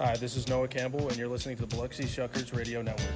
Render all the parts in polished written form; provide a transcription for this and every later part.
Hi, this is Noah Campbell, and you're listening to the Biloxi Shuckers Radio Network.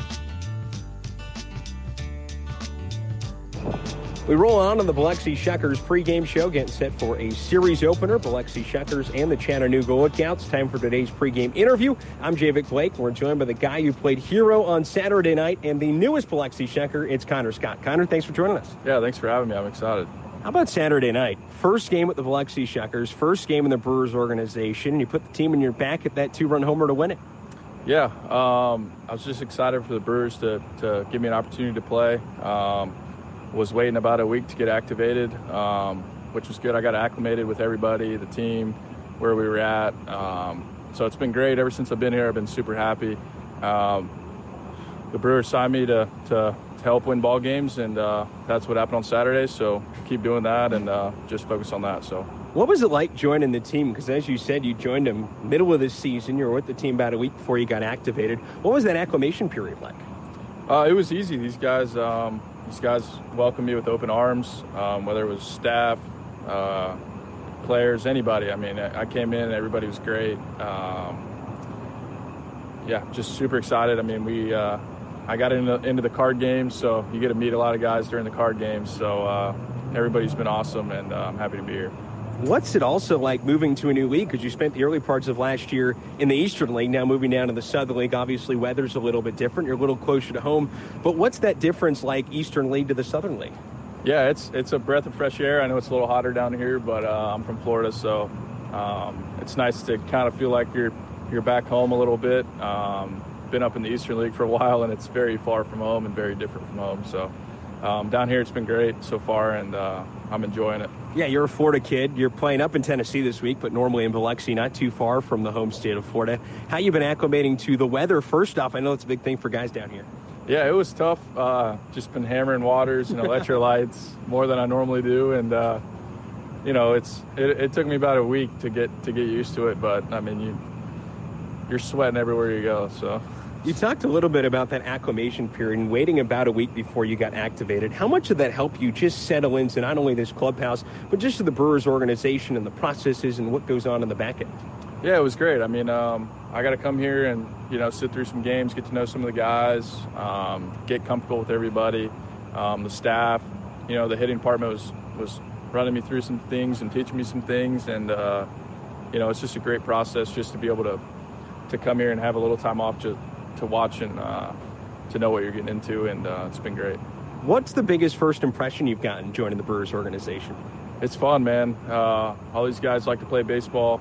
We roll on the Biloxi Shuckers pregame show, getting set for a series opener. Biloxi Shuckers and the Chattanooga Lookouts. Time for today's pregame interview. I'm Javic Blake. We're joined by the guy who played hero on Saturday night and the newest Biloxi Shucker. It's Connor Scott. Connor, thanks for joining us. Yeah, thanks for having me. I'm excited. How about Saturday night? First game with the Biloxi Shuckers, first game in the Brewers organization. You put the team in your back at that 2-run homer to win it. Yeah, I was just excited for the Brewers to give me an opportunity to play. Was waiting about a week to get activated, which was good. I got acclimated with everybody, the team, where we were at. So it's been great. Ever since I've been here, I've been super happy. The Brewers signed me to help win ball games, and that's what happened on Saturday. So keep doing that and just focus on that. So, what was it like joining the team? Because as you said, you joined them middle of the season. You were with the team about a week before you got activated. What was that acclimation period like? It was easy. These guys welcomed me with open arms, whether it was staff, players, anybody. I mean, I came in, everybody was great. Just super excited. I mean, I got into the card games, so you get to meet a lot of guys during the card games. So everybody's been awesome, and I'm happy to be here. What's it also like moving to a new league? Because you spent the early parts of last year in the Eastern League, now moving down to the Southern League. Obviously, weather's a little bit different. You're a little closer to home. But what's that difference like Eastern League to the Southern League? Yeah, it's a breath of fresh air. I know it's a little hotter down here, but I'm from Florida, so it's nice to kind of feel like you're back home a little bit. Been up in the Eastern League for a while, and it's very far from home and very different from home. So down here, it's been great so far, and I'm enjoying it. Yeah, you're a Florida kid. You're playing up in Tennessee this week, but normally in Biloxi, not too far from the home state of Florida. How you been acclimating to the weather? First off, I know it's a big thing for guys down here. Yeah, it was tough. Just been hammering waters and electrolytes more than I normally do, and it took me about a week to get used to it. But I mean, you're sweating everywhere you go, so. You talked a little bit about that acclimation period and waiting about a week before you got activated. How much did that help you just settle into not only this clubhouse, but just to the Brewers organization and the processes and what goes on in the back end? Yeah, it was great. I mean, I got to come here and, sit through some games, get to know some of the guys, get comfortable with everybody, the staff. The hitting department was running me through some things and teaching me some things. And, it's just a great process just to be able to come here and have a little time off to watch and to know what you're getting into, and it's been great. What's the biggest first impression you've gotten joining the Brewers organization? It's fun, man. All these guys like to play baseball.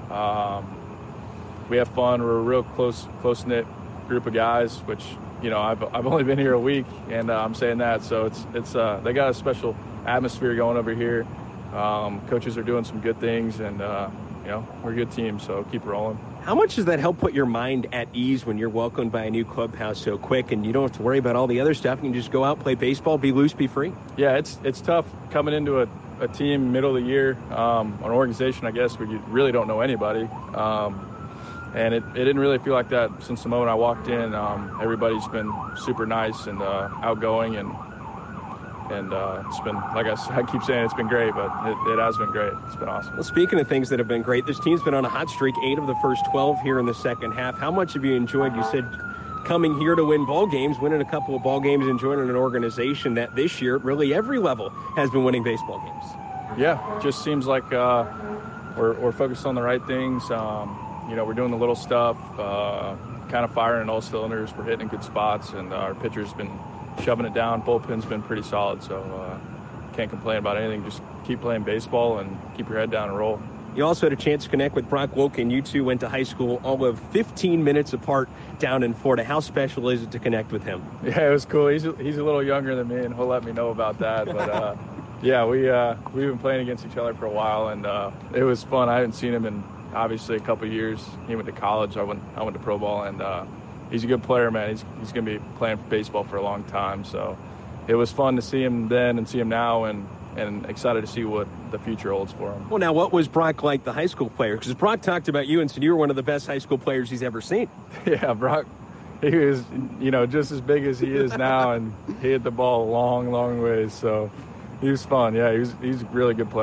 We have fun. We're a real close-knit group of guys, which, I've only been here a week, and I'm saying that. So it's they got a special atmosphere going over here. Coaches are doing some good things, and, we're a good team, so keep rolling. How much does that help put your mind at ease when you're welcomed by a new clubhouse so quick and you don't have to worry about all the other stuff? You can just go out, play baseball, be loose, be free? Yeah, it's tough coming into a team middle of the year, an organization, I guess, where you really don't know anybody. And it didn't really feel like that since the moment I walked in. Everybody's been super nice and outgoing, and it's been, like I keep saying, it's been great, but it has been great. It's been awesome. Well, speaking of things that have been great, this team's been on a hot streak, 8 of the first 12 here in the second half. How much have you enjoyed, you said, coming here to win ball games, winning a couple of ball games, and joining an organization that this year, really every level, has been winning baseball games? Yeah, it just seems like we're focused on the right things. We're doing the little stuff, kind of firing in all cylinders. We're hitting in good spots, and our pitcher's been shoving it down. Bullpen's been pretty solid, so can't complain about anything. Just keep playing baseball and keep your head down and roll. You also had a chance to connect with Brock Wilken. You two went to high school all of 15 minutes apart down in Florida. How special is it to connect with him? Yeah, it was cool. He's a little younger than me, and he'll let me know about that. But yeah, we've been playing against each other for a while, and it was fun. I haven't seen him in obviously a couple of years. He went to college. I went to pro ball, and he's a good player, man. He's going to be playing for baseball for a long time. So it was fun to see him then and see him now, and excited to see what the future holds for him. Well, now, what was Brock like, the high school player? Because Brock talked about you and said you were one of the best high school players he's ever seen. Yeah, Brock, he was, just as big as he is now, and he hit the ball a long, long ways. So he was fun. Yeah, he's a really good player.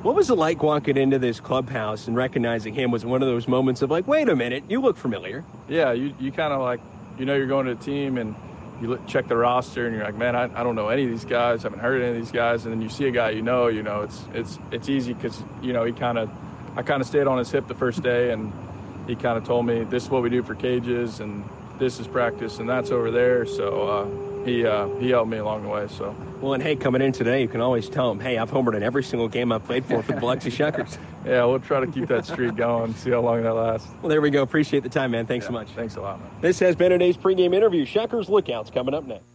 What was it like walking into this clubhouse and recognizing him? Was one of those moments of like, wait a minute, you look familiar? Yeah, you kind of like, you're going to a team and you check the roster and you're like, man, I don't know any of these guys, haven't heard of any of these guys, and then you see a guy it's easy because I kind of stayed on his hip the first day, and he kind of told me this is what we do for cages and this is practice and that's over there. So he helped me along the way. So. Well, and hey, coming in today, you can always tell him, hey, I've homered in every single game I've played for the Biloxi Shuckers. Yeah, we'll try to keep that streak going, see how long that lasts. Well, there we go. Appreciate the time, man. Thanks so much. Thanks a lot, man. This has been today's pregame interview. Shuckers Lookouts coming up next.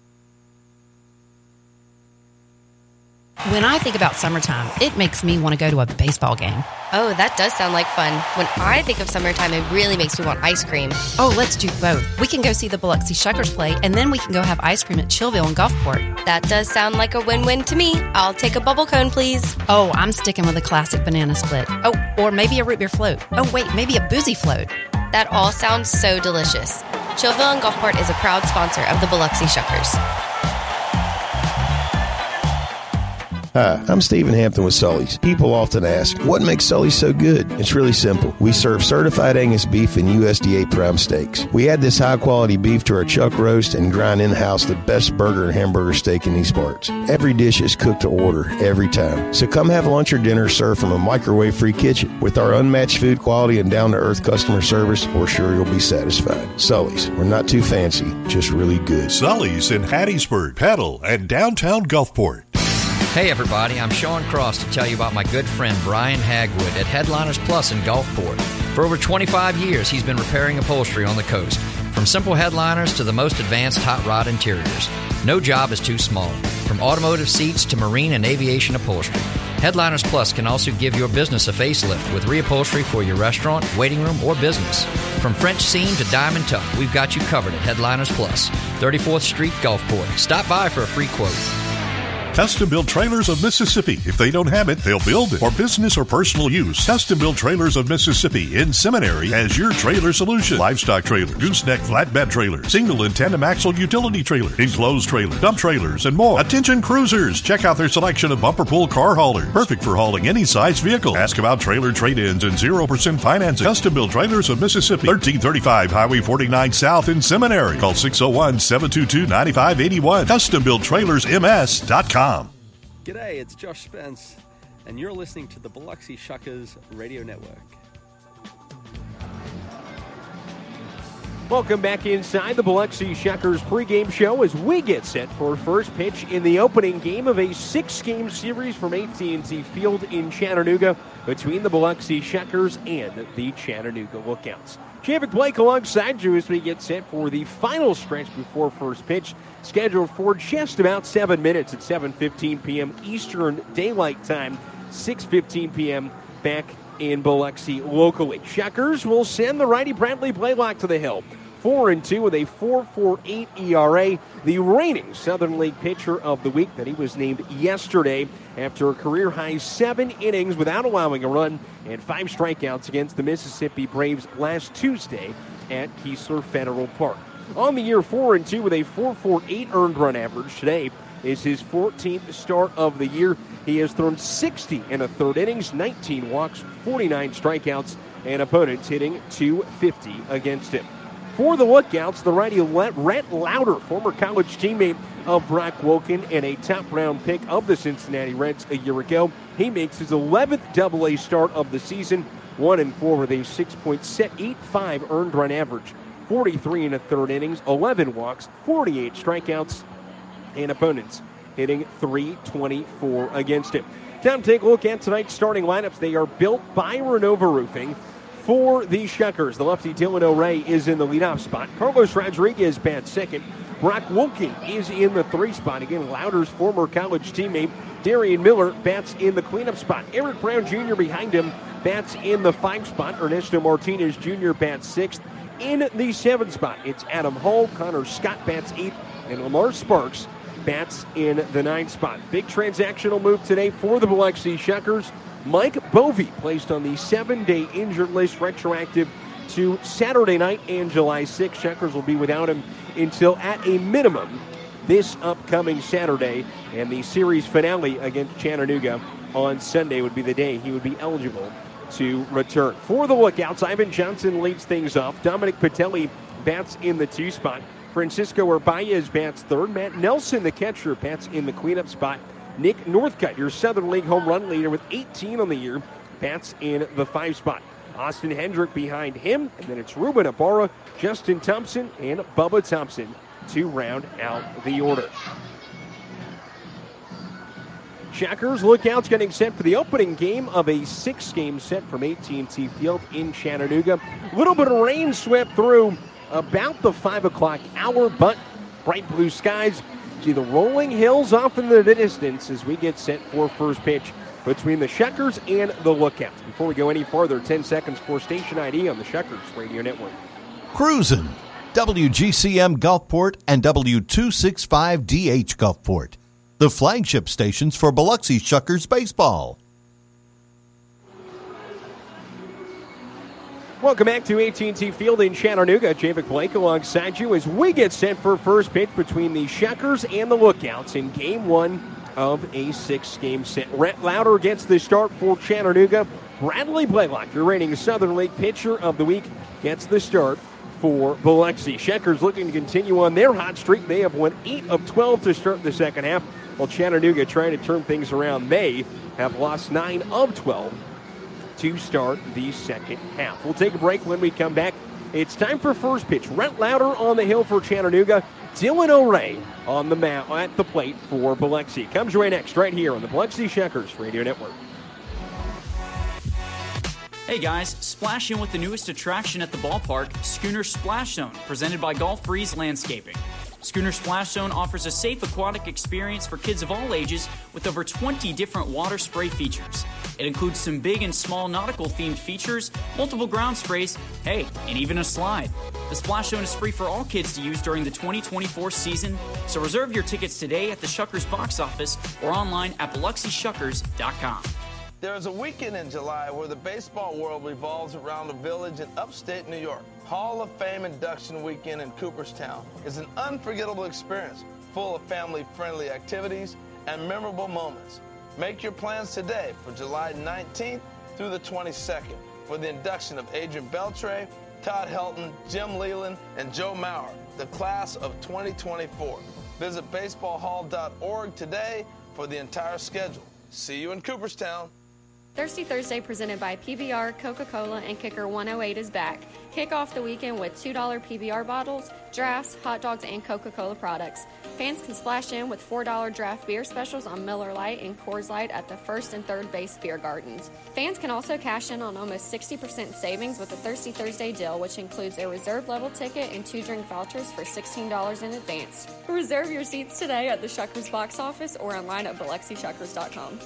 When I think about summertime, it makes me want to go to a baseball game. Oh, that does sound like fun. When I think of summertime, it really makes me want ice cream. Oh, let's do both. We can go see the Biloxi Shuckers play, and then we can go have ice cream at Chillville and Gulfport. That does sound like a win-win to me. I'll take a bubble cone, please. Oh, I'm sticking with a classic banana split. Oh, or maybe a root beer float. Oh, wait, maybe a boozy float. That all sounds so delicious. Chillville and Gulfport is a proud sponsor of the Biloxi Shuckers. Hi, I'm Stephen Hampton with Sully's. People often ask, what makes Sully's so good? It's really simple. We serve certified Angus beef and USDA prime steaks. We add this high-quality beef to our chuck roast and grind in-house the best burger and hamburger steak in these parts. Every dish is cooked to order, every time. So come have lunch or dinner served from a microwave-free kitchen. With our unmatched food quality and down-to-earth customer service, we're sure you'll be satisfied. Sully's. We're not too fancy, just really good. Sully's in Hattiesburg, Petal, and downtown Gulfport. Hey everybody, I'm Sean Cross to tell you about my good friend Brian Hagwood at Headliners Plus in Gulfport. For over 25 years, he's been repairing upholstery on the coast, from simple headliners to the most advanced hot rod interiors. No job is too small, from automotive seats to marine and aviation upholstery. Headliners Plus can also give your business a facelift with reupholstery for your restaurant, waiting room, or business. From French seam to diamond tuck, we've got you covered at Headliners Plus, 34th Street, Gulfport. Stop by for a free quote. Custom Built Trailers of Mississippi. If they don't have it, they'll build it. For business or personal use, Custom Built Trailers of Mississippi in Seminary has your trailer solution. Livestock trailer, gooseneck flatbed trailer, single and tandem axle utility trailer, enclosed trailer, dump trailers, and more. Attention cruisers, check out their selection of bumper pull car haulers. Perfect for hauling any size vehicle. Ask about trailer trade-ins and 0% financing. Custom Built Trailers of Mississippi, 1335 Highway 49 South in Seminary. Call 601-722-9581. CustomBuiltTrailersMS.com. G'day, it's Josh Spence, and you're listening to the Biloxi Shuckers Radio Network. Welcome back inside the Biloxi Shuckers pregame show as we get set for first pitch in the opening game of a 6-game series from AT&T Field in Chattanooga between the Biloxi Shuckers and the Chattanooga Lookouts. Javik Blake alongside you as we get set for the final stretch before first pitch, scheduled for just about 7 minutes at 7:15 p.m. Eastern Daylight Time, 6:15 p.m. back in Biloxi locally. Shuckers will send the righty Bradley Blaylock to the hill. 4-2 with a 4.48 ERA. The reigning Southern League pitcher of the week that he was named yesterday after a career-high 7 innings without allowing a run and 5 strikeouts against the Mississippi Braves last Tuesday at Keesler Federal Park. On the year, 4-2 with a 4.48 earned run average. Today is his 14th start of the year. He has thrown 60 in a third innings, 19 walks, 49 strikeouts, and opponents hitting .250 against him. For the Lookouts, the righty Rhett Lauder, former college teammate of Brock Wilken and a top-round pick of the Cincinnati Reds a year ago. He makes his 11th Double-A start of the season, 1-4 with a 6.85 earned run average, 43 in a third innings, 11 walks, 48 strikeouts, and opponents hitting .324 against him. Time to take a look at tonight's starting lineups. They are built by Renova Roofing. For the Shuckers, the lefty Dylan O'Ray is in the leadoff spot. Carlos Rodriguez bats second. Brock Wilken is in the 3 spot. Again, Lauder's former college teammate Darian Miller bats in the cleanup spot. Eric Brown Jr. behind him bats in the 5 spot. Ernesto Martinez Jr. bats 6th. In the 7 spot, it's Adam Hall. Connor Scott bats 8th. And Lamar Sparks bats in the 9 spot. Big transactional move today for the Biloxi Shuckers. Mike Bovey placed on the 7-day injured list, retroactive to Saturday night and July 6th. Shuckers will be without him until, at a minimum, this upcoming Saturday and the series finale against Chattanooga on Sunday would be the day he would be eligible to return. For the Lookouts, Ivan Johnson leads things off. Dominic Patelli bats in the 2 spot. Francisco Urbaez bats third. Matt Nelson, the catcher, bats in the cleanup spot. Nick Northcutt, your Southern League home run leader with 18 on the year, bats in the 5 spot. Austin Hendrick behind him, and then it's Ruben Ibarra, Justin Thompson, and Bubba Thompson to round out the order. Shockers Lookouts getting set for the opening game of a 6-game set from AT&T Field in Chattanooga. A little bit of rain swept through about the 5 o'clock hour, but bright blue skies. See the rolling hills off in the distance as we get set for first pitch between the Shockers and the Lookouts. Before we go any farther, 10 seconds for station ID on the Shockers Radio Network. Cruisin', WGCM Gulfport and W265DH Gulfport, the flagship stations for Biloxi Shuckers baseball. Welcome back to AT&T Field in Chattanooga. Javik Blake alongside you as we get set for first pitch between the Shockers and the Lookouts in Game 1 of a 6-game set. Rhett Lauder gets the start for Chattanooga. Bradley Blaylock, your reigning Southern League Pitcher of the Week, gets the start for Biloxi. Shockers looking to continue on their hot streak. They have won 8 of 12 to start the second half, while Chattanooga trying to turn things around. They have lost 9 of 12 to start the second half. We'll take a break. When we come back, it's time for first pitch. Rhett Lauder on the hill for Chattanooga. Dylan O'Ray on the mound at the plate for Biloxi. Comes your way next right here on the Biloxi Shockers Radio Network. Hey guys, splash in with the newest attraction at the ballpark, Schooner Splash Zone, presented by Golf Breeze Landscaping. Schooner Splash Zone offers a safe aquatic experience for kids of all ages with over 20 different water spray features. It includes some big and small nautical-themed features, multiple ground sprays, hey, and even a slide. The Splash Zone is free for all kids to use during the 2024 season, so reserve your tickets today at the Shuckers box office or online at BiloxiShuckers.com. There's a weekend in July where the baseball world revolves around a village in upstate New York. Hall of Fame Induction Weekend in Cooperstown is an unforgettable experience full of family-friendly activities and memorable moments. Make your plans today for July 19th through the 22nd for the induction of Adrian Beltre, Todd Helton, Jim Leland, and Joe Mauer, the class of 2024. Visit baseballhall.org today for the entire schedule. See you in Cooperstown. Thirsty Thursday presented by PBR, Coca-Cola, and Kicker 108 is back. Kick off the weekend with $2 PBR bottles, drafts, hot dogs, and Coca-Cola products. Fans can splash in with $4 draft beer specials on Miller Lite and Coors Light at the first and third base beer gardens. Fans can also cash in on almost 60% savings with the Thirsty Thursday deal, which includes a reserve level ticket and 2 drink vouchers for $16 in advance. Reserve your seats today at the Shuckers box office or online at BiloxiShuckers.com.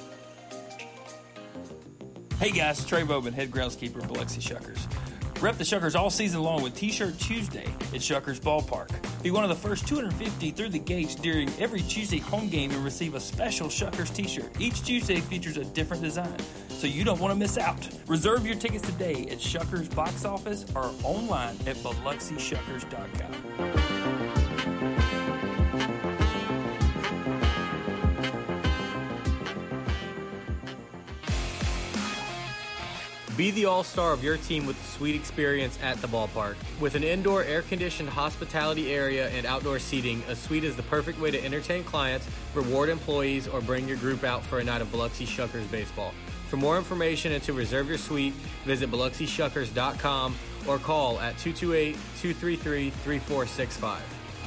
Hey guys, Trey Bowman, head groundskeeper at Biloxi Shuckers. Rep the Shuckers all season long with T-Shirt Tuesday at Shuckers Ballpark. Be one of the first 250 through the gates during every Tuesday home game and receive a special Shuckers T-shirt. Each Tuesday features a different design, so you don't want to miss out. Reserve your tickets today at Shuckers box office or online at BiloxiShuckers.com. Be the all-star of your team with the sweet experience at the ballpark. With an indoor air-conditioned hospitality area and outdoor seating, a suite is the perfect way to entertain clients, reward employees, or bring your group out for a night of Biloxi Shuckers baseball. For more information and to reserve your suite, visit BiloxiShuckers.com or call at 228-233-3465.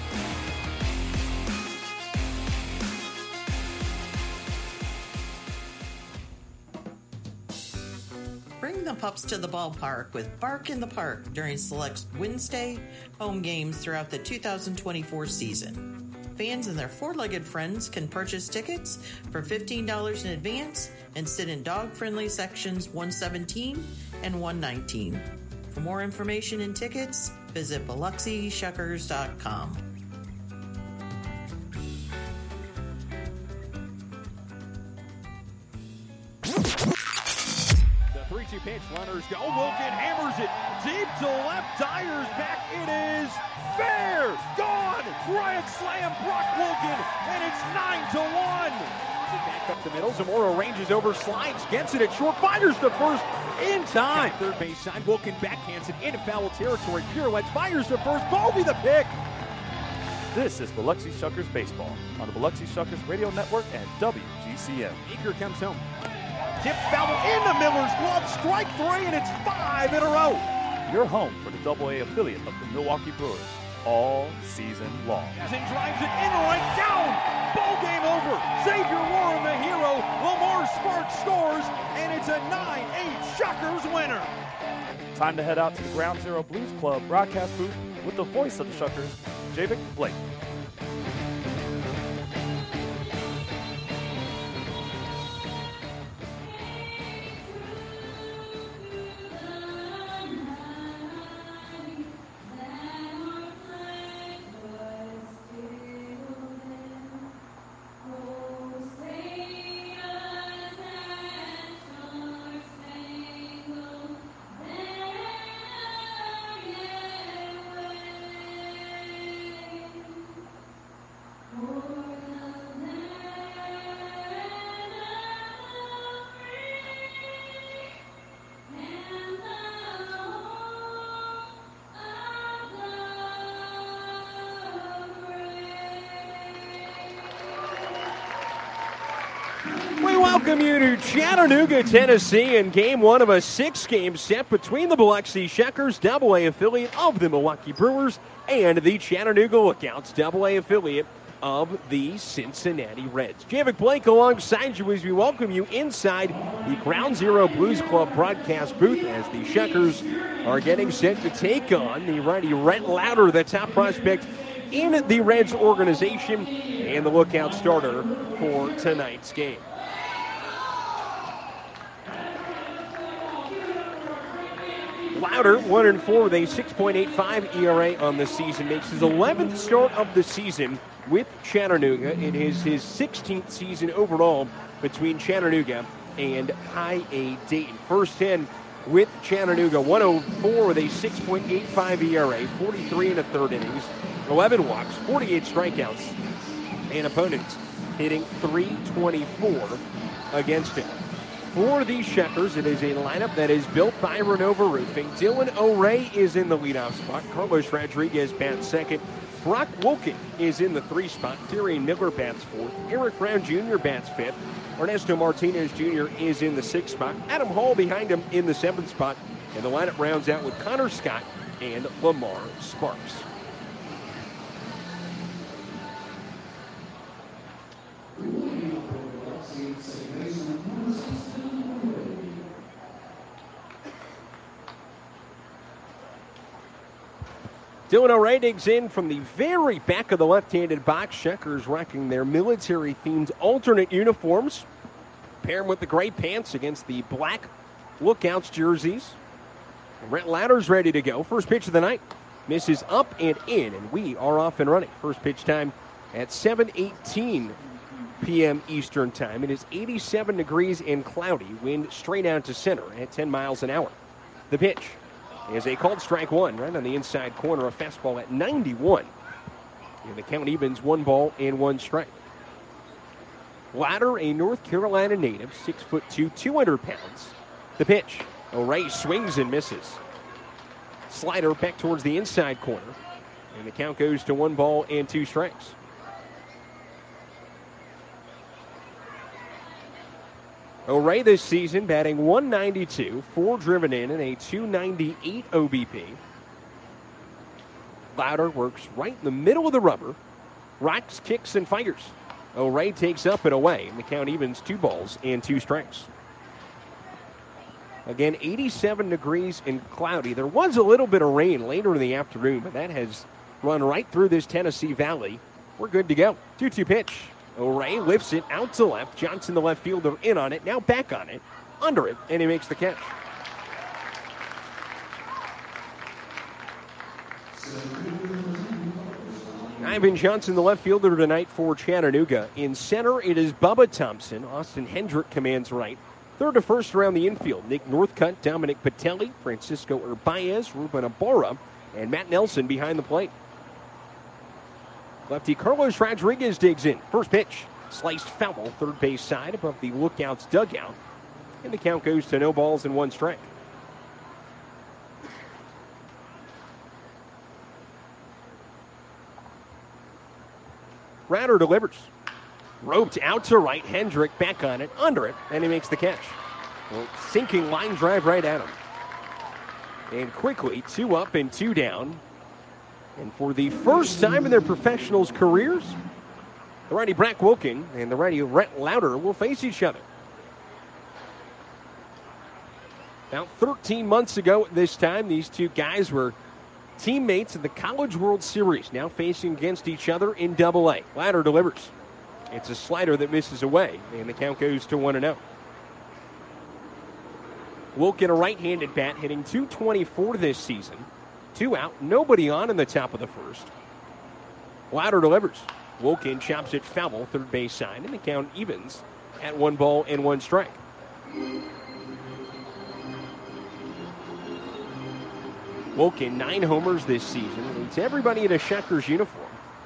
Bring the pups to the ballpark with Bark in the Park during select Wednesday home games throughout the 2024 season. Fans and their four-legged friends can purchase tickets for $15 in advance and sit in dog-friendly sections 117 and 119. For more information and tickets, visit BiloxiShuckers.com. The 3-2 pitch, runners go. Wilkin hammers it deep to left. Dyer's back. It is fair. Gone. Grand slam, Brock Wilkin, and it's 9-1. Back up the middle. Zamora ranges over, slides, gets it at short, fires to first in time. Third base side, Wilkin backhands it into foul territory. Pirouettes, fires to first. Bovey the pick. This is Biloxi Shuckers Baseball on the Biloxi Shuckers Radio Network and WGCM. Eager comes home. Tip foul into Miller's glove. Strike 3, and it's 5 in a row. Your home for the AA affiliate of the Milwaukee Brewers all season long. And drives it in right down. Ball game over. Xavier Warren, the hero. Lamar Sparks scores, and it's a 9-8 Shuckers winner. Time to head out to the Ground Zero Blues Club broadcast booth with the voice of the Shuckers, Javik Blake. We welcome you to Chattanooga, Tennessee, in Game 1 of a 6-game set between the Biloxi Shuckers, AA affiliate of the Milwaukee Brewers, and the Chattanooga Lookouts, AA affiliate of the Cincinnati Reds. Javik Blake alongside you as we welcome you inside the Ground Zero Blues Club broadcast booth as the Shuckers are getting set to take on the righty Rhett Lauder, the top prospect in the Reds organization and the lookout starter for tonight's game. Lauder, 1-4 with a 6.85 ERA on the season, makes his 11th start of the season with Chattanooga. It is his 16th season overall between Chattanooga and High A Dayton. First 10 with Chattanooga, 104 with a 6.85 ERA, 43 and a third innings, 11 walks, 48 strikeouts, and opponents hitting .324 against him. For the Shuckers, it is a lineup that is built by Renova Roofing. Dylan O'Ray is in the leadoff spot. Carlos Rodriguez bats second. Brock Wilkin is in the 3 spot. Darian Miller bats fourth. Eric Brown Jr. bats fifth. Ernesto Martinez Jr. is in the 6th spot. Adam Hall behind him in the 7th spot. And the lineup rounds out with Connor Scott and Lamar Sparks. Dylan O'Ray digs in from the very back of the left-handed box. Shuckers rocking their military-themed alternate uniforms. Pair them with the gray pants against the black Lookouts jerseys. Rhett Lauder's ready to go. First pitch of the night. Misses up and in, and we are off and running. First pitch time at 7:18 p.m. Eastern Time. It is 87 degrees and cloudy. Wind straight out to center at 10 miles an hour. The pitch is a called strike one right on the inside corner, a fastball at 91. And the count evens 1 ball and 1 strike. Lauder, a North Carolina native, 6'2", 200 pounds. The pitch, O'Ray swings and misses. Slider back towards the inside corner. And the count goes to 1 ball and 2 strikes. O'Ray this season batting .192, 4 driven in, and a .298 OBP. Lauder works right in the middle of the rubber, rocks, kicks, and fires. O'Ray takes up and away, and the count evens 2 balls and 2 strikes. Again, 87 degrees and cloudy. There was a little bit of rain later in the afternoon, but that has run right through this Tennessee Valley. We're good to go. 2-2 pitch. O'Ray lifts it out to left. Johnson, the left fielder, in on it. Now back on it, under it, and he makes the catch. Ivan Johnson, the left fielder tonight for Chattanooga. In center, it is Bubba Thompson. Austin Hendrick commands right. Third to first around the infield, Nick Northcutt, Dominic Patelli, Francisco Urbaez, Ruben Ibarra, and Matt Nelson behind the plate. Lefty Carlos Rodriguez digs in. First pitch Sliced foul, third base side above the Lookouts dugout. And the count goes to no balls and 1 strike. Ratter delivers. Roped out to right. Hendrick back on it, under it, and he makes the catch. Well, sinking line drive right at him. And quickly, 2 up and 2 down. And for the first time in their professionals' careers, the righty Brack Wilkin and the righty Rhett Lauder will face each other. About 13 months ago at this time, these two guys were teammates in the College World Series, now facing against each other in Double-A. Lauder delivers. It's a slider that misses away, and the count goes to 1-0. Wilkin, a right-handed bat, hitting .224 this season. 2 out, nobody on in the top of the first. Lauder delivers. Wilkin chops it foul, third base side, and the count evens at 1 ball and 1 strike. Wilkin, 9 homers this season, leads everybody in a Shuckers uniform.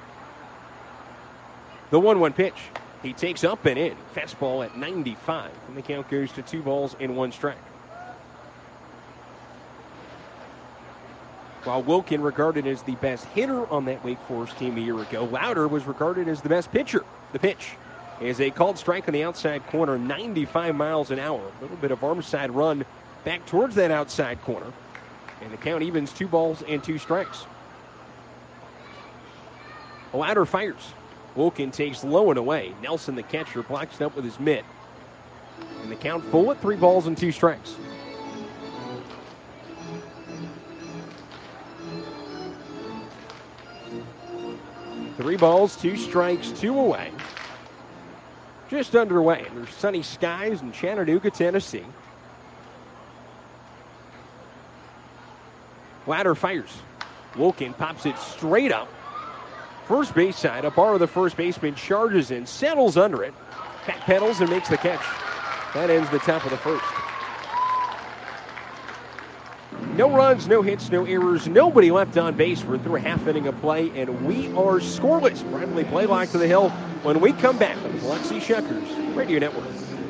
The 1-1 pitch. He takes up and in. Fastball at 95, and the count goes to 2 balls and 1 strike. While Wilkin regarded as the best hitter on that Wake Forest team a year ago, Lauder was regarded as the best pitcher. The pitch is a called strike on the outside corner, 95 miles an hour. A little bit of arm side run back towards that outside corner. And the count evens 2 balls and 2 strikes. Lauder fires. Wilkin takes low and away. Nelson, the catcher, blocks it up with his mitt. And the count full at 3 balls and 2 strikes. Three balls, 2 strikes, 2 away. Just underway. There's sunny skies in Chattanooga, Tennessee. Lauder fires. Wilkin pops it straight up. First base side, a bar of the first baseman charges in, settles under it, backpedals and makes the catch. That ends the top of the first. No runs, no hits, no errors, nobody left on base. We're through a half inning of play, and we are scoreless. Bradley Blaylock to the hill when we come back on the Biloxi Shuckers Radio Network.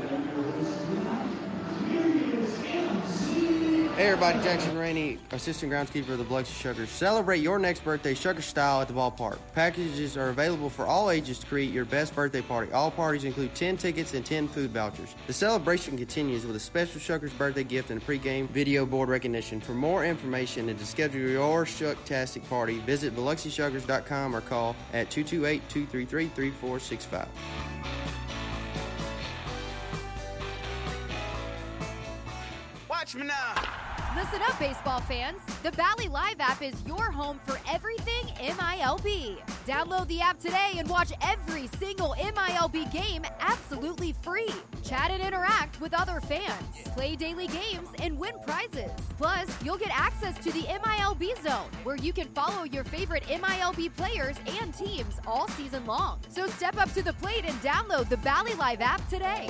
Hey everybody, Jackson Rainey, assistant groundskeeper of the Biloxi Shuckers. Celebrate your next birthday Shucker style at the ballpark. Packages are available for all ages to create your best birthday party. All parties include 10 tickets and 10 food vouchers. The celebration continues with a special Shuckers birthday gift and a pregame video board recognition. For more information and to schedule your Shucktastic party, visit BiloxiShuckers.com or call at 228-233-3465. Watch me now. Listen up, baseball fans. The Bally Live app is your home for everything MILB. Download the app today and watch every single MILB game absolutely free. Chat and interact with other fans. Play daily games and win prizes. Plus, you'll get access to the MILB Zone, where you can follow your favorite MILB players and teams all season long. So step up to the plate and download the Bally Live app today.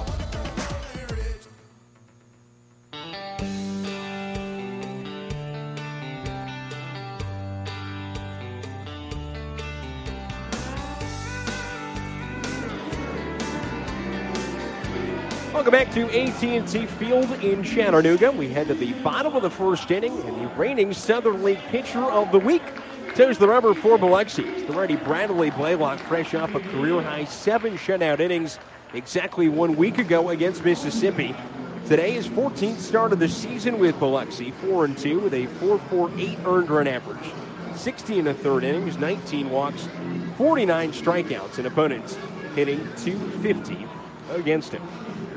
Welcome back to AT&T Field in Chattanooga. We head to the bottom of the first inning, and the reigning Southern League pitcher of the week toes the rubber for Biloxi. It's the righty Bradley Blaylock, fresh off a career-high 7 shutout innings exactly 1 week ago against Mississippi. Today, his 14th start of the season with Biloxi, 4-2 with a 4.48 earned run average. 60 in the third innings, 19 walks, 49 strikeouts, and opponents hitting .250 against him.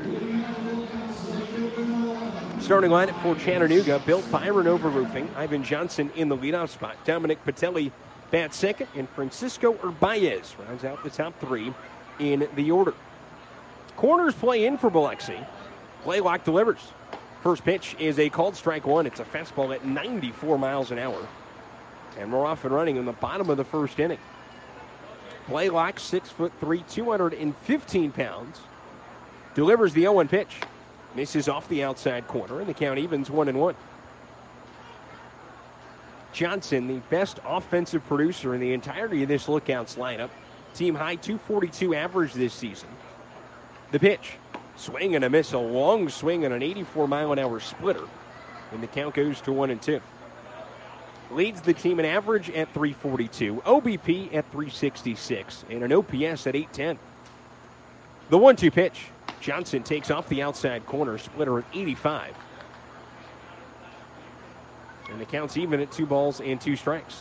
Starting lineup for Chattanooga, Bill Byron over roofing, Ivan Johnson in the leadoff spot, Dominic Patelli bats second, and Francisco Urbaez rounds out the top 3 in the order. Corners play in for Biloxi. Blaylock delivers. First pitch is a called strike 1. It's a fastball at 94 miles an hour. And we're off and running in the bottom of the first inning. Blaylock, 6'3", 215 pounds, delivers the 0-1 pitch. Misses off the outside corner, and the count evens 1-1. Johnson, the best offensive producer in the entirety of this Lookouts lineup. Team high 242 average this seaon. The pitch. Swing and a miss. A long swing and an 84-mile-an-hour splitter. And the count goes to 1-2. Leads the team in average at 342. OBP at 366. And an OPS at 810. The 1-2 pitch. Johnson takes off the outside corner. Splitter at 85. And the count's even at 2 balls and 2 strikes.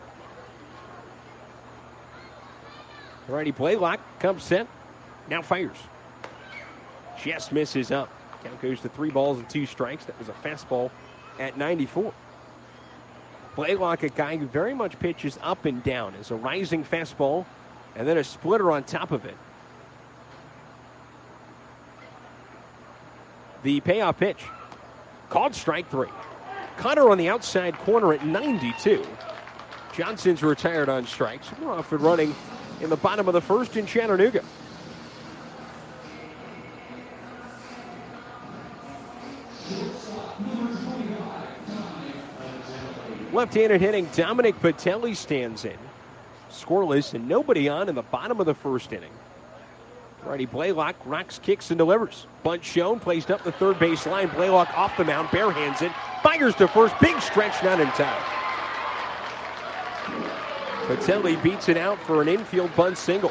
Righty Blaylock comes set. Now fires. Just misses up. Count goes to 3 balls and 2 strikes. That was a fastball at 94. Blaylock, a guy who very much pitches up and down, is a rising fastball and then a splitter on top of it. The payoff pitch. Called strike 3. Cutter on the outside corner at 92. Johnson's retired on strikes. We're off and running in the bottom of the first in Chattanooga. Left-handed hitting Dominic Patelli stands in. Scoreless and nobody on in the bottom of the first inning. Righty Blaylock rocks, kicks, and delivers. Bunt shown, placed up the third base line. Blaylock off the mound, barehands it. Fires to first, big stretch, not in time. Patelli beats it out for an infield bunt single.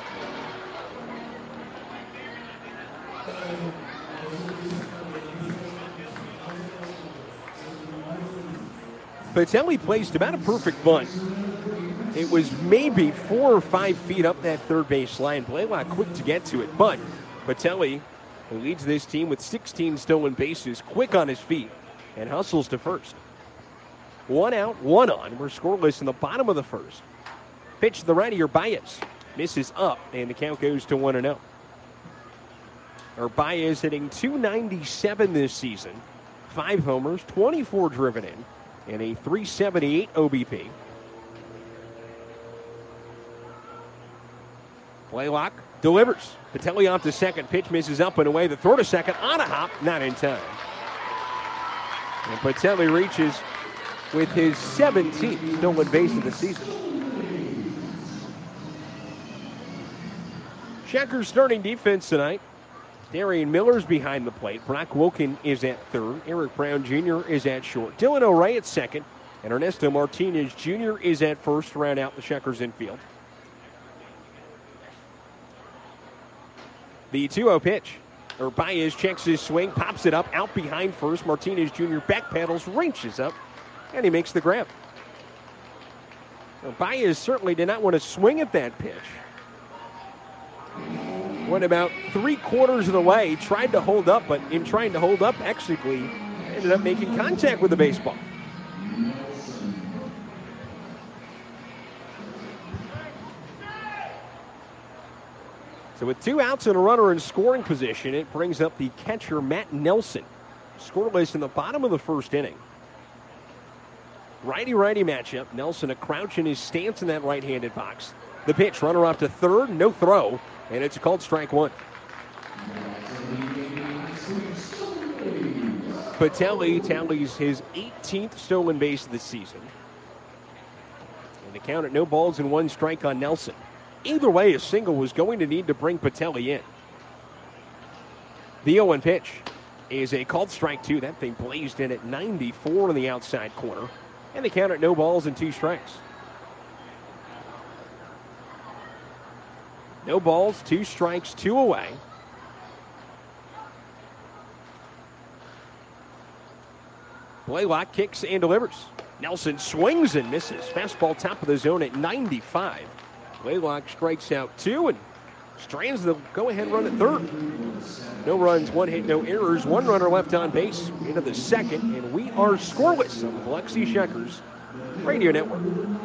Patelli placed about a perfect bunt. It was maybe 4 or 5 feet up that third base line. Blaylock quick to get to it, but Patelli, who leads this team with 16 stolen bases, quick on his feet and hustles to first. 1 out, 1 on. We're scoreless in the bottom of the first. Pitch to the righty, Baez. Misses up, and the count goes to 1-0. Baez hitting .297 this season. 5 homers, 24 driven in, and a .378 OBP. Blaylock delivers. Patelli off to second. Pitch misses up and away. The throw to second on a hop, not in time. And Patelli reaches with his 17th stolen base of the season. Checkers starting defense tonight. Darian Miller's behind the plate. Brock Wilkin is at third. Eric Brown Jr. is at short. Dylan O'Ray at second. And Ernesto Martinez Jr. is at first to round out the Checkers infield. The 2-0 pitch. Baez checks his swing, pops it up, out behind first. Martinez Jr. backpedals, reaches up, and he makes the grab. Baez certainly did not want to swing at that pitch. Went about 3/4 of the way, tried to hold up, but in trying to hold up, actually ended up making contact with the baseball. So with 2 outs and a runner in scoring position, it brings up the catcher, Matt Nelson. Scoreless in the bottom of the first inning. Righty-righty matchup. Nelson a crouch in his stance in that right-handed box. The pitch, runner off to third, no throw, and it's called strike 1. Patelli tallies his 18th stolen base of the season. And the count at no balls and 1 strike on Nelson. Either way, a single was going to need to bring Patelli in. The 0-1 pitch is a called strike 2. That thing blazed in at 94 on the outside corner. And the count at no balls and 2 strikes. No balls, 2 strikes, 2 away. Blaylock kicks and delivers. Nelson swings and misses. Fastball top of the zone at 95. Blaylock strikes out 2 and strands the go-ahead run at third. No runs, 1 hit, no errors. 1 runner left on base into the second, and we are scoreless on the Biloxi Checkers Radio Network.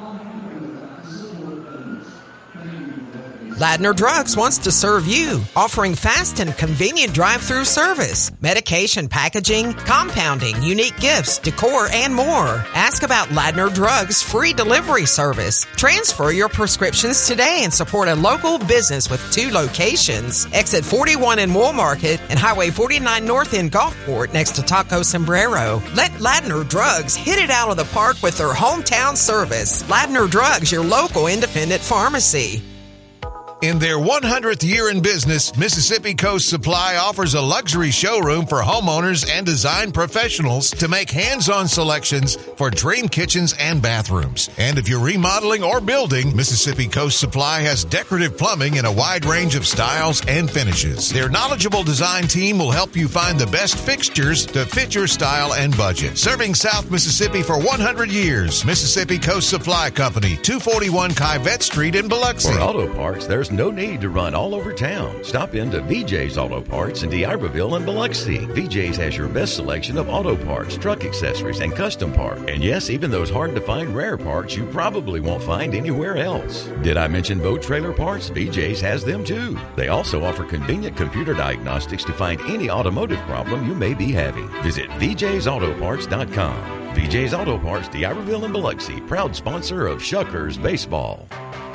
Ladner Drugs wants to serve you, offering fast and convenient drive-through service, medication packaging, compounding, unique gifts, decor, and more. Ask about Ladner Drugs' free delivery service. Transfer your prescriptions today and support a local business with 2 locations. Exit 41 in Wool Market and Highway 49 North in Gulfport next to Taco Sombrero. Let Ladner Drugs hit it out of the park with their hometown service. Ladner Drugs, your local independent pharmacy. In their 100th year in business, Mississippi Coast Supply offers a luxury showroom for homeowners and design professionals to make hands-on selections for dream kitchens and bathrooms. And if you're remodeling or building, Mississippi Coast Supply has decorative plumbing in a wide range of styles and finishes. Their knowledgeable design team will help you find the best fixtures to fit your style and budget. Serving South Mississippi for 100 years, Mississippi Coast Supply Company, 241 Kivette Street in Biloxi. For auto parts, there's no need to run all over town. Stop in to VJ's Auto Parts in D'Iberville and Biloxi. VJ's has your best selection of auto parts, truck accessories, and custom parts. And yes, even those hard-to-find rare parts you probably won't find anywhere else. Did I mention boat trailer parts? VJ's has them too. They also offer convenient computer diagnostics to find any automotive problem you may be having. Visit VJ'sAutoparts.com. VJ's Auto Parts, D'Iberville and Biloxi, proud sponsor of Shuckers Baseball.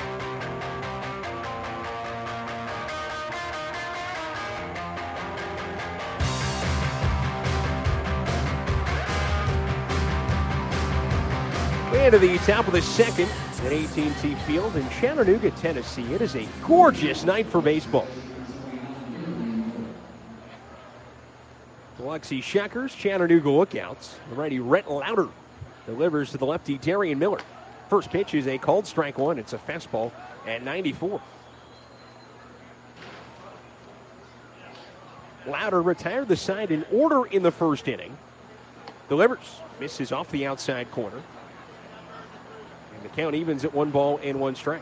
To the top of the second at AT&T Field in Chattanooga, Tennessee. It is a gorgeous night for baseball. Biloxi Shuckers, Chattanooga Lookouts. The righty Rhett Lauder delivers to the lefty Darian Miller. First pitch is a called strike one. It's a fastball at 94. Lauder retired the side in order in the first inning. Delivers. Misses off the outside corner. And the count evens at 1-1 strike.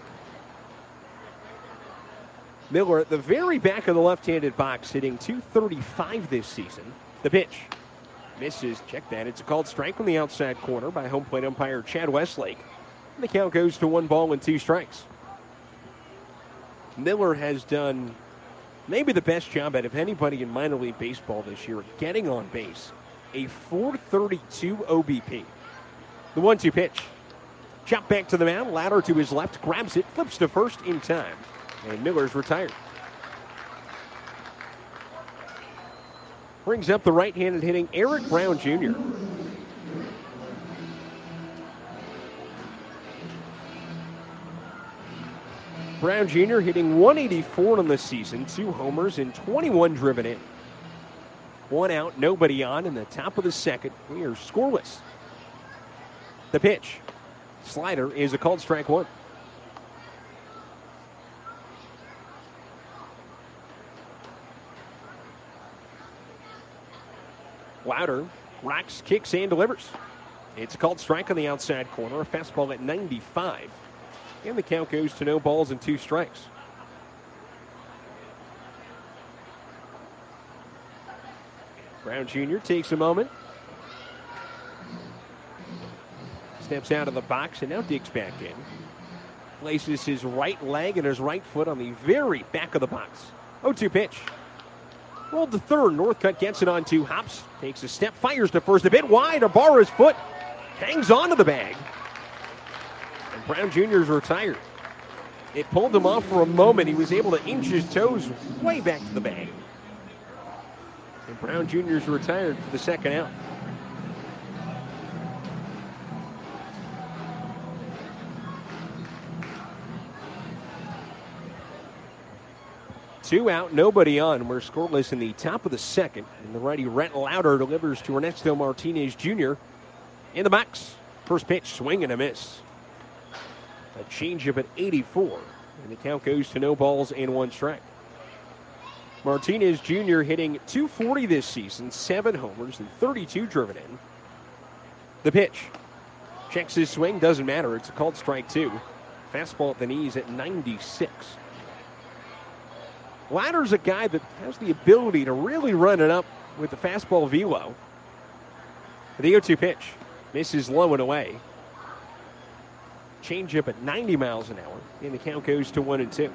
Miller at the very back of the left-handed box, hitting .235 this season. The pitch. Misses. Check that. It's a called strike on the outside corner by home plate umpire Chad Westlake. And the count goes to 1-2 strikes. Miller has done maybe the best job out of anybody in minor league baseball this year at getting on base. A .432 OBP. The 1-2 pitch. Chop back to the mound. Lauder to his left. Grabs it. Flips to first in time. And Miller's retired. Brings up the right-handed hitting Eric Brown Jr. Brown Jr. hitting .184 on the season. 2 homers and 21 driven in. 1 out, nobody on in the top of the second. We are scoreless. The pitch. Slider is a called strike one. Lauder rocks, kicks, and delivers. It's a called strike on the outside corner. A fastball at 95. And the count goes to 0-2 strikes. Brown Jr. takes a moment. Steps out of the box and now digs back in. Places his right leg and his right foot on the very back of the box. 0-2 pitch. Rolled to third. Northcutt gets it on 2 hops. Takes a step, fires to first a bit wide. Ibarra's foot hangs onto the bag. And Brown Jr. is retired. It pulled him off for a moment. He was able to inch his toes way back to the bag. And Brown Jr. is retired for the second out. Two out, nobody on. We're scoreless in the top of the second. And the righty Rhett Lauder delivers to Ernesto Martinez Jr. in the box. First pitch, swing and a miss. A changeup at 84. And the count goes to 0-1 strike. Martinez Jr. hitting .240 this season. 7 homers and 32 driven in. The pitch. Checks his swing, doesn't matter. It's a called strike 2. Fastball at the knees at 96. Lauder's a guy that has the ability to really run it up with the fastball velo. The 0-2 pitch misses low and away. Changeup at 90 miles an hour, and the count goes to 1-2.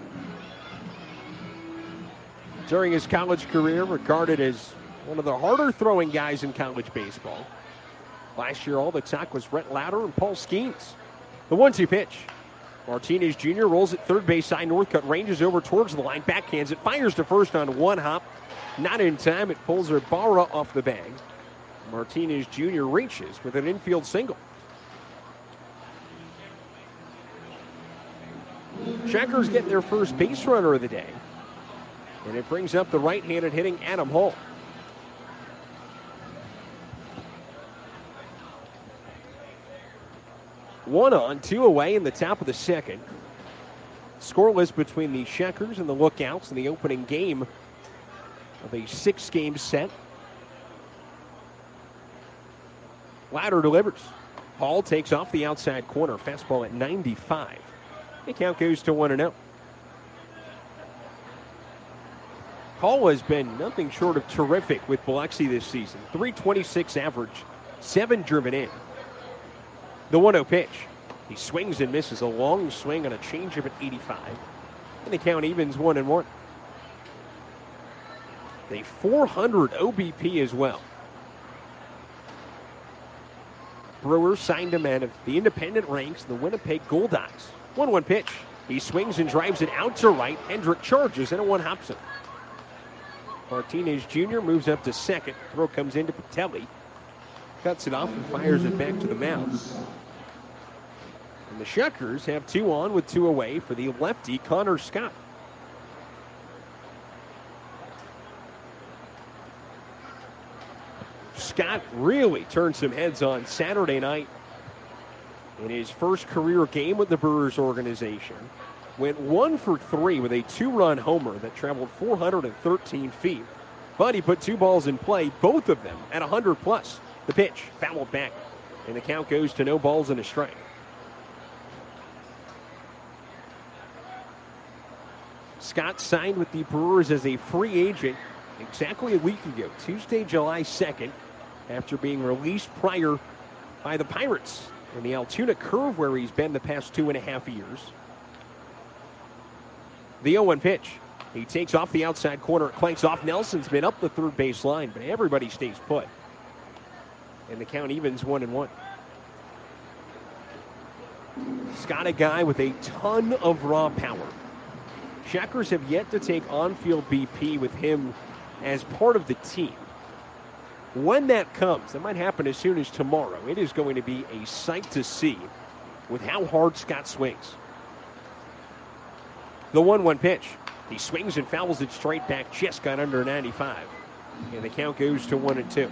During his college career, regarded as one of the harder throwing guys in college baseball. Last year, all the talk was Rhett Lauder and Paul Skeens. The 1-2 pitch. Martinez Jr. rolls at third base side. Northcutt ranges over towards the line. Backhands it. Fires to first on 1 hop. Not in time. It pulls Ibarra off the bag. Martinez Jr. reaches with an infield single. Shuckers get their first base runner of the day. And it brings up the right-handed hitting Adam Hall. One on, two away in the top of the second. Scoreless between the Shuckers and the Lookouts in the opening game of a 6-game set. Ladder delivers. Hall takes off the outside corner. Fastball at 95. The count goes to 1-0. Hall has been nothing short of terrific with Biloxi this season. .326 average, 7 driven in. The 1-0 pitch. He swings and misses a long swing on a changeup at 85. And the count evens 1-1. A 400 OBP as well. Brewers signed him out of the independent ranks, the Winnipeg Goldeyes. 1-1 pitch. He swings and drives it out to right. Hendrick charges and a one hops him. Martinez Jr. moves up to second. Throw comes into Patelli. Cuts it off and fires it back to the mound. And the Shuckers have 2 on with 2 away for the lefty Connor Scott. Scott really turned some heads on Saturday night in his first career game with the Brewers organization. Went 1 for 3 with a 2-run homer that traveled 413 feet. But he put 2 balls in play, both of them at 100+. The pitch fouled back, and the count goes to no balls and a strike. Scott signed with the Brewers as a free agent exactly a week ago, Tuesday, July 2nd, after being released prior by the Pirates in the Altoona Curve, where he's been the past 2.5 years. The 0-1 pitch. He takes off the outside corner. It clanks off. Nelson's been up the third base line, but everybody stays put. And the count evens 1-1. Scott, a guy with a ton of raw power. Shuckers have yet to take on-field BP with him as part of the team. When that comes, that might happen as soon as tomorrow. It is going to be a sight to see with how hard Scott swings. The 1-1 pitch. He swings and fouls it straight back. Just got under 95. And the count goes to 1-2.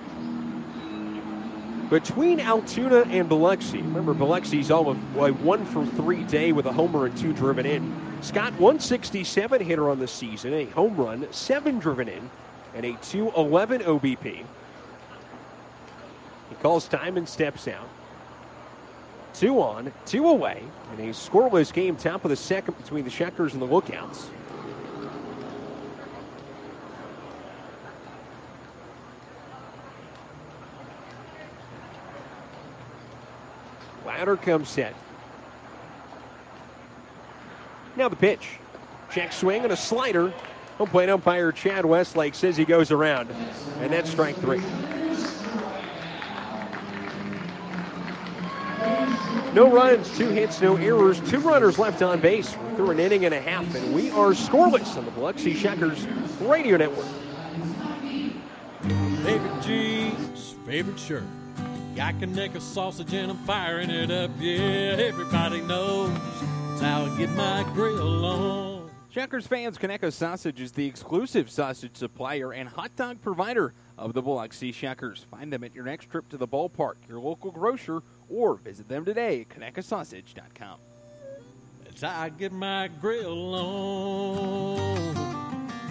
Between Altoona and Biloxi, remember Biloxi's all of a 1 for 3 day with a homer and 2 driven in. Scott, 167 hitter on the season, a home run, 7 driven in, and a 211 OBP. He calls time and steps out. 2 on, 2 away, and a scoreless game, top of the second between the Shuckers and the Lookouts. Ladder comes set. Now the pitch. Check swing and a slider. Home plate umpire Chad Westlake says he goes around. And that's strike 3. No runs, 2 hits, no errors, 2 runners left on base. We're through an inning and a half, and we are scoreless on the Biloxi Shuckers Radio Network. Favorite jeans, favorite shirt. Yakinick a sausage and I'm firing it up. Yeah, everybody knows that's how I get my grill on. Shuckers fans, Conecuh Sausage is the exclusive sausage supplier and hot dog provider of the Biloxi Shuckers. Find them at your next trip to the ballpark, your local grocer, or visit them today at ConecuhSausage.com. That's how I get my grill on.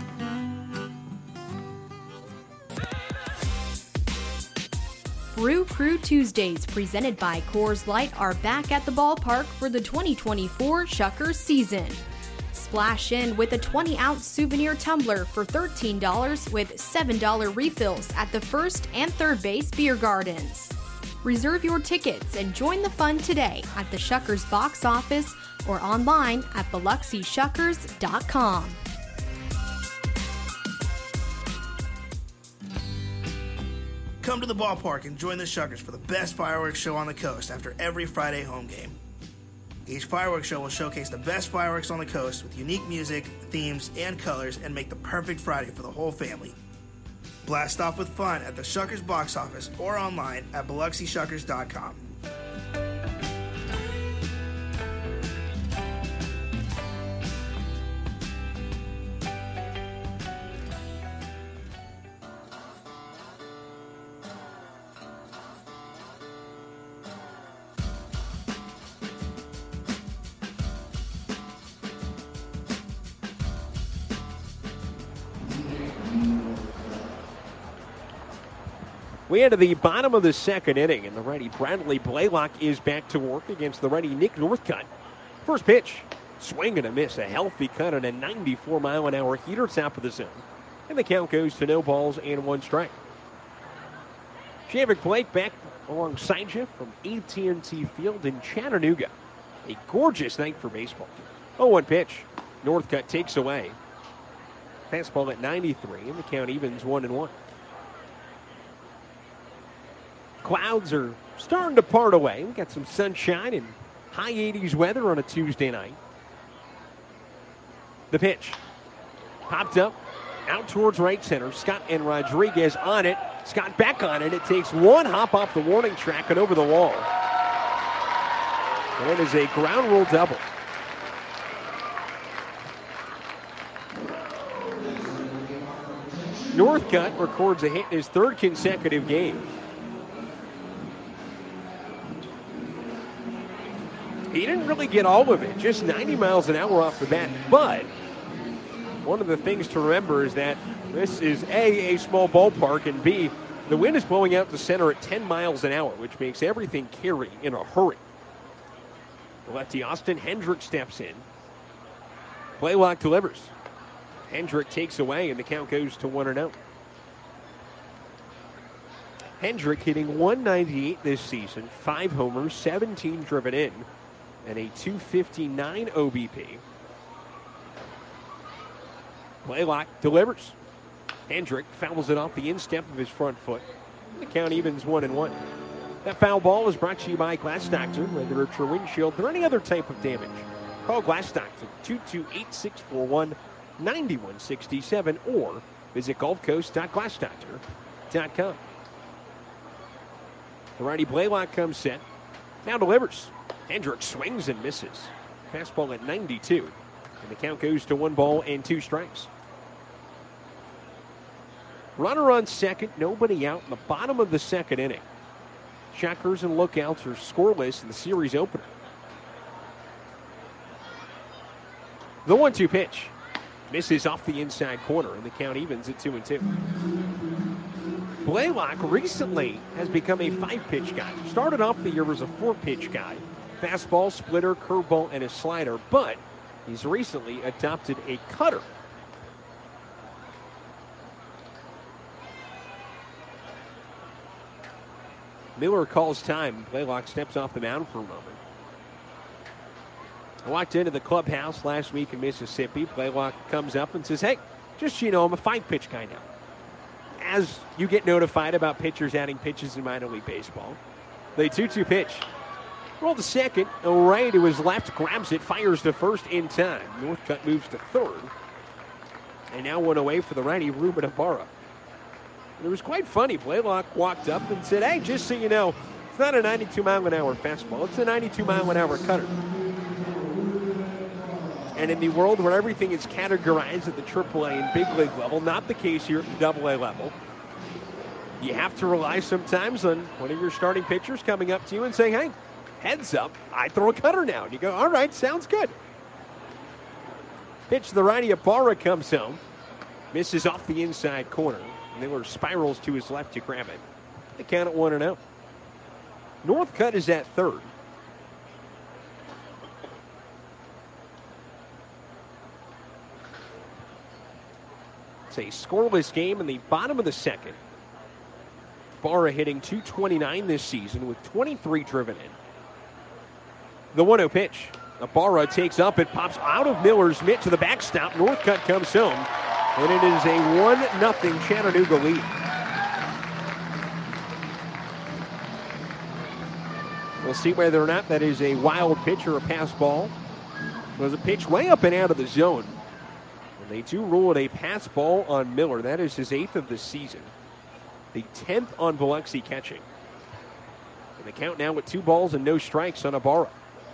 Brew Crew Tuesdays, presented by Coors Light, are back at the ballpark for the 2024 Shuckers season. Splash in with a 20-ounce souvenir tumbler for $13 with $7 refills at the first and third base beer gardens. Reserve your tickets and join the fun today at the Shuckers box office or online at BiloxiShuckers.com. Come to the ballpark and join the Shuckers for the best fireworks show on the coast after every Friday home game. Each fireworks show will showcase the best fireworks on the coast with unique music, themes, and colors and make the perfect Friday for the whole family. Blast off with fun at the Shuckers box office or online at BiloxiShuckers.com. We head to the bottom of the second inning, and the righty Bradley Blaylock is back to work against the righty Nick Northcutt. First pitch, swing and a miss, a healthy cut on a 94-mile-an-hour heater top of the zone. And the count goes to no balls and 1 strike. Javik Blake back alongside you from AT&T Field in Chattanooga. A gorgeous night for baseball. 0-1 pitch. Northcutt takes away. Fastball at 93, and the count evens 1-1. Clouds are starting to part away. We've got some sunshine and high 80s weather on a Tuesday night. The pitch. Popped up, out towards right center. Scott and Rodriguez on it. Scott back on it. It takes 1 hop off the warning track and over the wall. And it is a ground rule double. Northcutt records a hit in his 3rd consecutive game. He didn't really get all of it, just 90 miles an hour off the bat. But one of the things to remember is that this is A, small ballpark, and B, the wind is blowing out the center at 10 miles an hour, which makes everything carry in a hurry. The lefty Austin Hendrick steps in. Blaylock delivers. Hendrick takes away, and the count goes to 1-0. Hendrick hitting 198 this season, 5 homers, 17 driven in, and a 259 OBP. Blaylock delivers. Hendrick fouls it off the instep of his front foot. The count evens 1-1. That foul ball is brought to you by Glass Doctor, whether it's your windshield or any other type of damage. Call Glass Doctor 228-641-9167 or visit gulfcoast.glassdoctor.com. The righty Blaylock comes set. Now delivers. Hendrick swings and misses. Fastball at 92. And the count goes to 1 ball and 2 strikes. Runner on second, nobody out in the bottom of the second inning. Shuckers and Lookouts are scoreless in the series opener. The 1-2 pitch. Misses off the inside corner, and the count evens at 2-2. Blaylock recently has become a 5-pitch guy. Started off the year as a 4-pitch guy. Fastball, splitter, curveball, and a slider, but he's recently adopted a cutter. Miller calls time. Blaylock steps off the mound for a moment. I walked into the clubhouse last week in Mississippi. Blaylock comes up and says, hey, just so you know, I'm a 5-pitch guy now. As you get notified about pitchers adding pitches in minor league baseball. The 2-2 pitch. Roll to second. Right to his left, grabs it, fires to first in time. Northcutt moves to third. And now 1 away for the righty, Ruben Ibarra. It was quite funny. Blaylock walked up and said, hey, just so you know, it's not a 92-mile-an-hour fastball. It's a 92-mile-an-hour cutter. And in the world where everything is categorized at the AAA and big league level, not the case here at the AA level, you have to rely sometimes on one of your starting pitchers coming up to you and saying, hey, heads up, I throw a cutter now. And you go, all right, sounds good. Pitch to the righty, Ibarra comes home. Misses off the inside corner. Miller spirals to his left to grab it. The count at 1-0. Northcutt is at third. It's a scoreless game in the bottom of the second. Ibarra hitting .229 this season with 23 driven in. The 1-0 pitch. Ibarra takes up. It pops out of Miller's mitt to the backstop. Northcutt comes home. And it is a 1-0 Chattanooga lead. We'll see whether or not that is a wild pitch or a pass ball. It was a pitch way up and out of the zone. And they do rule it a pass ball on Miller. That is his 8th of the season. The 10th on Biloxi catching. And the count now with 2 balls and no strikes on Ibarra.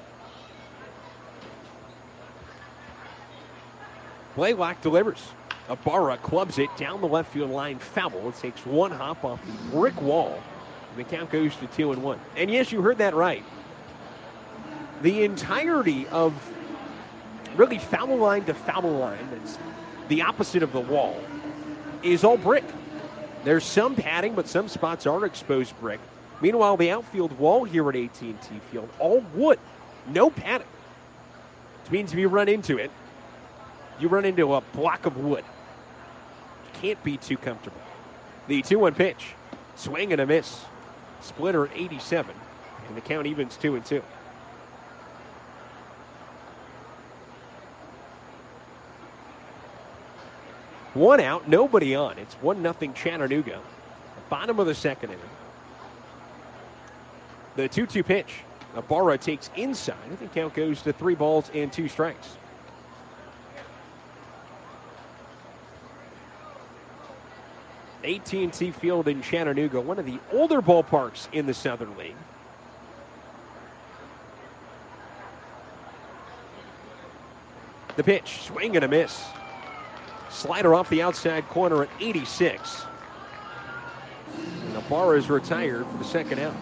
Blaylock delivers. Ibarra clubs it down the left field line foul. It takes 1 hop off the brick wall. And the count goes to 2-1. And yes, you heard that right. The entirety of really foul line to foul line, that's the opposite of the wall, is all brick. There's some padding, but some spots are exposed brick. Meanwhile, the outfield wall here at AT&T Field, all wood, no padding. Which means if you run into it, you run into a block of wood. Can't be too comfortable. The 2-1 pitch, swing and a miss. Splitter at 87, and the count evens 2-2. One out, nobody on. It's 1-0 Chattanooga. Bottom of the second inning. The 2-2 pitch. Ibarra takes inside. The count goes to 3 balls and 2 strikes. AT&T Field in Chattanooga, one of the older ballparks in the Southern League. The pitch, swing and a miss. Slider off the outside corner at 86. And Ibarra is retired for the second out.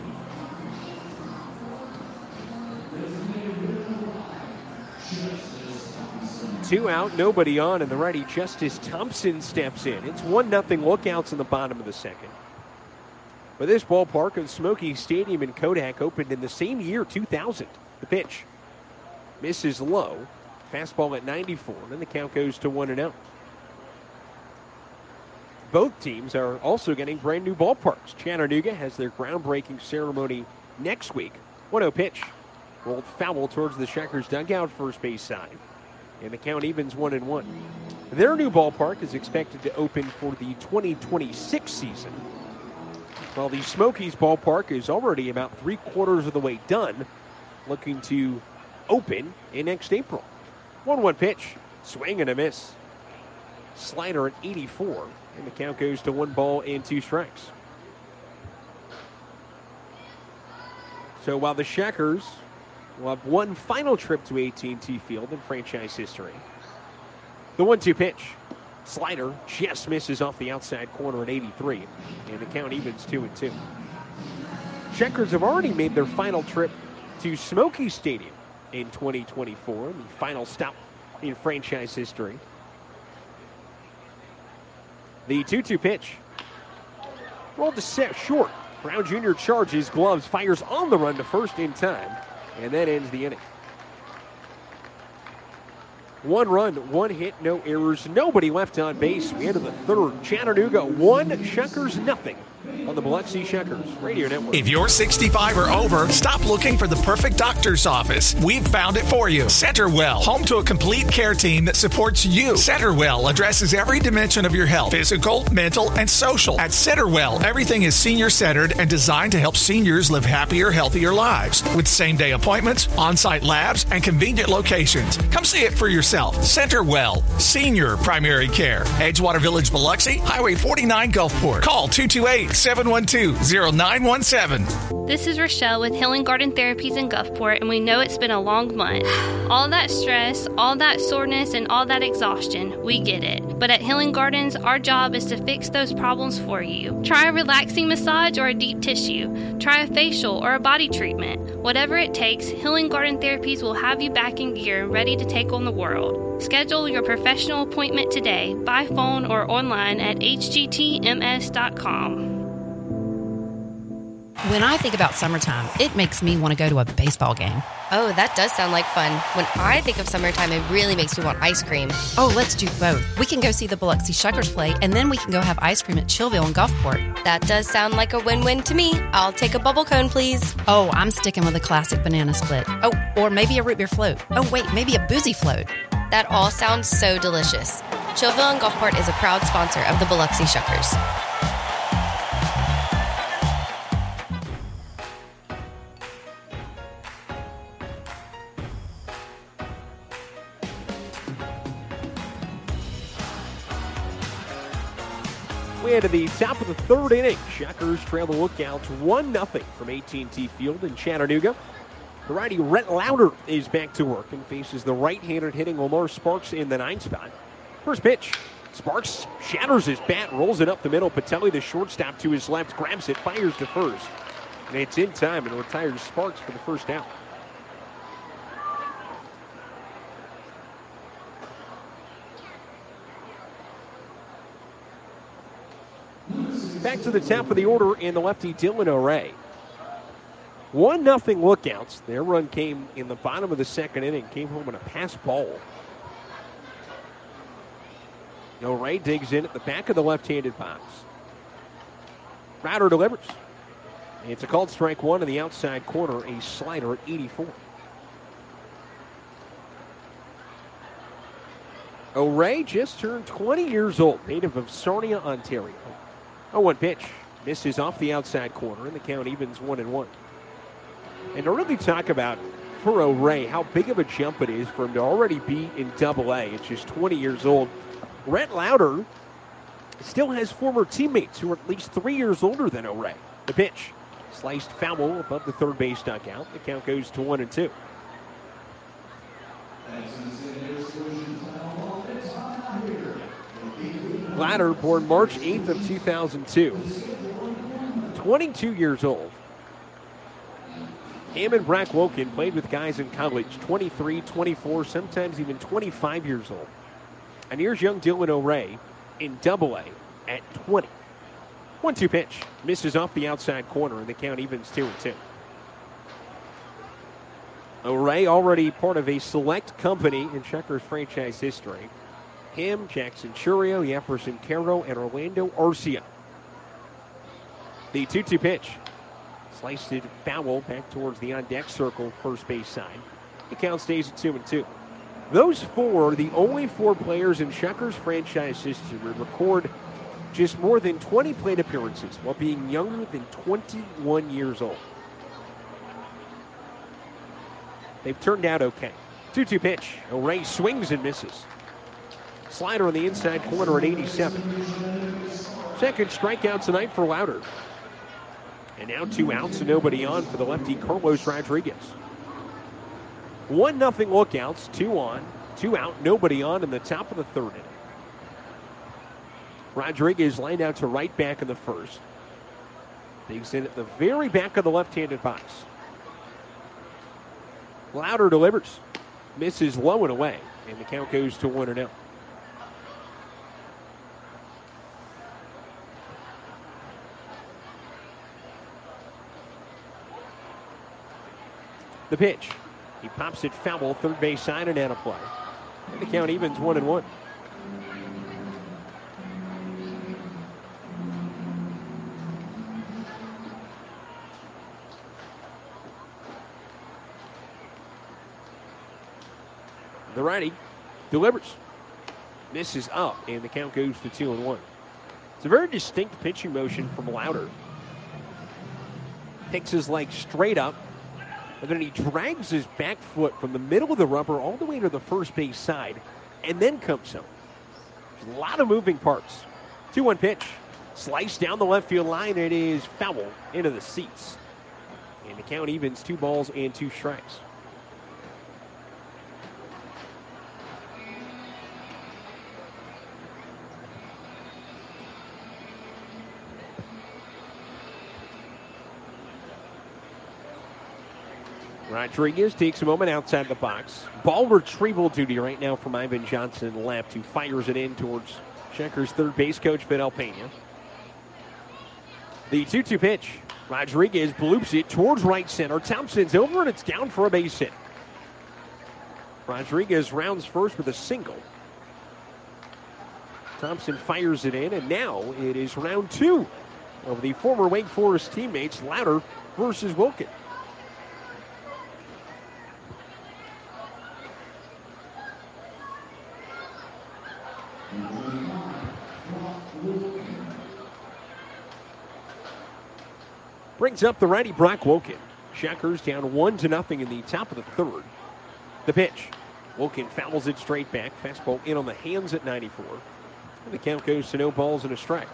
Two out, nobody on, and the righty Justice Thompson steps in. It's 1-0 Lookouts in the bottom of the second. But this ballpark of Smoky Stadium in Kodak opened in the same year, 2000. The pitch misses low. Fastball at 94, and the count goes to 1-0. Both teams are also getting brand new ballparks. Chattanooga has their groundbreaking ceremony next week. 1-0 pitch. Rolled foul towards the Checkers dugout, first base side. And the count evens 1-1. Their new ballpark is expected to open for the 2026 season. While the Smokies ballpark is already about 3/4 of the way done, looking to open in next April. 1-1 pitch, swing and a miss. Slider at 84, and the count goes to 1 ball and 2 strikes. So while the Checkers will have one final trip to AT&T Field in franchise history, the 1-2 pitch, slider just misses off the outside corner at 83, and the count evens 2-2. Checkers have already made their final trip to Smoky Stadium in 2024, the final stop in franchise history. The 2-2 pitch. Rolled to set short. Brown Jr. charges, gloves, fires on the run to first in time, and that ends the inning. 1 run, 1 hit, no errors, nobody left on base. We enter the third. Chattanooga 1, Shuckers 0 on the Biloxi Shuckers Radio Network. If you're 65 or over, stop looking for the perfect doctor's office. We've found it for you. Centerwell, home to a complete care team that supports you. Centerwell addresses every dimension of your health, physical, mental, and social. At Centerwell, everything is senior-centered and designed to help seniors live happier, healthier lives. With same-day appointments, on-site labs, and convenient locations. Come see it for yourself. Centerwell, senior primary care. Edgewater Village, Biloxi, Highway 49, Gulfport. Call 228-712-0917. This is Rochelle with Healing Garden Therapies in Gulfport, and we know it's been a long month. All that stress, all that soreness, and all that exhaustion, we get it. But at Healing Gardens, our job is to fix those problems for you. Try a relaxing massage or a deep tissue. Try a facial or a body treatment. Whatever it takes, Healing Garden Therapies will have you back in gear and ready to take on the world. Schedule your professional appointment today by phone or online at hgtms.com. When I think about summertime, it makes me want to go to a baseball game. Oh, that does sound like fun. When I think of summertime, it really makes me want ice cream. Oh, let's do both. We can go see the Biloxi Shuckers play, and then we can go have ice cream at Chillville and Gulfport. That does sound like a win-win to me. I'll take a bubble cone, please. Oh, I'm sticking with a classic banana split. Oh, or maybe a root beer float. Oh, wait, maybe a boozy float. That all sounds so delicious. Chillville and Gulfport is a proud sponsor of the Biloxi Shuckers. We head to the top of the third inning. Shuckers trail the Lookouts 1-0 from AT&T Field in Chattanooga. The righty Rhett Lauder is back to work and faces the right-handed hitting Lamar Sparks in the 9 spot. First pitch. Sparks shatters his bat, rolls it up the middle. Patelli, the shortstop, to his left, grabs it, fires to first. And it's in time and retires Sparks for the first out. Back to the top of the order in the lefty Dylan O'Ray. 1-0 Lookouts. Their run came in the bottom of the second inning, came home on a pass ball. O'Ray digs in at the back of the left-handed box. Router delivers. It's a called strike one in the outside corner, a slider at 84. O'Ray just turned 20 years old, native of Sarnia, Ontario. 0-1 pitch. Misses off the outside corner, and the count evens 1-1. And to really talk about, for O'Ray, how big of a jump it is for him to already be in Double-A. It's just 20 years old. Rhett Lauder still has former teammates who are at least 3 years older than O'Ray. The pitch. Sliced foul above the third base dugout. The count goes to 1-2. Lauder, born March 8th of 2002. 22 years old. Him and Brack Woken played with guys in college, 23, 24, sometimes even 25 years old. And here's young Dylan O'Ray in Double-A at 20. 1-2 pitch. Misses off the outside corner, and the count evens 2-2. O'Ray already part of a select company in Checkers franchise history. Him, Jackson Churio, Jefferson Caro, and Orlando Arcia. The 2-2 pitch. Sliced it foul back towards the on-deck circle, first base side. The count stays at 2-2. Those four are the only four players in Checkers franchise history to record just more than 20 plate appearances while being younger than 21 years old. They've turned out okay. 2-2 pitch. O'Ray swings and misses. Slider on the inside corner at 87. Second strikeout tonight for Lauder. And now 2 outs and nobody on for the lefty Carlos Rodriguez. 1-0 Lookouts, 2 on, 2 out, nobody on in the top of the third inning. Rodriguez lined out to right back in the first. Digs in at the very back of the left-handed box. Lauder delivers. Misses low and away, and the count goes to 1-0. The pitch. He pops it foul, third base side, and out of play. And the count evens 1-1. The righty delivers. Misses up, and the count goes to 2-1. It's a very distinct pitching motion from Lauder. Picks his leg straight up, and then he drags his back foot from the middle of the rubber all the way to the first base side, and then comes home. There's a lot of moving parts. 2-1 pitch. Sliced down the left field line. It is foul into the seats. And the count evens 2 balls and 2 strikes. Rodriguez takes a moment outside the box. Ball retrieval duty right now from Ivan Johnson left, who fires it in towards Checkers' third base coach, Fidel Pena. The 2-2 pitch. Rodriguez bloops it towards right center. Thompson's over, and it's down for a base hit. Rodriguez rounds first with a single. Thompson fires it in, and now it is round 2 of the former Wake Forest teammates, Lauder versus Wilkin. Brings up the righty Brock Woken. Checkers down 1-0 in the top of the third. The pitch. Woken fouls it straight back. Fastball in on the hands at 94. And the count goes to no balls and a strike.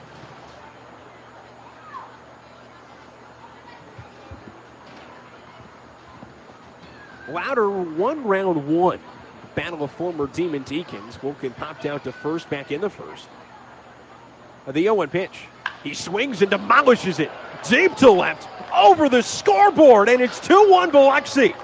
Lauder won round 1. Battle of former Demon Deacons. Woken popped out to first, back in the first. The 0-1 pitch. He swings and demolishes it. Deep to left, over the scoreboard, and it's 2-1 Biloxi.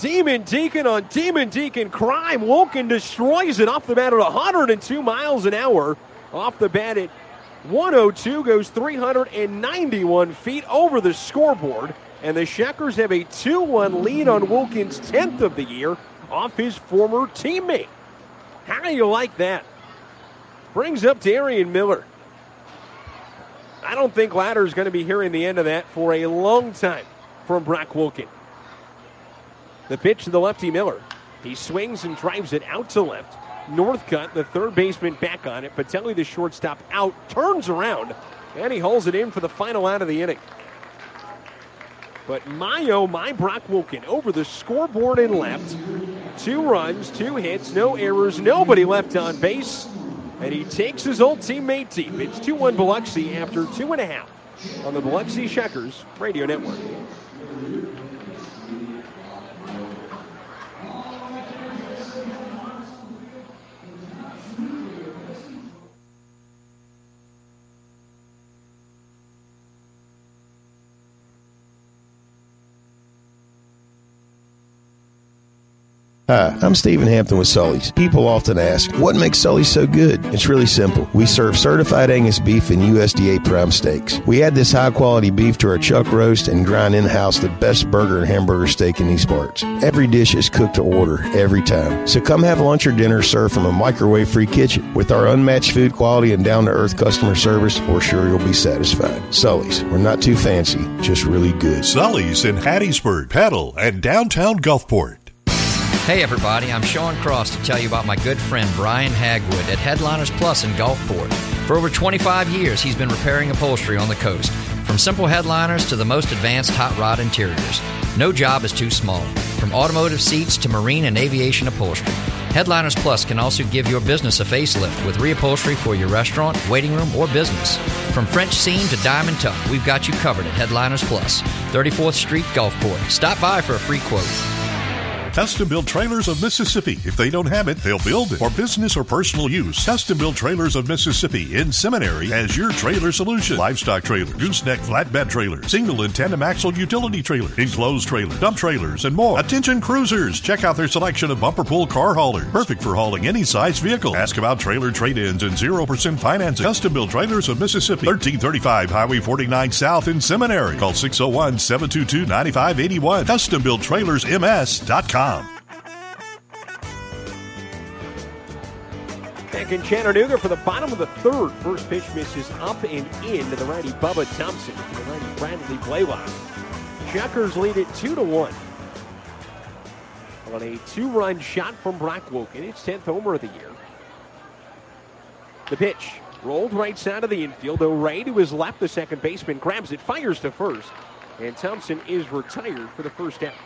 Demon Deacon on Demon Deacon crime. Wilkin destroys it off the bat at 102 miles an hour. Off the bat at 102, goes 391 feet over the scoreboard. And the Shuckers have a 2-1 lead on Wilkin's 10th of the year off his former teammate. How do you like that? Brings up Darian Miller. I don't think Ladder's going to be hearing the end of that for a long time from Brock Wilkin. The pitch to the lefty Miller. He swings and drives it out to left. Northcutt, the third baseman, back on it. Patelli, the shortstop, out, turns around, and he hauls it in for the final out of the inning. But my Brock Wilkin over the scoreboard and left. 2 runs, 2 hits, no errors, nobody left on base. And he takes his old teammate deep. It's 2-1 Biloxi after 2.5 on the Biloxi Shuckers Radio Network. Hi, I'm Stephen Hampton with Sully's. People often ask, what makes Sully's so good? It's really simple. We serve certified Angus beef and USDA prime steaks. We add this high-quality beef to our chuck roast and grind in-house the best burger and hamburger steak in these parts. Every dish is cooked to order, every time. So come have lunch or dinner served from a microwave-free kitchen. With our unmatched food quality and down-to-earth customer service, we're sure you'll be satisfied. Sully's. We're not too fancy, just really good. Sully's in Hattiesburg, Petal, and downtown Gulfport. Hey everybody, I'm Sean Cross to tell you about my good friend Brian Hagwood at Headliners Plus in Gulfport. For over 25 years, he's been repairing upholstery on the coast, from simple headliners to the most advanced hot rod interiors. No job is too small, from automotive seats to marine and aviation upholstery. Headliners Plus can also give your business a facelift with reupholstery for your restaurant, waiting room, or business. From French seam to diamond tuck, we've got you covered at Headliners Plus, 34th Street, Gulfport. Stop by for a free quote. Custom Built Trailers of Mississippi. If they don't have it, they'll build it. For business or personal use, Custom Built Trailers of Mississippi in Seminary has your trailer solution. Livestock trailer, gooseneck flatbed trailer, single and tandem axle utility trailer, enclosed trailer, dump trailers, and more. Attention cruisers, check out their selection of bumper pull car haulers. Perfect for hauling any size vehicle. Ask about trailer trade-ins and 0% financing. Custom Built Trailers of Mississippi, 1335 Highway 49 South in Seminary. Call 601-722-9581. CustomBuiltTrailersMS.com. Back in Chattanooga for the bottom of the third. First pitch misses up and in to the righty Bubba Thompson. To the righty Bradley Blaylock. Shuckers lead it 2-1. On a 2-run shot from Brock Wilkin. It's 10th homer of the year. The pitch rolled right side of the infield. O'Ray to his left. The second baseman grabs it, fires to first. And Thompson is retired for the first out.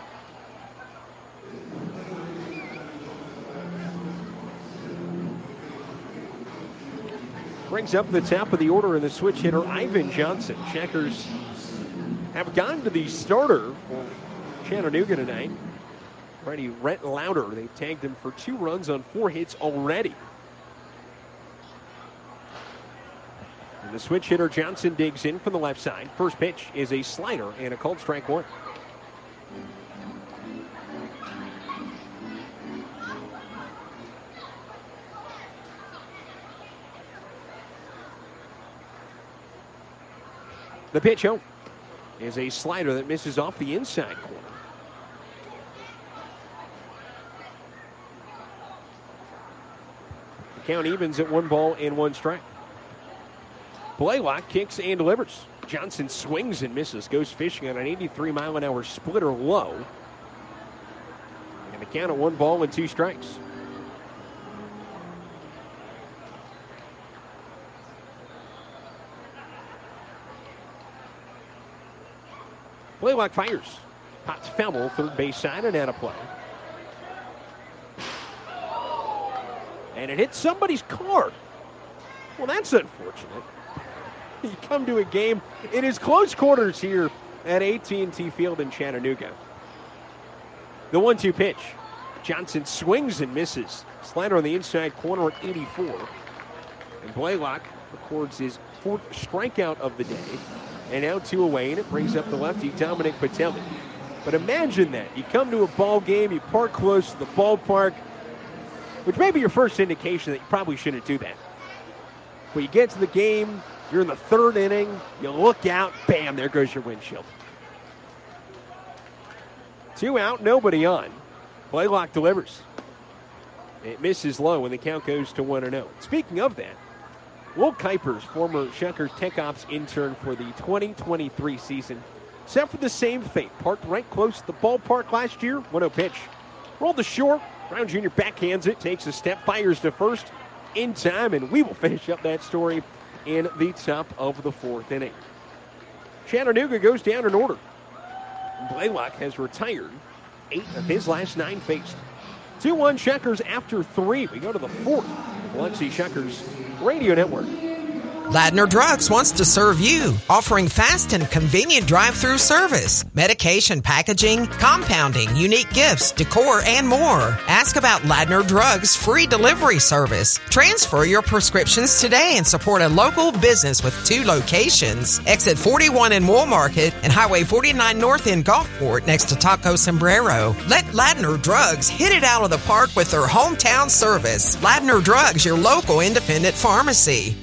Brings up the top of the order in the switch hitter, Ivan Johnson. Checkers have gone to the starter for Chattanooga tonight. Righty Rhett Lauder. They've tagged him for 2 runs on 4 hits already. And the switch hitter, Johnson, digs in from the left side. First pitch is a slider and a called strike 1. The pitch home is a slider that misses off the inside corner. The count evens at 1 ball and 1 strike. Blaylock kicks and delivers. Johnson swings and misses, goes fishing on an 83-mile-an-hour splitter low. And the count at 1 ball and 2 strikes. Blaylock fires. Potts foul, third base side and out of play. And it hits somebody's car. Well, that's unfortunate. You come to a game, it is close quarters here at AT&T Field in Chattanooga. The 1-2 pitch. Johnson swings and misses. Slider on the inside corner at 84. And Blaylock records his 4th strikeout of the day. And now 2 away, and it brings up the lefty, Dominic Patelli. But imagine that. You come to a ball game, you park close to the ballpark, which may be your first indication that you probably shouldn't do that. But you get to the game, you're in the third inning, you look out, bam, there goes your windshield. 2 out, nobody on. Blaylock delivers. It misses low when the count goes to 1-0. Speaking of that, Will Kuipers, former Shuckers Tech Ops intern for the 2023 season, set for the same fate. Parked right close to the ballpark last year. 1-0 pitch. Rolled to short. Brown Jr. backhands it, takes a step, fires to first in time, and we will finish up that story in the top of the 4th inning. Chattanooga goes down in order. Blaylock has retired 8 of his last 9 faced. 2-1 Shuckers after 3. We go to the 4th. Biloxi Shuckers Radio Network. Ladner Drugs wants to serve you, offering fast and convenient drive-through service, medication packaging, compounding, unique gifts, decor, and more. Ask about Ladner Drugs' free delivery service. Transfer your prescriptions today and support a local business with 2 locations. Exit 41 in Wool Market and Highway 49 North in Gulfport next to Taco Sombrero. Let Ladner Drugs hit it out of the park with their hometown service. Ladner Drugs, your local independent pharmacy.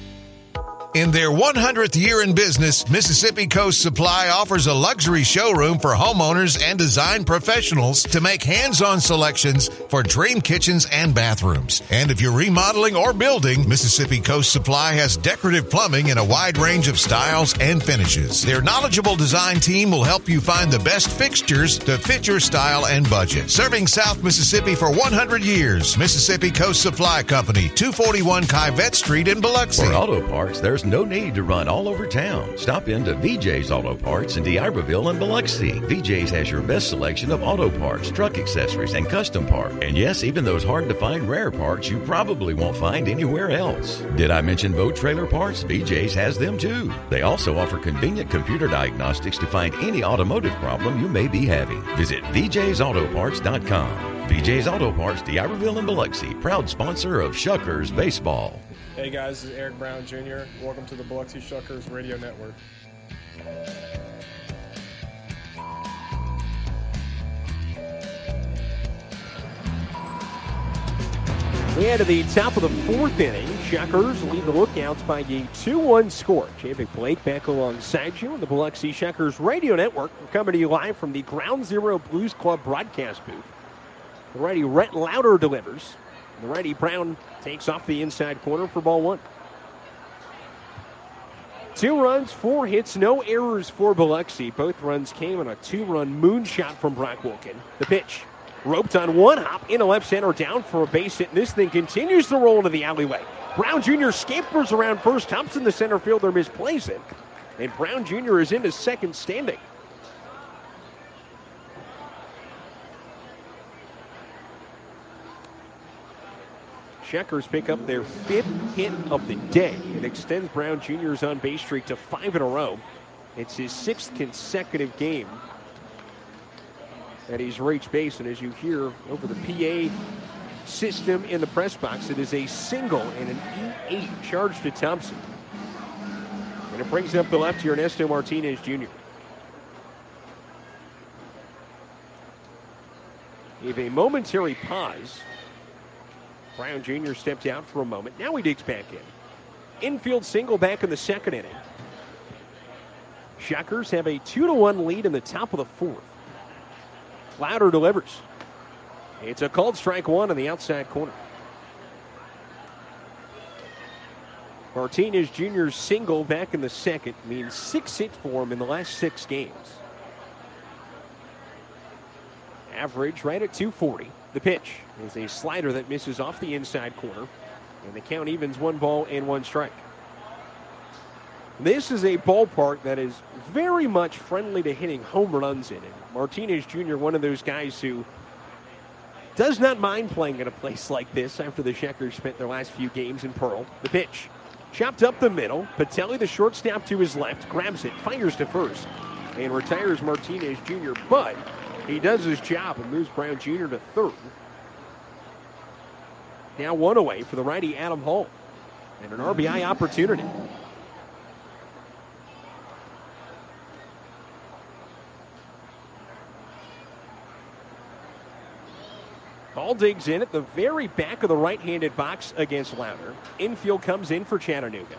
In their 100th year in business, Mississippi Coast Supply offers a luxury showroom for homeowners and design professionals to make hands-on selections for dream kitchens and bathrooms. And if you're remodeling or building, Mississippi Coast Supply has decorative plumbing in a wide range of styles and finishes. Their knowledgeable design team will help you find the best fixtures to fit your style and budget. Serving South Mississippi for 100 years, Mississippi Coast Supply Company, 241 Kivette Street in Biloxi. For auto parts, there's no need to run all over town. Stop into VJ's Auto Parts in D'Iberville and Biloxi. VJ's has your best selection of auto parts, truck accessories, and custom parts. And yes, even those hard-to-find rare parts you probably won't find anywhere else. Did I mention boat trailer parts? VJ's has them too. They also offer convenient computer diagnostics to find any automotive problem you may be having. Visit VJ'sAutoparts.com. VJ's Auto Parts, D'Iberville and Biloxi, proud sponsor of Shuckers Baseball. Hey guys, this is Eric Brown Jr. Welcome to the Biloxi Shuckers Radio Network. We head to the top of the 4th inning. Shuckers lead the Lookouts by a 2-1 score. Javic Blake back alongside you on the Biloxi Shuckers Radio Network. We're coming to you live from the Ground Zero Blues Club broadcast booth. The righty Rhett Louder delivers. The righty Brown takes off the inside corner for ball 1. 2 runs, 4 hits, no errors for Biloxi. Both runs came on a 2-run moonshot from Brock Wilkin. The pitch, roped on 1 hop into left center, down for a base hit. And this thing continues to roll into the alleyway. Brown Jr. scampers around first. Thompson, the center fielder, misplays it. And Brown Jr. is into second standing. Shuckers pick up their 5th hit of the day. It extends Brown Jr.'s on-base streak to 5 in a row. It's his 6th consecutive game that he's reached base. And as you hear over the PA system in the press box, it is a single and an E8 charge to Thompson. And it brings up the lefty Ernesto Martinez Jr. Gave a momentary pause. Brown Jr. stepped out for a moment. Now he digs back in. Infield single back in the 2nd inning. Shuckers have a 2-1 lead in the top of the 4th. Louder delivers. It's a called strike 1 on the outside corner. Martinez Jr.'s single back in the 2nd means 6 hits for him in the last 6 games. Average right at 240. The pitch is a slider that misses off the inside corner, and the count evens 1 ball and 1 strike. This is a ballpark that is very much friendly to hitting home runs in it. Martinez Jr., one of those guys who does not mind playing at a place like this after the Shuckers spent their last few games in Pearl. The pitch, chopped up the middle. Patelli, the shortstop, to his left, grabs it, fires to first, and retires Martinez Jr., but he does his job and moves Brown Jr. to 3rd. Now 1 away for the righty Adam Hall. And an RBI opportunity. Ball digs in at the very back of the right-handed box against Louder. Infield comes in for Chattanooga.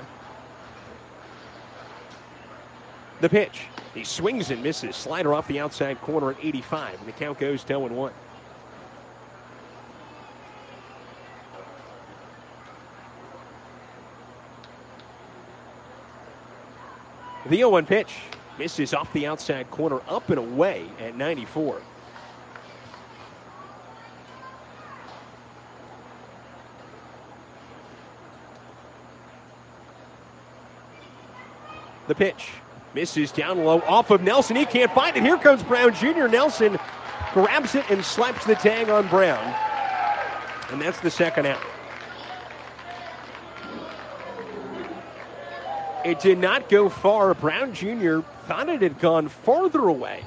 The pitch. He swings and misses. Slider off the outside corner at 85, and the count goes to 0-1. The 0-1 pitch. Misses off the outside corner, up and away at 94. The pitch. Misses down low off of Nelson. He can't find it. Here comes Brown Jr. Nelson grabs it and slaps the tag on Brown. And that's the second out. It did not go far. Brown Jr. thought it had gone farther away.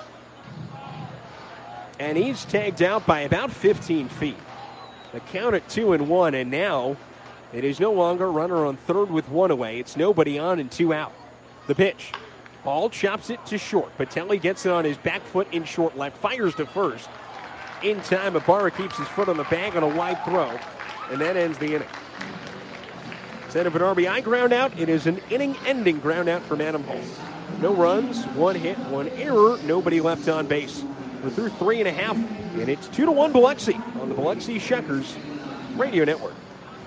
And he's tagged out by about 15 feet. The count at 2-1, and now it is no longer runner on third with one away. It's nobody on and 2 out. The pitch. Ball chops it to short. Patelli gets it on his back foot in short left. Fires to first. In time, Ibarra keeps his foot on the bag on a wide throw. And that ends the inning. Instead of an RBI ground out, it is an inning-ending ground out from Adam Holt. No runs, 1 hit, 1 error, nobody left on base. We're through 3.5, and it's 2-1 Biloxi on the Biloxi Shuckers Radio Network.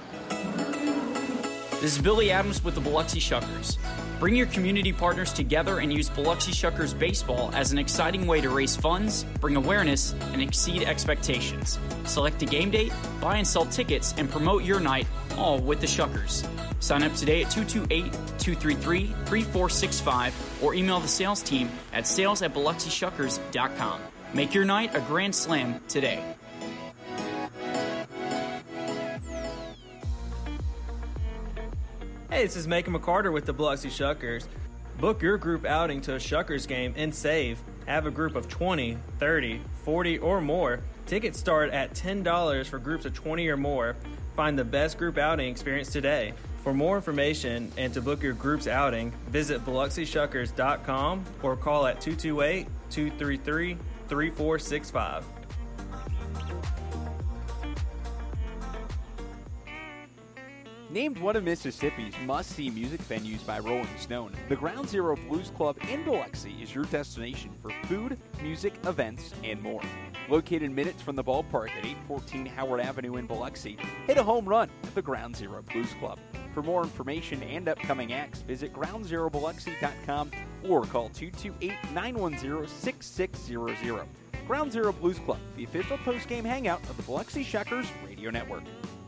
This is Billy Adams with the Biloxi Shuckers. Bring your community partners together and use Biloxi Shuckers Baseball as an exciting way to raise funds, bring awareness, and exceed expectations. Select a game date, buy and sell tickets, and promote your night, all with the Shuckers. Sign up today at 228-233-3465 or email the sales team at sales@biloxishuckers.com. Make your night a grand slam today. Hey, this is Macon McCarter with the Biloxi Shuckers. Book your group outing to a Shuckers game and save. Have a group of 20, 30, 40, or more. Tickets start at $10 for groups of 20 or more. Find the best group outing experience today. For more information and to book your group's outing, visit BiloxiShuckers.com or call at 228-233-3465. Named one of Mississippi's must-see music venues by Rolling Stone, the Ground Zero Blues Club in Biloxi is your destination for food, music, events, and more. Located minutes from the ballpark at 814 Howard Avenue in Biloxi, hit a home run at the Ground Zero Blues Club. For more information and upcoming acts, visit groundzerobiloxi.com or call 228-910-6600. Ground Zero Blues Club, the official post-game hangout of the Biloxi Shuckers Radio Network.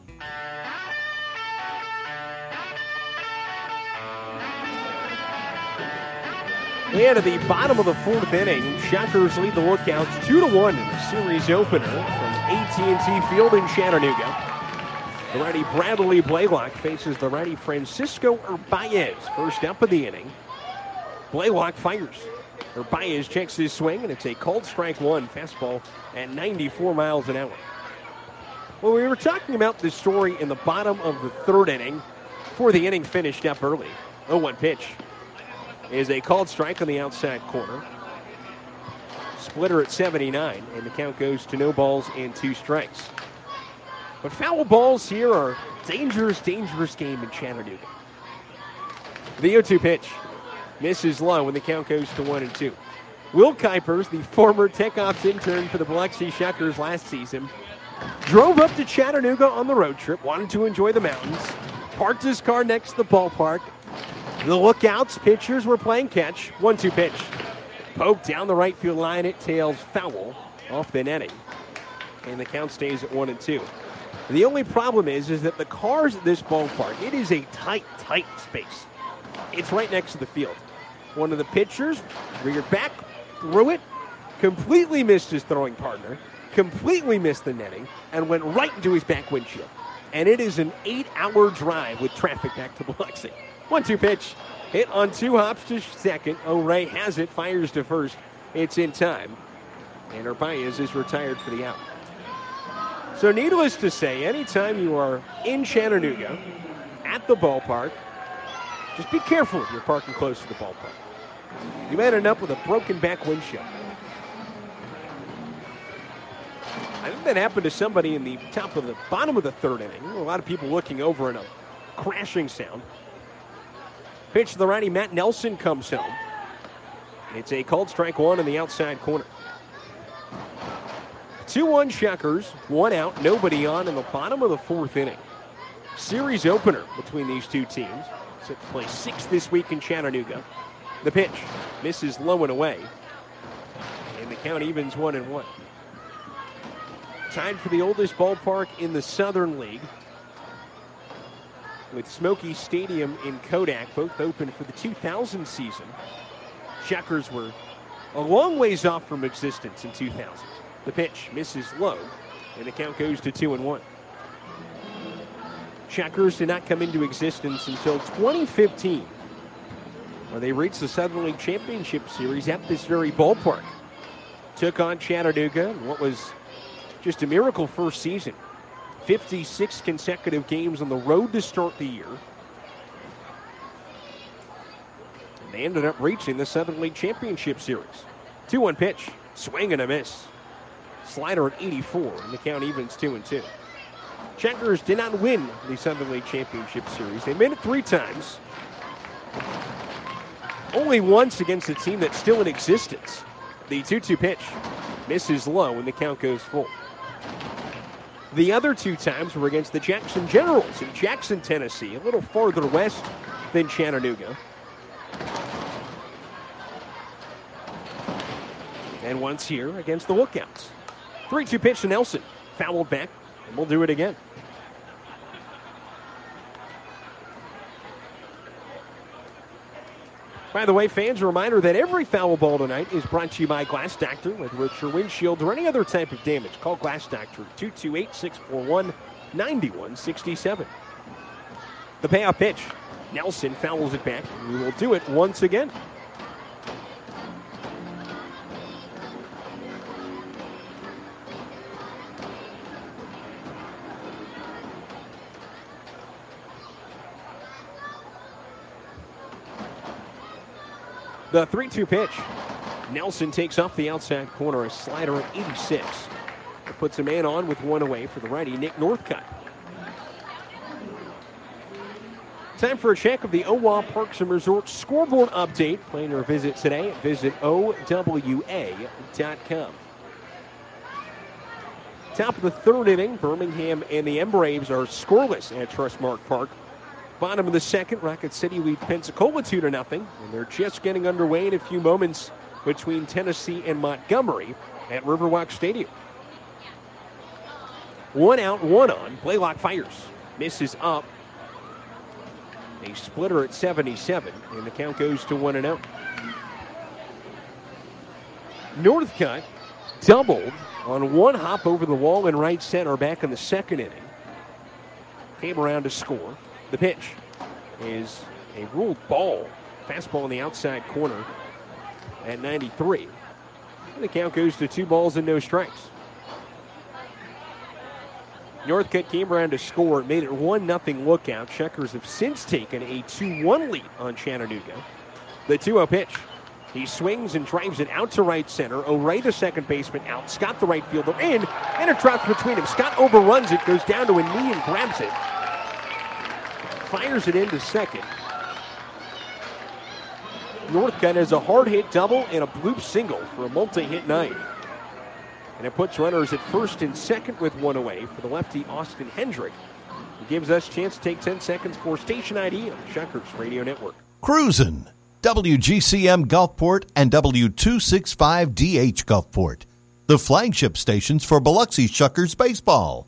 And at the bottom of the fourth inning, Shuckers lead the Lookouts 2-1 in the series opener from AT&T Field in Chattanooga. The righty Bradley Blaylock faces the righty Francisco Urbaez first up of the inning. Blaylock fires. Urbaez checks his swing, and it's a called strike one, fastball at 94 miles an hour. Well, we were talking about this story in the bottom of the third inning before the inning finished up early. 0-1 pitch is a called strike on the outside corner. Splitter at 79, and the count goes to no balls and 2 strikes. But foul balls here are dangerous, dangerous game in Chattanooga. The 0-2 pitch misses low, and the count goes to 1-2. Will Kuipers, the former Tech Ops intern for the Biloxi Shuckers last season, drove up to Chattanooga on the road trip, wanted to enjoy the mountains, parked his car next to the ballpark. The Lookouts pitchers were playing catch. 1-2 pitch. Poked down the right field line. It tails foul off the netting. And the count stays at 1-2. The only problem is that the cars at this ballpark, it is a tight, tight space. It's right next to the field. One of the pitchers reared back, threw it, completely missed his throwing partner, completely missed the netting, and went right into his back windshield. And it is an 8-hour drive with traffic back to Biloxi. 1-2 pitch. Hit on 2 hops to second. O'Ray has it, fires to first. It's in time. And Urbaez is retired for the out. So needless to say, anytime you are in Chattanooga, at the ballpark, just be careful if you're parking close to the ballpark. You might end up with a broken back windshield. I think that happened to somebody in the bottom of the third inning. A lot of people looking over in a crashing sound. Pitch to the righty, Matt Nelson comes home. It's a called strike one in the outside corner. 2-1 Shuckers, one out, nobody on in the bottom of the fourth inning. Series opener between these two teams. Set to play 6 this week in Chattanooga. The pitch misses low and away. And the count evens 1-1. Tied for the oldest ballpark in the Southern League, with Smoky Stadium in Kodak, both opened for the 2000 season. Shuckers were a long ways off from existence in 2000. The pitch misses low, and the count goes to 2-1. Shuckers did not come into existence until 2015, where they reached the Southern League Championship Series at this very ballpark. Took on Chattanooga in what was just a miracle first season. 56 consecutive games on the road to start the year. And they ended up reaching the Southern League Championship Series. 2-1 pitch, swing and a miss. Slider at 84, and the count evens 2-2. Checkers did not win the Southern League Championship Series. They made it 3 times. Only once against a team that's still in existence. The 2-2 pitch misses low, and the count goes full. The other 2 times were against the Jackson Generals in Jackson, Tennessee, a little farther west than Chattanooga. And once here against the Lookouts. 3-2 pitch to Nelson. Fouled back, and we'll do it again. By the way, fans, a reminder that every foul ball tonight is brought to you by Glass Doctor. Whether it's your windshield or any other type of damage, call Glass Doctor at 228-641-9167. The payoff pitch. Nelson fouls it back. We will do it once again. The 3-2 pitch. Nelson takes off the outside corner, a slider at 86. It puts a man on with 1 away for the righty, Nick Northcutt. Time for a check of the Owa Parks and Resorts scoreboard update. Plan your visit today at visitowa.com. Top of the third inning, Birmingham and the M-Braves are scoreless at Trustmark Park. Bottom of the second, Rocket City leads Pensacola 2-0, and they're just getting underway in a few moments between Tennessee and Montgomery at Riverwalk Stadium. 1 out, 1 on. Blaylock fires. Misses up. A splitter at 77, and the count goes to 1-0. Northcutt doubled on 1 hop over the wall in right center back in the second inning. Came around to score. The pitch is a ruled ball. Fastball in the outside corner at 93. And the count goes to 2 balls and no strikes. Northcutt came around to score, made it 1-0 Lookout. Checkers have since taken a 2-1 lead on Chattanooga. The 2-0 pitch. He swings and drives it out to right center. O'Ray, the second baseman, out. Scott, the right fielder, in. And it drops between him. Scott overruns it, goes down to a knee and grabs it. Fires it into second. Northcutt has a hard hit double and a bloop single for a multi-hit night. And it puts runners at first and second with 1 away for the lefty Austin Hendrick. It gives us a chance to take 10 seconds for station ID on the Shuckers Radio Network. Cruisin', WGCM Gulfport and W265DH Gulfport, the flagship stations for Biloxi Shuckers baseball.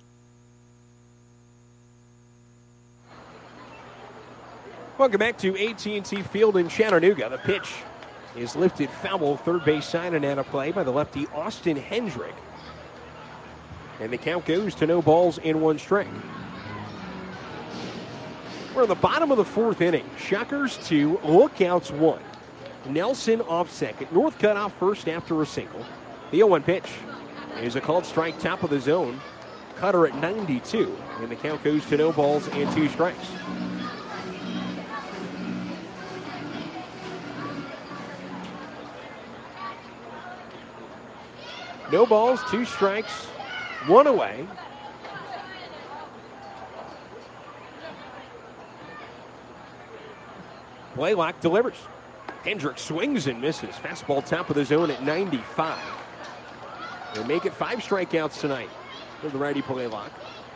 Welcome back to AT&T Field in Chattanooga. The pitch is lifted foul, third base side and out of play by the lefty Austin Hendrick. And the count goes to no balls and 1 strike. We're at the bottom of the fourth inning. Shuckers 2, Lookouts 1. Nelson off second. Northcutt off first after a single. The 0-1 pitch is a called strike, top of the zone. Cutter at 92. And the count goes to no balls and 2 strikes. No balls, 2 strikes One away. Blaylock delivers. Hendricks swings and misses. Fastball top of the zone at 95. They make it 5 strikeouts tonight for the righty Blaylock.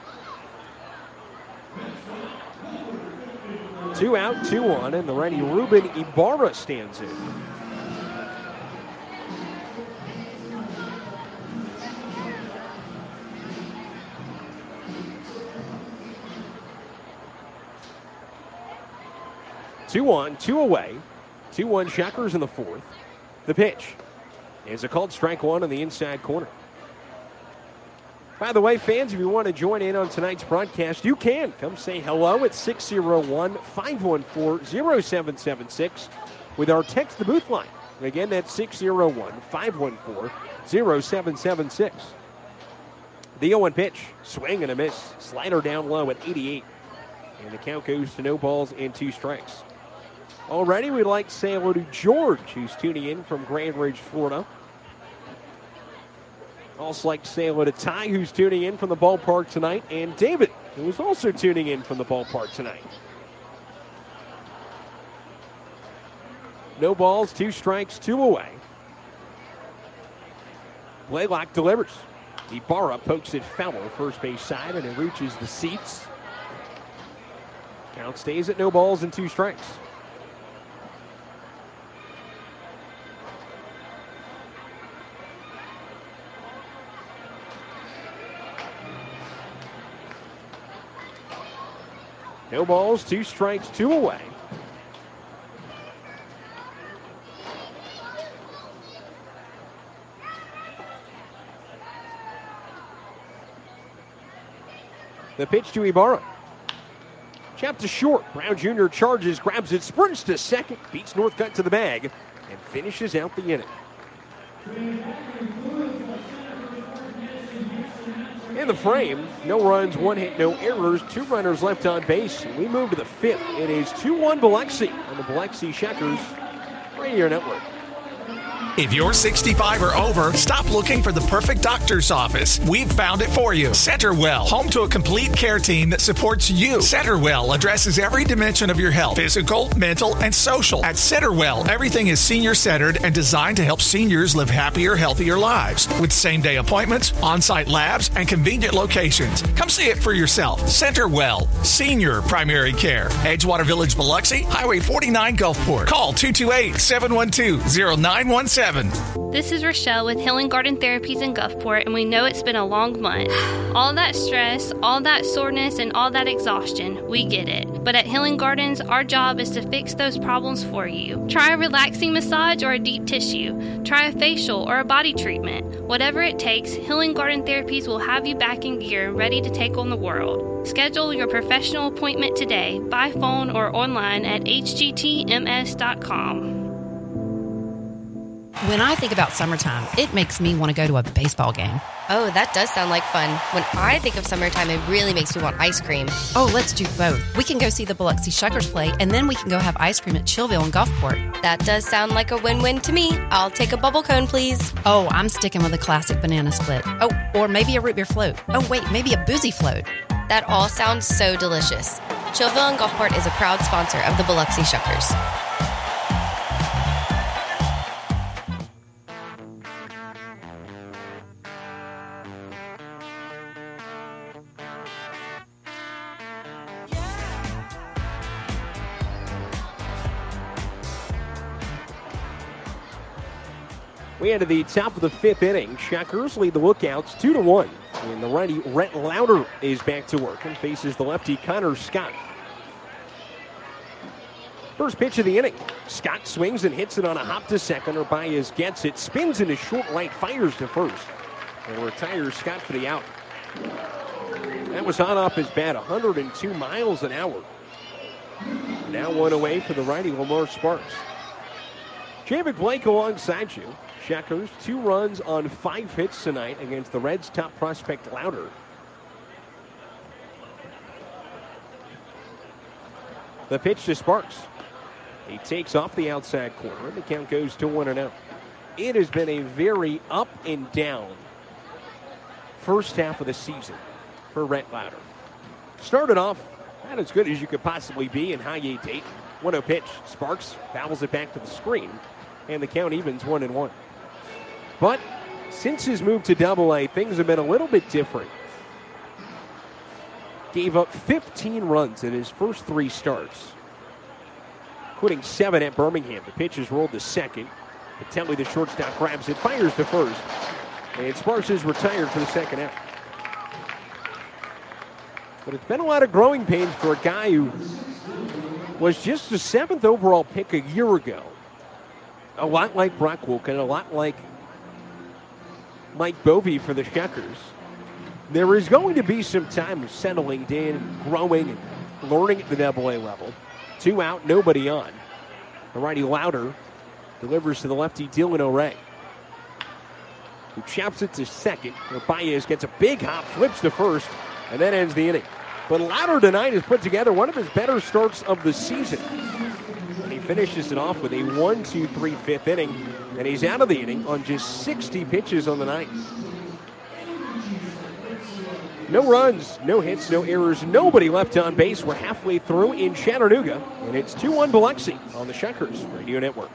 2 out, 2-1, and the righty Ruben Ibarra stands in. Two on, 2 away. 2-1 Shockers in the 4th. The pitch is a called strike 1 in the inside corner. By the way, fans, if you want to join in on tonight's broadcast, you can. Come say hello at 601-514-0776 with our text the booth line. Again, that's 601-514-0776. The 0-1 pitch, swing and a miss. Slider down low at 88. And the count goes to no balls and 2 strikes. Already, we'd like to say hello to George, who's tuning in from Grand Ridge, Florida. Also like to say hello to Ty, who's tuning in from the ballpark tonight, and David, who is also tuning in from the ballpark tonight. No balls, 2 strikes, 2 away. Blaylock delivers. Ibarra pokes it foul, first base side, and it reaches the seats. Count stays at no balls and 2 strikes. No balls, 2 strikes, 2 away. The pitch to Ibarra. Chopped to short. Brown Jr. charges, grabs it, sprints to second, beats Northcutt to the bag, and finishes out the inning. In the frame, no runs, 1 hit, no errors, 2 runners left on base. We move to the 5th. It is 2-1 Biloxi on the Biloxi Shockers Radio Network. If you're 65 or over, stop looking for the perfect doctor's office. We've found it for you. CenterWell, home to a complete care team that supports you. CenterWell addresses every dimension of your health, physical, mental, and social. At CenterWell, everything is senior-centered and designed to help seniors live happier, healthier lives. With same-day appointments, on-site labs, and convenient locations. Come see it for yourself. CenterWell, senior primary care. Edgewater Village, Biloxi, Highway 49, Gulfport. Call 228-712-0917. This is Rochelle with Healing Garden Therapies in Gulfport, and we know it's been a long month. All that stress, all that soreness, and all that exhaustion, we get it. But at Healing Gardens, our job is to fix those problems for you. Try a relaxing massage or a deep tissue. Try a facial or a body treatment. Whatever it takes, Healing Garden Therapies will have you back in gear, ready to take on the world. Schedule your professional appointment today by phone or online at hgtms.com. When I think about summertime, it makes me want to go to a baseball game. Oh, that does sound like fun. When I think of summertime, it really makes me want ice cream. Oh, let's do both. We can go see the Biloxi Shuckers play, and then we can go have ice cream at Chillville and Gulfport. That does sound like a win-win to me. I'll take a bubble cone, please. Oh, I'm sticking with a classic banana split. Oh, or maybe a root beer float. Oh, wait, maybe a boozy float. That all sounds so delicious. Chillville and Gulfport is a proud sponsor of the Biloxi Shuckers. We head to the top of the 5th inning. Shockers lead the Lookouts 2-1. And the righty Rhett Lauder is back to work and faces the lefty Connor Scott. First pitch of the inning. Scott swings and hits it on a hop to second. Baez gets it, spins into short right, fires to first, and retires Scott for the out. That was hot off his bat, 102 miles an hour. Now 1 away for the righty Lamar Sparks. Javid Blake alongside you. Shockers 2 runs on 5 hits tonight against the Reds' top prospect Lauder. The pitch to Sparks. He takes off the outside corner. The count goes to 1-0. It has been a very up and down first half of the seaon for Rhett Lauder. Started off not as good as you could possibly be in Highgate Dayton. 1-0 pitch. Sparks fouls it back to the screen, and the count evens 1-1. But since his move to Double-A, things have been a little bit different. Gave up 15 runs in his first 3 starts, including 7 at Birmingham. The pitch is rolled to second. Patelli, the shortstop, grabs it, fires to first, and Sparks is retired for the second out. But it's been a lot of growing pains for a guy who was just the 7th overall pick a year ago. A lot like Brock Wilken, a lot like Mike Bovee for the Shuckers. There is going to be some time settling in, growing, and learning at the Double-A level. 2 out, nobody on. The righty Lauder delivers to the lefty Dylan O'Ray, who chops it to second. Baez gets a big hop, flips to first, and that ends the inning. But Lauder tonight has put together one of his better starts of the season. And he finishes it off with a 1-2-3 5th inning, and he's out of the inning on just 60 pitches on the night. No runs, no hits, no errors, nobody left on base. We're halfway through in Chattanooga, and it's 2-1 Biloxi on the Shuckers Radio Network.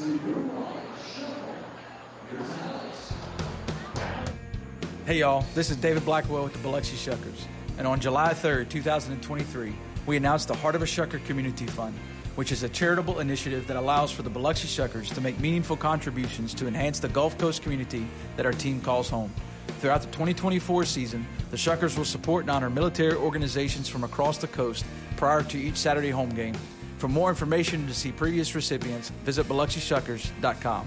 Hey y'all, this is David Blackwell with the Biloxi Shuckers. And on July 3rd, 2023, we announced the Heart of a Shucker Community Fund, which is a charitable initiative that allows for the Biloxi Shuckers to make meaningful contributions to enhance the Gulf Coast community that our team calls home. Throughout the 2024 season, the Shuckers will support and honor military organizations from across the coast prior to each Saturday home game. For more information and to see previous recipients, visit BiloxiShuckers.com.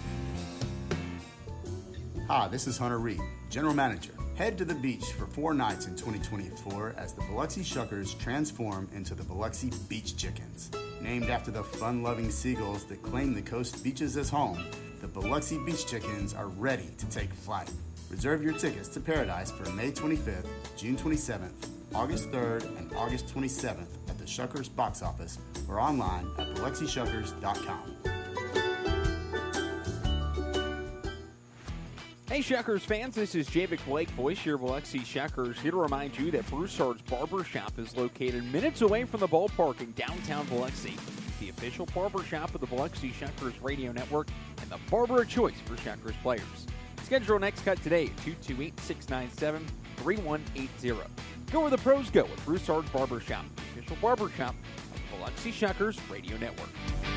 Hi, this is Hunter Reed, General Manager. Head to the beach for 4 nights in 2024 as the Biloxi Shuckers transform into the Biloxi Beach Chickens. Named after the fun-loving seagulls that claim the coast beaches as home, the Biloxi Beach Chickens are ready to take flight. Reserve your tickets to Paradise for May 25th, June 27th, August 3rd, and August 27th at the Shuckers box office or online at BiloxiShuckers.com. Hey Shuckers fans, this is Javic Blake, voice here of Biloxi Shuckers, here to remind you that Broussard's Barbershop is located minutes away from the ballpark in downtown Biloxi. The official barbershop of the Biloxi Shuckers Radio Network and the barber of choice for Shuckers players. Schedule your next cut today at 228-697-3180. Go where the pros go with Broussard's Barbershop, the official barbershop of the Biloxi Shuckers Radio Network.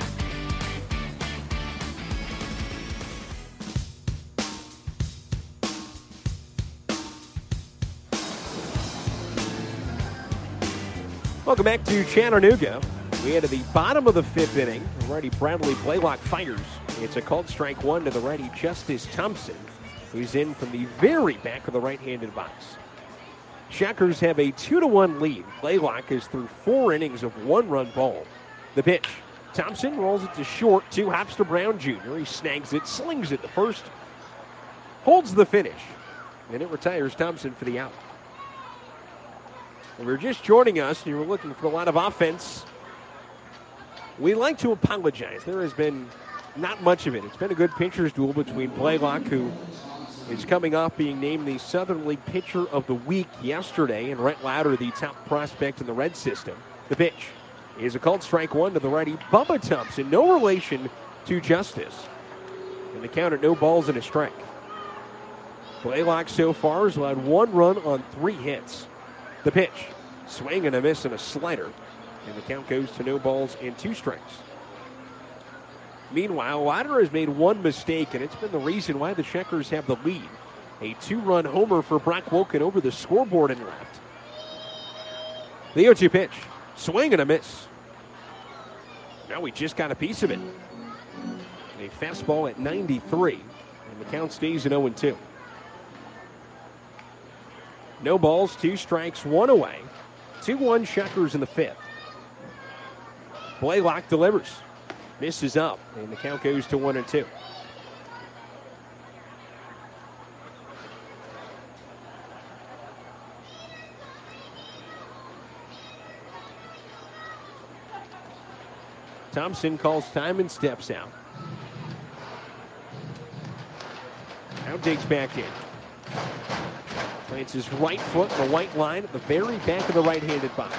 Welcome back to Chattanooga. We head to the bottom of the 5th inning. Righty Bradley Blaylock fires. It's a called strike 1 to the righty Justice Thompson, who's in from the very back of the right-handed box. Shuckers have a 2-1 lead. Blaylock is through 4 innings of 1-run ball. The pitch. Thompson rolls it to short. 2 hops to Brown Jr. He snags it, slings it to first, holds the finish, and it retires Thompson for the out. If you're just joining us and you're looking for a lot of offense, we'd like to apologize. There has been not much of it. It's been a good pitcher's duel between Blaylock, who is coming off being named the Southern League Pitcher of the Week yesterday, and Rhett Lauder, the top prospect in the Red system. The pitch is a called strike 1 to the righty Bubba Thompson, no relation to Justice. And the count at no balls and a strike. Blaylock so far has allowed 1 run on 3 hits. The pitch, swing and a miss and a slider, and the count goes to no balls and 2 strikes. Meanwhile, Lauder has made 1 mistake, and it's been the reason why the Shuckers have the lead. A 2-run homer for Brock Wilken over the scoreboard and left. The 0-2 pitch, swing and a miss. Now we just got a piece of it. A fastball at 93, and the count stays at 0-2. No balls, 2 strikes, 1 away. 2-1 Shuckers in the 5th. Blaylock delivers. Misses up, and the count goes to 1-2. Thompson calls time and steps out. Now digs back in. Plants his right foot in the white line at the very back of the right-handed box.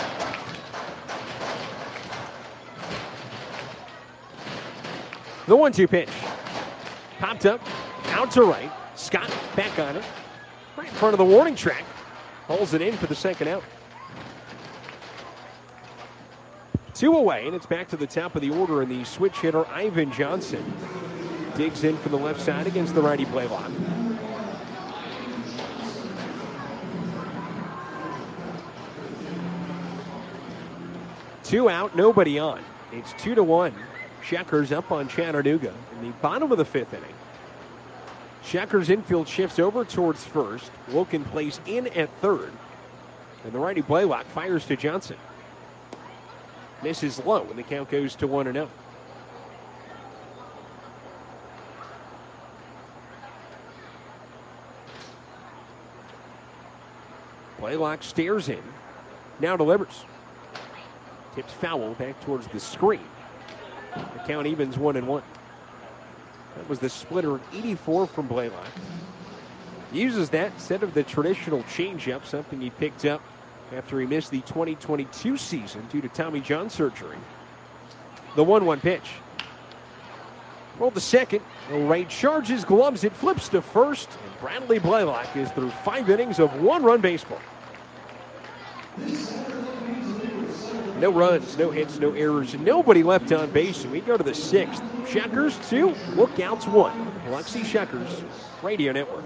The 1-2 pitch. Popped up, out to right. Scott back on it. Right in front of the warning track. Pulls it in for the second out. 2 away, and it's back to the top of the order, and the switch hitter, Ivan Johnson, digs in for the left side against the righty Blaylock. Two out, nobody on. It's 2-1. Shuckers up on Chattanooga in the bottom of the 5th inning. Shuckers' infield shifts over towards first. Wilkin plays in at third. And the righty Blaylock fires to Johnson. Misses low, and the count goes to 1-0. Blaylock stares in. Now delivers. Tips foul back towards the screen. The count evens 1-1. That was the splitter of 84 from Blaylock. Uses that instead of the traditional changeup, something he picked up after he missed the 2022 season due to Tommy John surgery. The 1-1 pitch. Rolled the second. The right charges, gloves it, flips to first. And Bradley Blaylock is through 5 innings of 1-run baseball. No runs, no hits, no errors, nobody left on base. And we go to the 6th. Shuckers 2, Lookouts 1. Biloxi Shuckers Radio Network.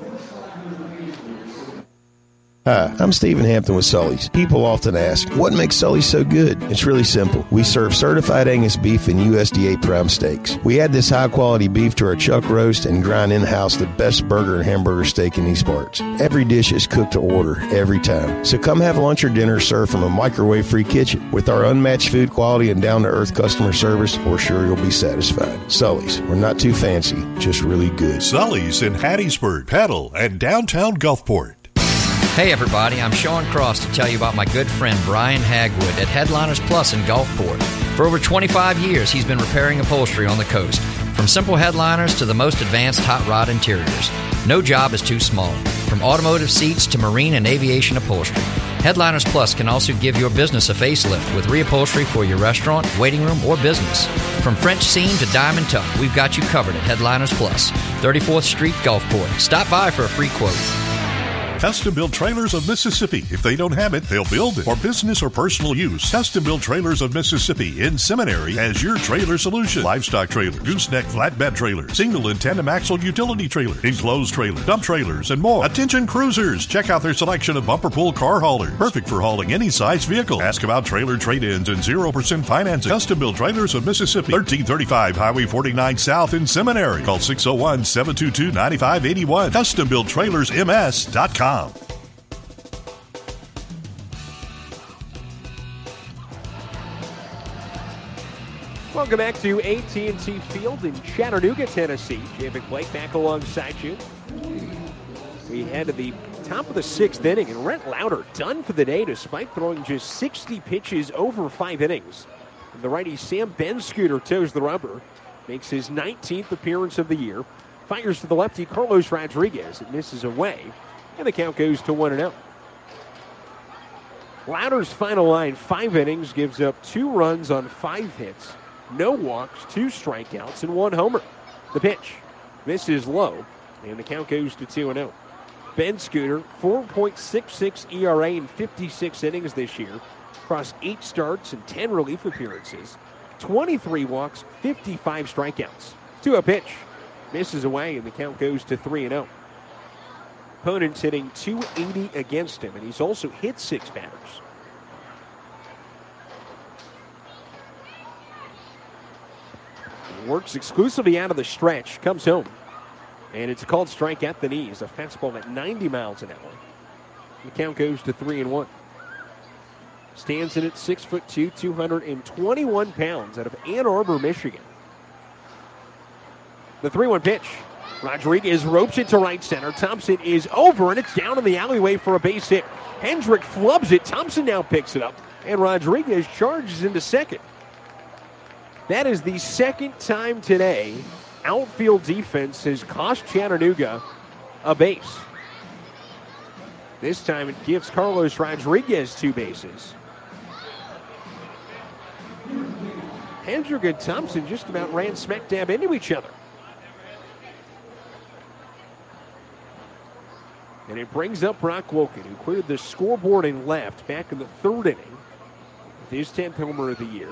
Hi, I'm Stephen Hampton with Sully's. People often ask, what makes Sully's so good? It's really simple. We serve certified Angus beef and USDA prime steaks. We add this high-quality beef to our chuck roast and grind in-house the best burger and hamburger steak in these parts. Every dish is cooked to order, every time. So come have lunch or dinner served from a microwave-free kitchen. With our unmatched food quality and down-to-earth customer service, we're sure you'll be satisfied. Sully's, we're not too fancy, just really good. Sully's in Hattiesburg, Petal, and downtown Gulfport. Hey everybody, I'm Sean Cross to tell you about my good friend Brian Hagwood at Headliners Plus in Gulfport. For over 25 years, he's been repairing upholstery on the coast. From simple headliners to the most advanced hot rod interiors. No job is too small. From automotive seats to marine and aviation upholstery. Headliners Plus can also give your business a facelift with reupholstery for your restaurant, waiting room, or business. From French seam to diamond tuck, we've got you covered at Headliners Plus, 34th Street, Gulfport. Stop by for a free quote. Custom Built Trailers of Mississippi. If they don't have it, they'll build it. For business or personal use, Custom Built Trailers of Mississippi in Seminary has your trailer solution. Livestock trailer, gooseneck flatbed trailer, single and tandem axle utility trailer, enclosed trailer, dump trailers, and more. Attention cruisers, check out their selection of bumper pull car haulers. Perfect for hauling any size vehicle. Ask about trailer trade-ins and 0% financing. Custom Built Trailers of Mississippi, 1335 Highway 49 South in Seminary. Call 601-722-9581. CustomBuiltTrailersMS.com. Welcome back to AT&T Field in Chattanooga, Tennessee. David Blake back alongside you. We head to the top of the 6th inning, and Rhett Lauder done for the day despite throwing just 60 pitches over 5 innings. And the righty Sam Benscooter toes the rubber, makes his 19th appearance of the year, fires to the lefty Carlos Rodriguez. It misses away, and the count goes to 1-0. Lauder's final line, 5 innings, gives up 2 runs on 5 hits, no walks, 2 strikeouts, and 1 homer. The pitch misses low, and the count goes to 2-0. Benscooter, 4.66 ERA in 56 innings this year, across 8 starts and 10 relief appearances, 23 walks, 55 strikeouts. To a pitch, misses away, and the count goes to 3-0. Opponent's hitting .280 against him, and he's also hit 6 batters. He works exclusively out of the stretch, comes home, and it's a called strike at the knees, a fastball at 90 miles an hour. The count goes to 3-1. Stands in at 6'2", 221 pounds, out of Ann Arbor, Michigan. The 3-1 pitch. Rodriguez ropes it to right center. Thompson is over, and it's down in the alleyway for a base hit. Hendrick flubs it. Thompson now picks it up, and Rodriguez charges into second. That is the second time today outfield defense has cost Chattanooga a base. This time it gives Carlos Rodriguez 2 bases. Hendrick and Thompson just about ran smack dab into each other. And it brings up Brock Wilken, who cleared the scoreboard and left back in the 3rd inning with his 10th homer of the year.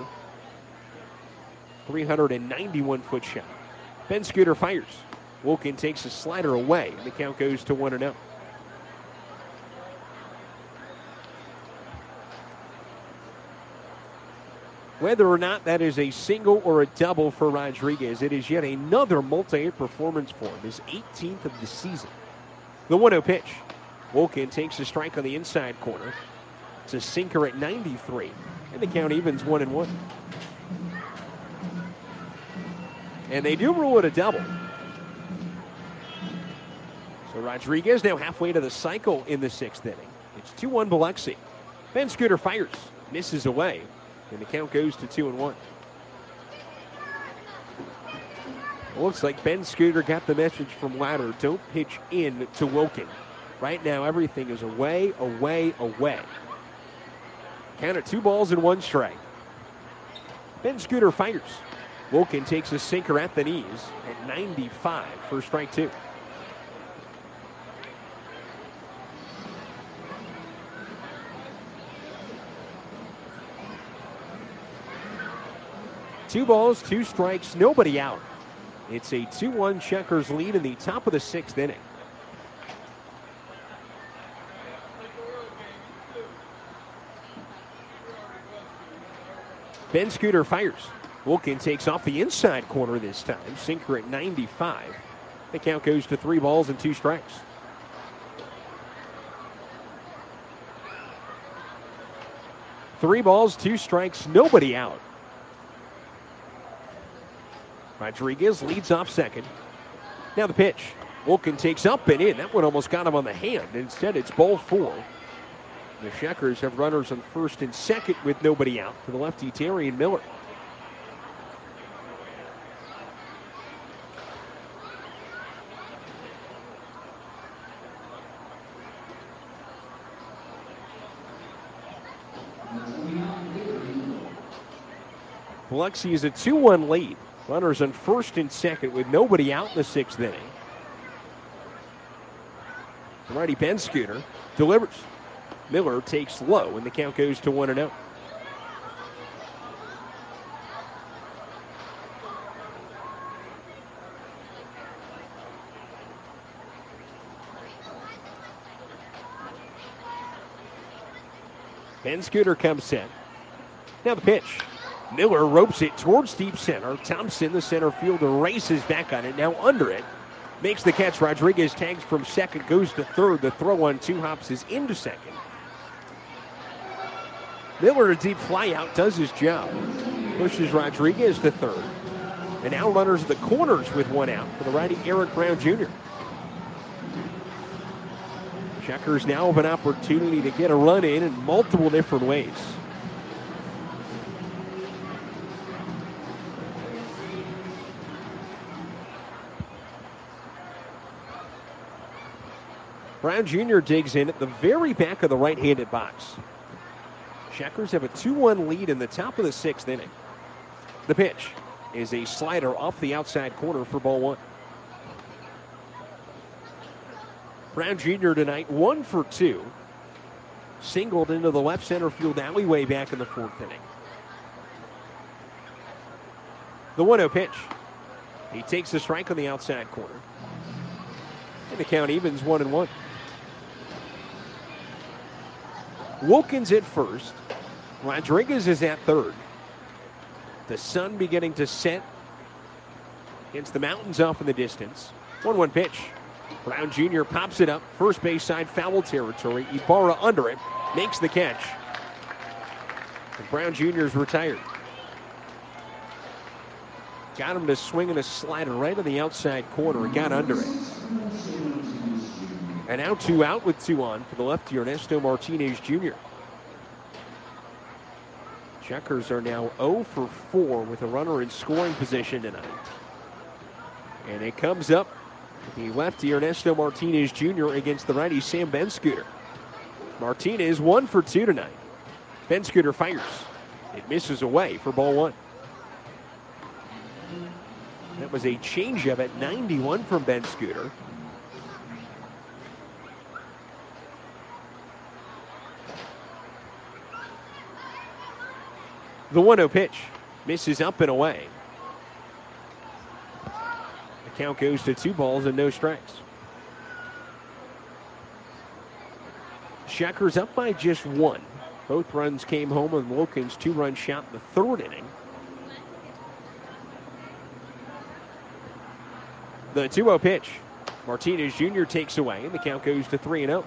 391-foot shot. Ben Scooter fires. Wilken takes a slider away, and the count goes to 1-0. Whether or not that is a single or a double for Rodriguez, it is yet another multi-hit performance for him, his 18th of the season. The 1-0 pitch. Wilken takes a strike on the inside corner. It's a sinker at 93, and the count evens 1-1. And they do rule it a double. So Rodriguez now halfway to the cycle in the 6th inning. It's 2-1 Biloxi. Ben Scooter fires, misses away, and the count goes to 2-1. It looks like Ben Scooter got the message from Ladder. Don't pitch in to Wilken. Right now, everything is away, away, away. Count at 2 balls and 1 strike. Ben Scooter fires. Wilken takes a sinker at the knees at 95 for strike 2. Two balls, 2 strikes, nobody out. It's a 2-1 Checkers lead in the top of the 6th inning. Ben Scooter fires. Wilken takes off the inside corner this time. Sinker at 95. The count goes to 3 balls and 2 strikes. Three balls, 2 strikes, nobody out. Rodriguez leads off second. Now the pitch. Wilken takes up and in. That one almost got him on the hand. Instead, it's ball 4. The Checkers have runners on first and second with nobody out for the lefty Darian Miller. Biloxi is a 2-1 lead. Runners on first and second with nobody out in the 6th inning. The righty Ben Scooter delivers. Miller takes low, and the count goes to 1-0. Ben Scooter comes set. Now the pitch. Miller ropes it towards deep center. Thompson, the center fielder, races back on it. Now under it. Makes the catch. Rodriguez tags from second, goes to third. The throw on 2 hops is into second. Miller, a deep fly out, does his job. Pushes Rodriguez to third. And now runners at the corners with 1 out for the righty Eric Brown Jr. Checkers now have an opportunity to get a run in multiple different ways. Brown Jr. digs in at the very back of the right-handed box. Checkers have a 2-1 lead in the top of the 6th inning. The pitch is a slider off the outside corner for ball 1. Brown Jr. tonight 1 for 2. Singled into the left center field alleyway back in the 4th inning. The 1-0 pitch. He takes the strike on the outside corner. And the count evens 1-1. Wilken's at first. Rodriguez is at third. The sun beginning to set against the mountains off in the distance. 1-1 pitch. Brown Jr. pops it up. First base side, foul territory. Ibarra under it. Makes the catch. And Brown Jr. is retired. Got him to swing in a slider right on the outside corner and got under it. And now 2 out with 2 on for the lefty Ernesto Martinez Jr. Checkers are now 0 for 4 with a runner in scoring position tonight. And it comes up the lefty Ernesto Martinez Jr. against the righty Sam Ben Scooter. Martinez 1 for 2 tonight. Ben Scooter fires. It misses away for ball 1. That was a changeup at 91 from Ben Scooter. The 1-0 pitch misses up and away. The count goes to 2 balls and no strikes. Shuckers up by just 1. Both runs came home on Wilkins' 2-run shot in the 3rd inning. The 2-0 pitch. Martinez Jr. takes away, and the count goes to 3-0.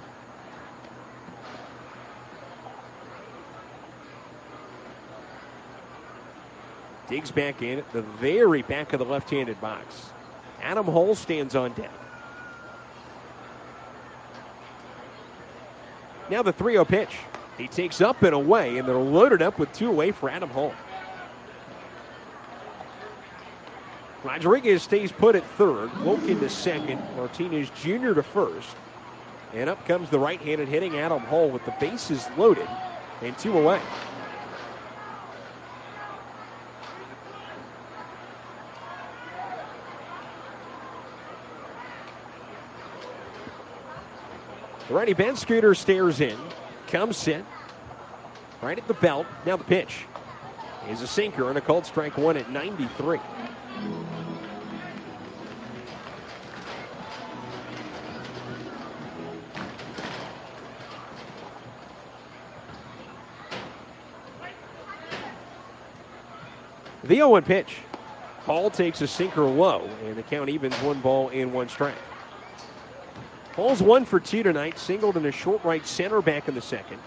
Digs back in at the very back of the left-handed box. Adam Hull stands on deck. Now the 3-0 pitch. He takes up and away, and they're loaded up with 2 away for Adam Hull. Rodriguez stays put at 3rd. Wilkin to 2nd. Martinez Jr. to 1st. And up comes the right-handed hitting Adam Hull with the bases loaded and 2 away. The righty Ben Scooter stares in, comes set, right at the belt. Now the pitch is a sinker and a called strike 1 at 93. The 0-1 pitch. Hall takes a sinker low, and the count evens 1 ball and 1 strike. Hall's 1 for 2 tonight, singled in a short right center back in the 2nd.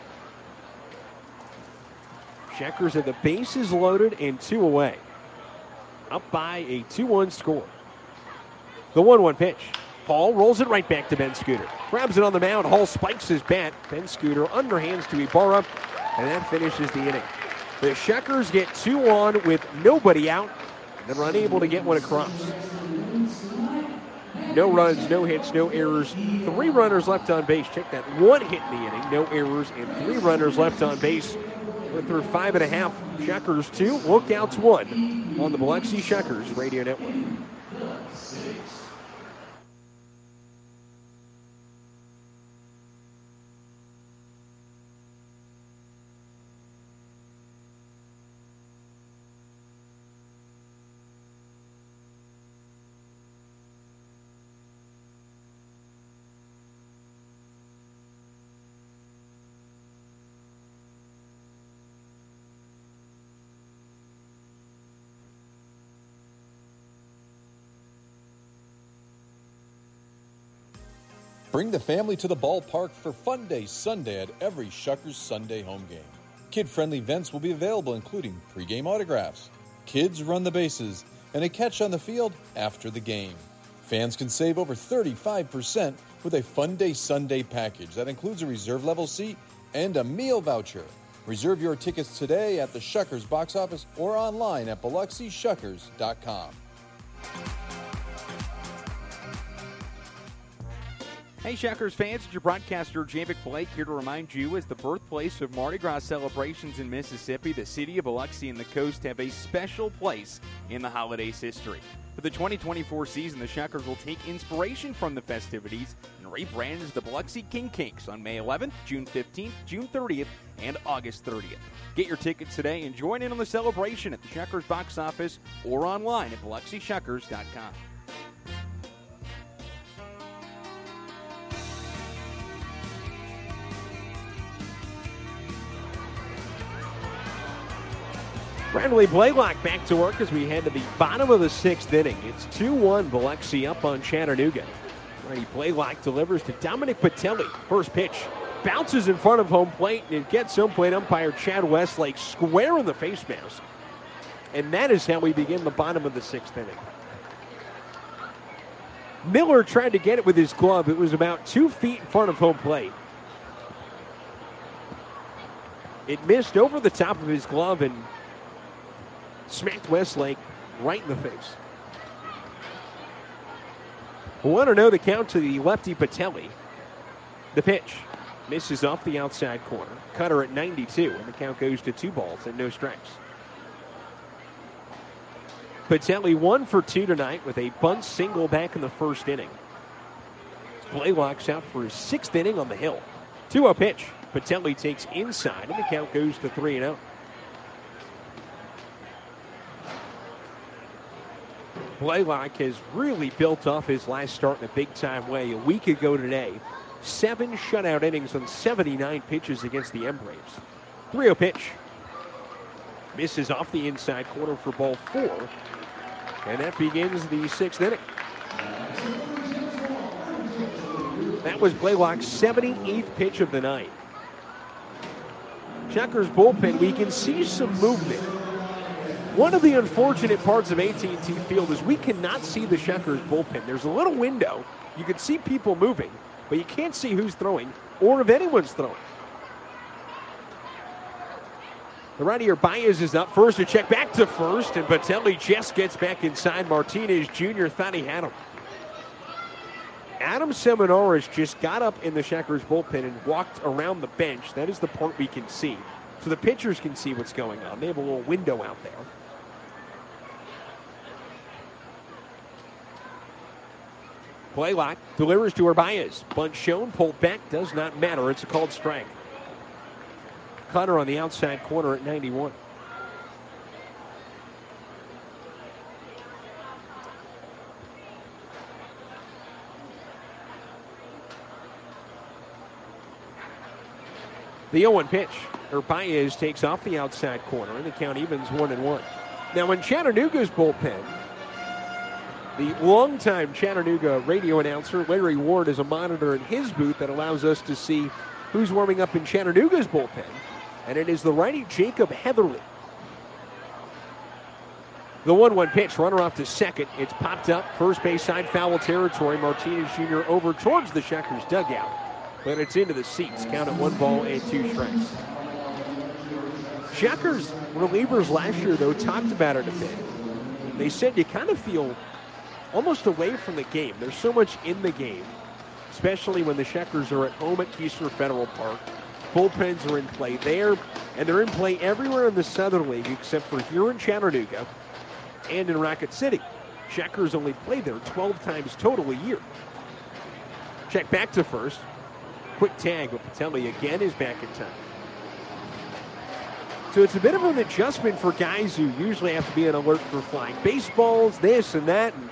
Checkers at the bases loaded and 2 away. Up by a 2-1 score. The 1-1 pitch. Hall rolls it right back to Ben Scooter. Grabs it on the mound. Hall spikes his bat. Ben Scooter underhands to Ibarra, and that finishes the inning. The Shuckers get 2 on with nobody out, and they're unable to get one across. No runs, no hits, no errors. 3 runners left on base. Check that. 1 hit in the inning, no errors, and 3 runners left on base. We're through 5.5. Shuckers 2, Lookouts 1 on the Biloxi Shuckers Radio Network. Bring the family to the ballpark for Fun Day Sunday at every Shuckers Sunday home game. Kid-friendly events will be available, including pregame autographs, kids run the bases, and a catch on the field after the game. Fans can save over 35% with a Fun Day Sunday package that includes a reserve level seat and a meal voucher. Reserve your tickets today at the Shuckers box office or online at BiloxiShuckers.com. Hey Shuckers fans, it's your broadcaster Javic Blake here to remind you, as the birthplace of Mardi Gras celebrations in Mississippi, the city of Biloxi and the coast have a special place in the holiday's history. For the 2024 season, the Shuckers will take inspiration from the festivities and rebrand as the Biloxi King Kinks on May 11th, June 15th, June 30th, and August 30th. Get your tickets today and join in on the celebration at the Shuckers box office or online at BiloxiShuckers.com. Bradley Blaylock back to work as we head to the bottom of the 6th inning. It's 2-1 Biloxi up on Chattanooga. Righty Blaylock delivers to Dominic Patelli. First pitch bounces in front of home plate, and it gets home plate umpire Chad Westlake square in the face mask. And that is how we begin the bottom of the 6th inning. Miller tried to get it with his glove. It was about 2 feet in front of home plate. It missed over the top of his glove and smacked Westlake right in the face. 1-0 the count to the lefty Patelli. The pitch. Misses off the outside corner. Cutter at 92, and the count goes to 2 balls and no strikes. Patelli 1 for 2 tonight with a bunt single back in the first inning. Blaylock's out for his 6th inning on the hill. 2-0 pitch. Patelli takes inside, and the count goes to 3-0. Blaylock has really built off his last start in a big-time way. A week ago today, 7 shutout innings on 79 pitches against the Braves. 3-0 pitch. Misses off the inside corner for ball 4. And that begins the 6th inning. That was Blaylock's 78th pitch of the night. Checkers bullpen, we can see some movement. One of the unfortunate parts of AT&T Field is we cannot see the Checkers bullpen. There's a little window. You can see people moving, but you can't see who's throwing or if anyone's throwing. The righty Baez is up first, a check back to first, and Patelli just gets back inside. Martinez Jr. thought he had him. Adam Seminaris just got up in the Checkers bullpen and walked around the bench. That is the part we can see. So the pitchers can see what's going on. They have a little window out there. Blaylock delivers to Baez. Bunt shown, pulled back, does not matter. It's a called strike. Cutter on the outside corner at 91. The 0-1 pitch. Baez takes off the outside corner, and the count evens 1-1. Now, in Chattanooga's bullpen, the longtime Chattanooga radio announcer, Larry Ward, is a monitor in his booth that allows us to see who's warming up in Chattanooga's bullpen. And it is the righty Jacob Heatherly. The 1-1 pitch, runner off to second. It's popped up, first base side, foul territory. Martinez Jr. over towards the Checkers dugout. But it's into the seats. Count at 1 ball and 2 strikes. Checkers relievers last year, though, talked about it a bit. They said you kind of feel almost away from the game. There's so much in the game, especially when the Checkers are at home at Keesler Federal Park. Bullpens are in play there, and they're in play everywhere in the Southern League except for here in Chattanooga and in Rocket City. Checkers only play there 12 times total a year. Check back to first. Quick tag, but Patelli again is back in time. So it's a bit of an adjustment for guys who usually have to be on alert for flying baseballs, this and that. And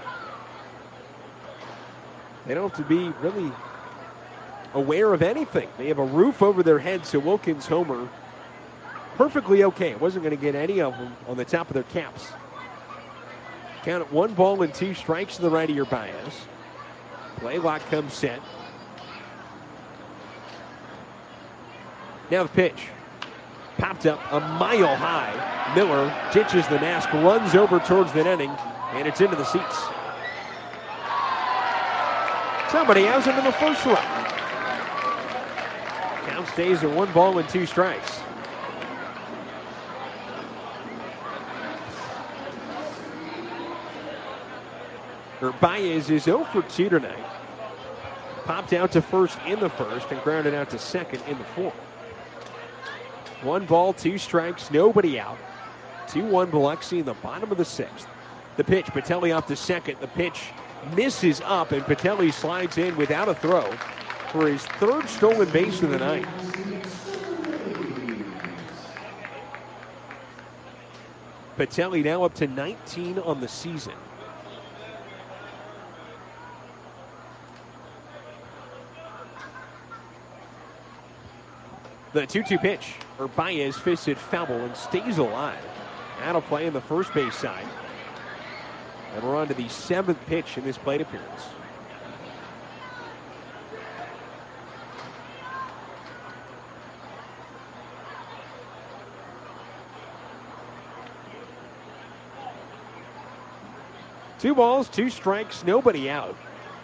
they don't have to be really aware of anything. They have a roof over their heads, so Wilkins homer perfectly okay. It wasn't going to get any of them on the top of their caps. Count at 1 ball and 2 strikes to the righty Baez. Blaylock comes set. Now the pitch. Popped up a mile high. Miller ditches the mask, runs over towards the netting, and it's into the seats. Somebody has him in the first round. Count stays at 1 ball and 2 strikes. Baez is 0 for 2 tonight. Popped out to first in the first and grounded out to second in the fourth. 1 ball, 2 strikes, nobody out. 2-1 Biloxi in the bottom of the 6th. The pitch, Patelli off to second. The pitch misses up, and Patelli slides in without a throw for his 3rd stolen base of the night. Patelli now up to 19 on the season. The 2-2 pitch. Baez fisted foul and stays alive. Out of play in the first base side. And we're on to the 7th pitch in this plate appearance. Two balls, 2 strikes, nobody out.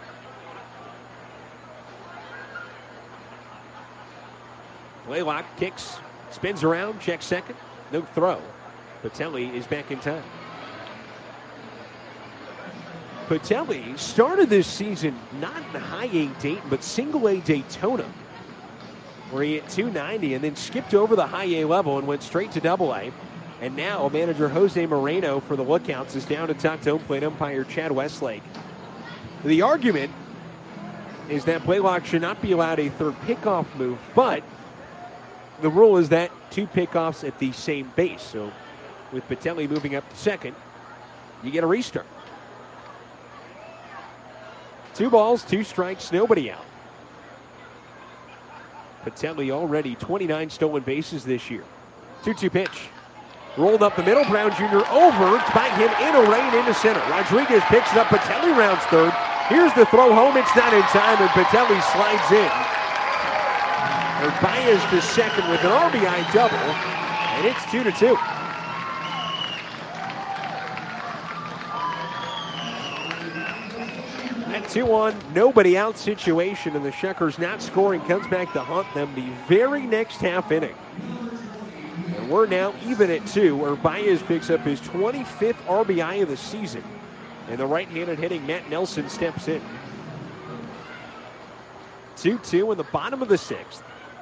Blaylock kicks, spins around, checks second, no throw. Patelli is back in time. Patelli started this season not in high A Dayton, but single A Daytona. where he hit .290 and then skipped over the high A level and went straight to Double A. And now manager Jose Moreno for the Lookouts is down to talk to home plate umpire Chad Westlake. The argument is that Blaylock should not be allowed a third pickoff move, but the rule is that 2 pickoffs at the same base. So with Patelli moving up to second, you get a restart. 2 balls, 2 strikes, nobody out. Patelli already 29 stolen bases this year. 2-2 pitch. Rolled up the middle. Brown Jr. over by him in a rain into center. Rodriguez picks it up. Patelli rounds third. Here's the throw home. It's not in time, and Patelli slides in. Baez to second with an RBI double, and it's 2-2. That 2-1, nobody out situation, and the Shuckers not scoring comes back to haunt them the very next half inning. And we're now even at 2, where Baez picks up his 25th RBI of the season. And the right-handed hitting Matt Nelson steps in. 2-2 in the bottom of the 6th.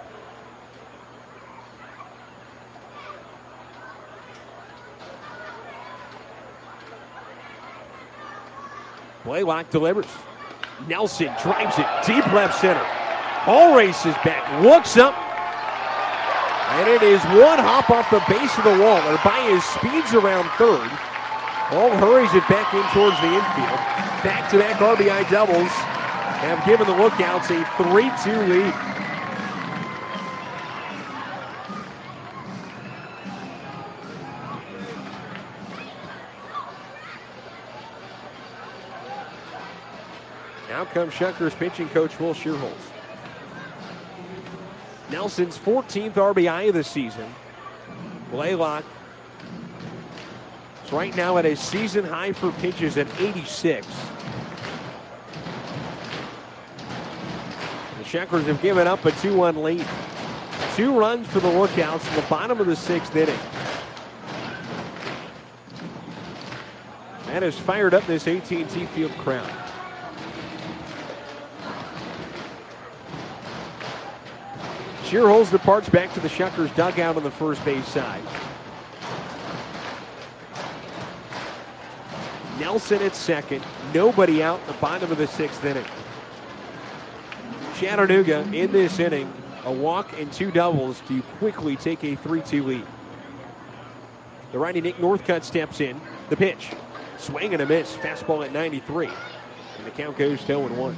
Blaylock delivers. Nelson drives it deep left center. Hall races back, looks up, and it is one hop off the base of the wall. Baez speeds around third. Hall hurries it back in towards the infield. Back-to-back RBI doubles have given the Lookouts a 3-2 lead. Now comes Shuckers pitching coach Will Shearholz. Nelson's 14th RBI of the season. Blaylock is right now at a season high for pitches at 86. The Shuckers have given up a 2-1 lead. 2 runs for the Lookouts in the bottom of the 6th inning. That has fired up this AT&T Field crowd. Shearholz departs back to the Shuckers dugout on the first base side. Nelson at second. Nobody out in the bottom of the 6th inning. Chattanooga in this inning, a walk and 2 doubles to quickly take a 3-2 lead. The righty Nick Northcutt steps in. The pitch. Swing and a miss. Fastball at 93. And the count goes to 0-1.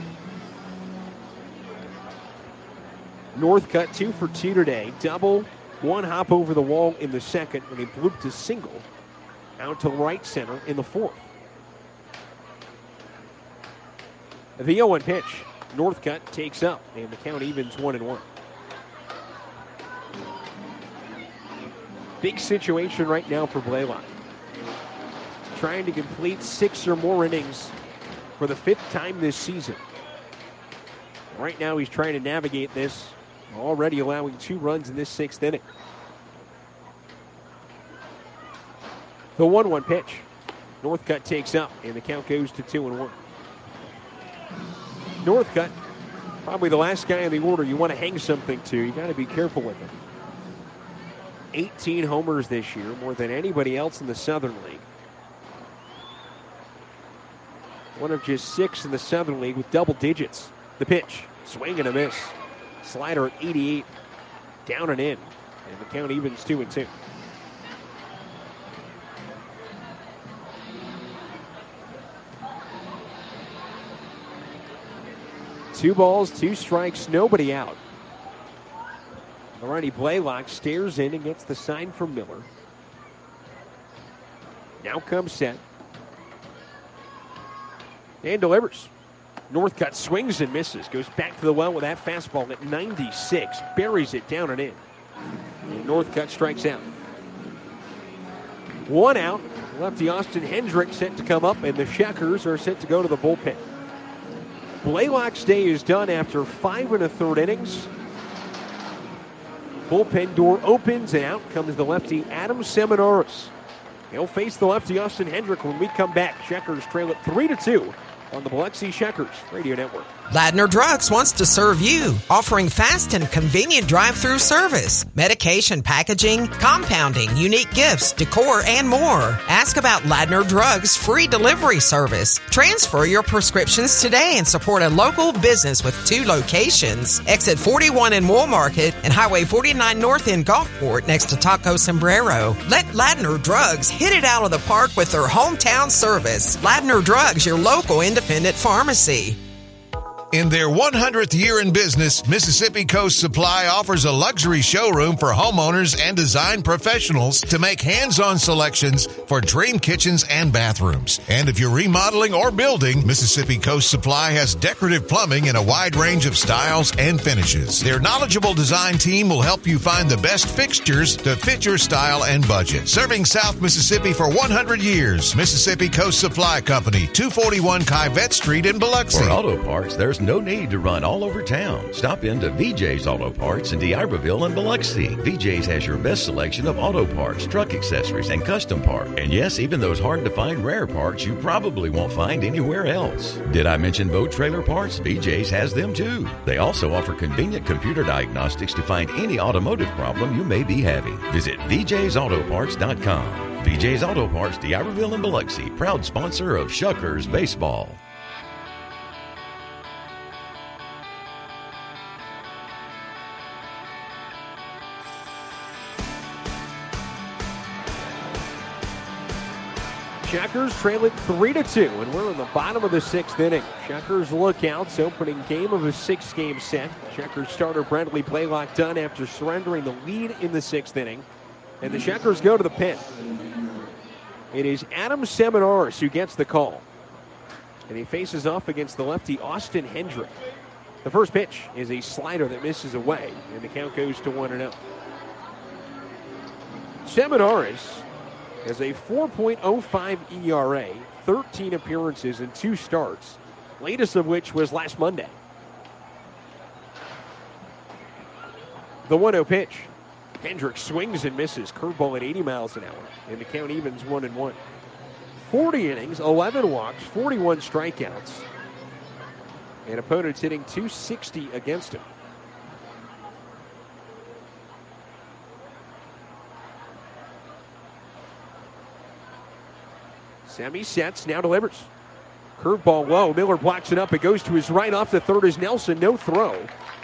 Northcutt 2 for 2 today. Double, 1 hop over the wall in the second, and he blooped a single out to right center in the 4th. The 0-1 pitch. Northcutt takes up, and the count evens 1-1. Big situation right now for Blaylock. Trying to complete 6 or more innings for the 5th time this season. Right now he's trying to navigate this, already allowing 2 runs in this 6th inning. The 1-1 pitch. Northcutt takes up, and the count goes to 2-1. Northcutt, probably the last guy in the order you want to hang something to. You got to be careful with him. 18 homers this year, more than anybody else in the Southern League. One of just 6 in the Southern League with double digits. The pitch, swing and a miss. Slider at 88, down and in. And the count evens 2-2. Two balls, 2 strikes, nobody out. The righty Blaylock stares in and gets the sign from Miller. Now comes set. And delivers. Northcutt swings and misses. Goes back to the well with that fastball at 96. Buries it down and in. And Northcutt strikes out. 1 out. Lefty Austin Hendrick set to come up, and the Shuckers are set to go to the bullpen. Blaylock's day is done after 5 1/3 innings. Bullpen door opens, and out comes the lefty Adam Seminaris. He'll face the lefty Austin Hendrick when we come back. Shuckers trail it 3-2 on the Biloxi Shuckers Radio Network. Ladner Drugs wants to serve you, offering fast and convenient drive-through service, medication packaging, compounding, unique gifts, decor, and more. Ask about Ladner Drugs' free delivery service. Transfer your prescriptions today and support a local business with 2 locations. Exit 41 in Wool Market and Highway 49 North in Gulfport next to Taco Sombrero. Let Ladner Drugs hit it out of the park with their hometown service. Ladner Drugs, your local independent pharmacy. In their 100th year in business, Mississippi Coast Supply offers a luxury showroom for homeowners and design professionals to make hands-on selections for dream kitchens and bathrooms. And if you're remodeling or building, Mississippi Coast Supply has decorative plumbing in a wide range of styles and finishes. Their knowledgeable design team will help you find the best fixtures to fit your style and budget. Serving South Mississippi for 100 years, Mississippi Coast Supply Company, 241 Kyvette Street in Biloxi. For auto parts, there's no need to run all over town. Stop into VJ's Auto Parts in D'Iberville and Biloxi. VJ's has your best selection of auto parts, truck accessories, and custom parts. And yes, even those hard-to-find rare parts you probably won't find anywhere else. Did I mention boat trailer parts? VJ's has them too. They also offer convenient computer diagnostics to find any automotive problem you may be having. Visit VJ'sAutoparts.com. VJ's Auto Parts, D'Iberville and Biloxi, proud sponsor of Shuckers Baseball. Shuckers trail it 3-2, and we're in the bottom of the 6th inning. Shuckers Lookouts opening game of a 6-game set. Shuckers starter Brentley Blaylock done after surrendering the lead in the 6th inning. And the Shuckers go to the pen. It is Adam Seminaris who gets the call. And he faces off against the lefty Austin Hendrick. The first pitch is a slider that misses away, and the count goes to 1-0. Seminaris has a 4.05 ERA, 13 appearances and 2 starts, latest of which was last Monday. The 1-0 pitch. Hendrick swings and misses. Curveball at 80 miles an hour, and the count evens 1-1. 40 innings, 11 walks, 41 strikeouts, and opponents hitting .260 against him. Sammy sets, now delivers. Curveball low, Miller blocks it up. It goes to his right off the third is Nelson, no throw.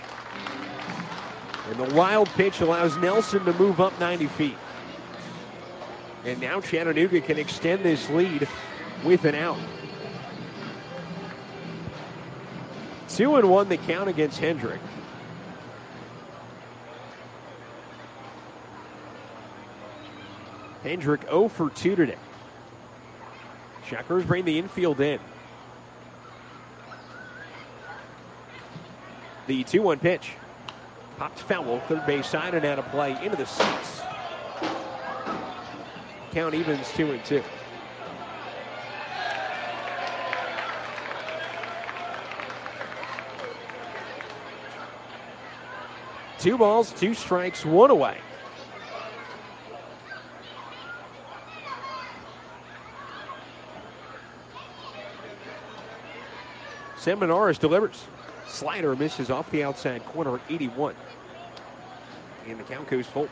And the wild pitch allows Nelson to move up 90 feet. And now Chattanooga can extend this lead with an out. 2-1 the count against Hendrick. Hendrick 0 for 2 today. Shuckers bring the infield in. The 2-1 pitch. Popped foul, third base side and out of play into the seats. Count evens 2-2. Two balls, 2 strikes, 1 away. Seminaris delivers. Slider misses off the outside corner at 81. And the count goes full.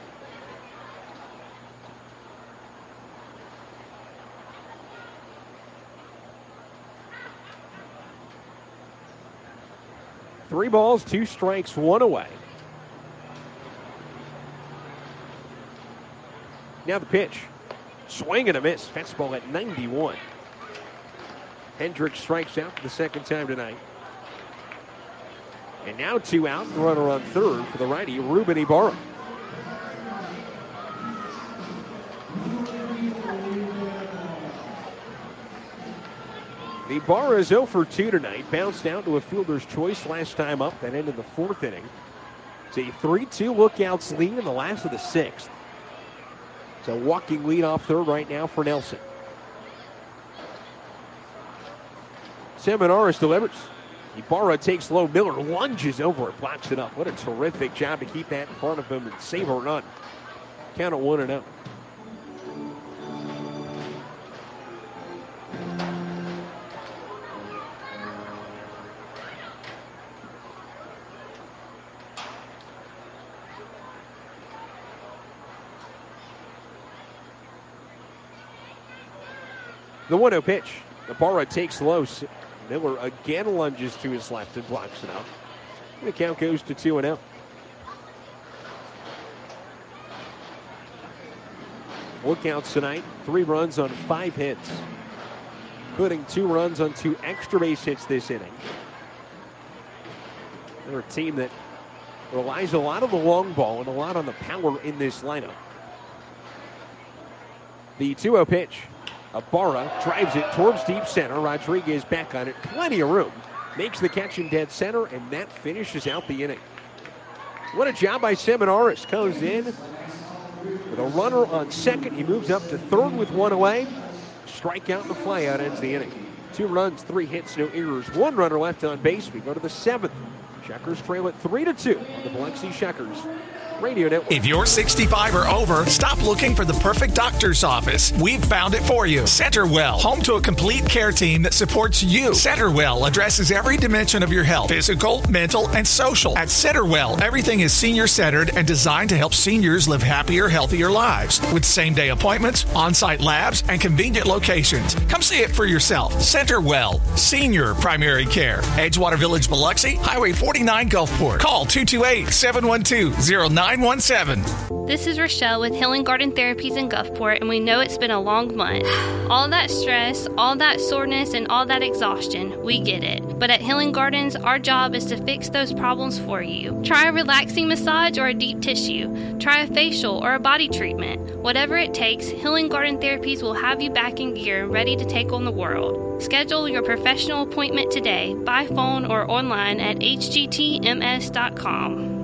Three balls, 2 strikes, 1 away. Now the pitch. Swing and a miss. Fastball at 91. Hendrick strikes out for the second time tonight. And now 2 out, and runner on third for the righty, Ruben Ibarra. Ibarra is 0 for 2 tonight. Bounced down to a fielder's choice last time up. That ended the 4th inning. It's a 3-2 Lookouts lead in the last of the 6th. It's a walking lead off third right now for Nelson. Seminaris delivers. Ibarra takes low. Miller lunges over it, blocks it up. What a terrific job to keep that in front of him and save a run. Count at 1-0. The 1-0 pitch. Ibarra takes low. Miller again lunges to his left and blocks it out. The count goes to 2-0. Lookouts tonight, 3 runs on 5 hits, including 2 runs on 2 extra base hits this inning. They're a team that relies a lot on the long ball and a lot on the power in this lineup. The 2-0 pitch. Ibarra drives it towards deep center. Rodriguez back on it. Plenty of room. Makes the catch in dead center, and that finishes out the inning. What a job by Seminaris. Comes in with a runner on second. He moves up to third with 1 away. Strikeout and a flyout ends the inning. 2 runs, 3 hits, no errors. 1 runner left on base. We go to the 7th. Shuckers trail it 3-2 on the Biloxi Shuckers Radio Network. If you're 65 or over, stop looking for the perfect doctor's office. We've found it for you. Centerwell, home to a complete care team that supports you. Centerwell addresses every dimension of your health, physical, mental, and social. At Centerwell, everything is senior-centered and designed to help seniors live happier, healthier lives. With same-day appointments, on-site labs, and convenient locations. Come see it for yourself. Centerwell, senior primary care. Edgewater Village, Biloxi, Highway 49, Gulfport. Call 228-712-0917. This is Rochelle with Healing Garden Therapies in Gulfport, and we know it's been a long month. All that stress, all that soreness, and all that exhaustion, we get it. But at Healing Gardens, our job is to fix those problems for you. Try a relaxing massage or a deep tissue. Try a facial or a body treatment. Whatever it takes, Healing Garden Therapies will have you back in gear and ready to take on the world. Schedule your professional appointment today by phone or online at hgtms.com.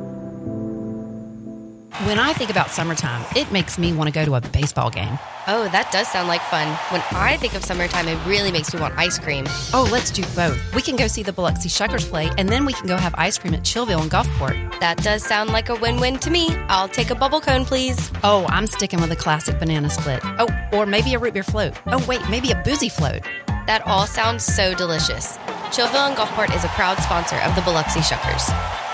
When I think about summertime, it makes me want to go to a baseball game. Oh, that does sound like fun. When I think of summertime, it really makes me want ice cream. Oh, let's do both. We can go see the Biloxi Shuckers play, and then we can go have ice cream at Chillville and Gulfport. That does sound like a win-win to me. I'll take a bubble cone, please. Oh, I'm sticking with a classic banana split. Oh, or maybe a root beer float. Oh, wait, maybe a boozy float. That all sounds so delicious. Chillville and Gulfport is a proud sponsor of the Biloxi Shuckers.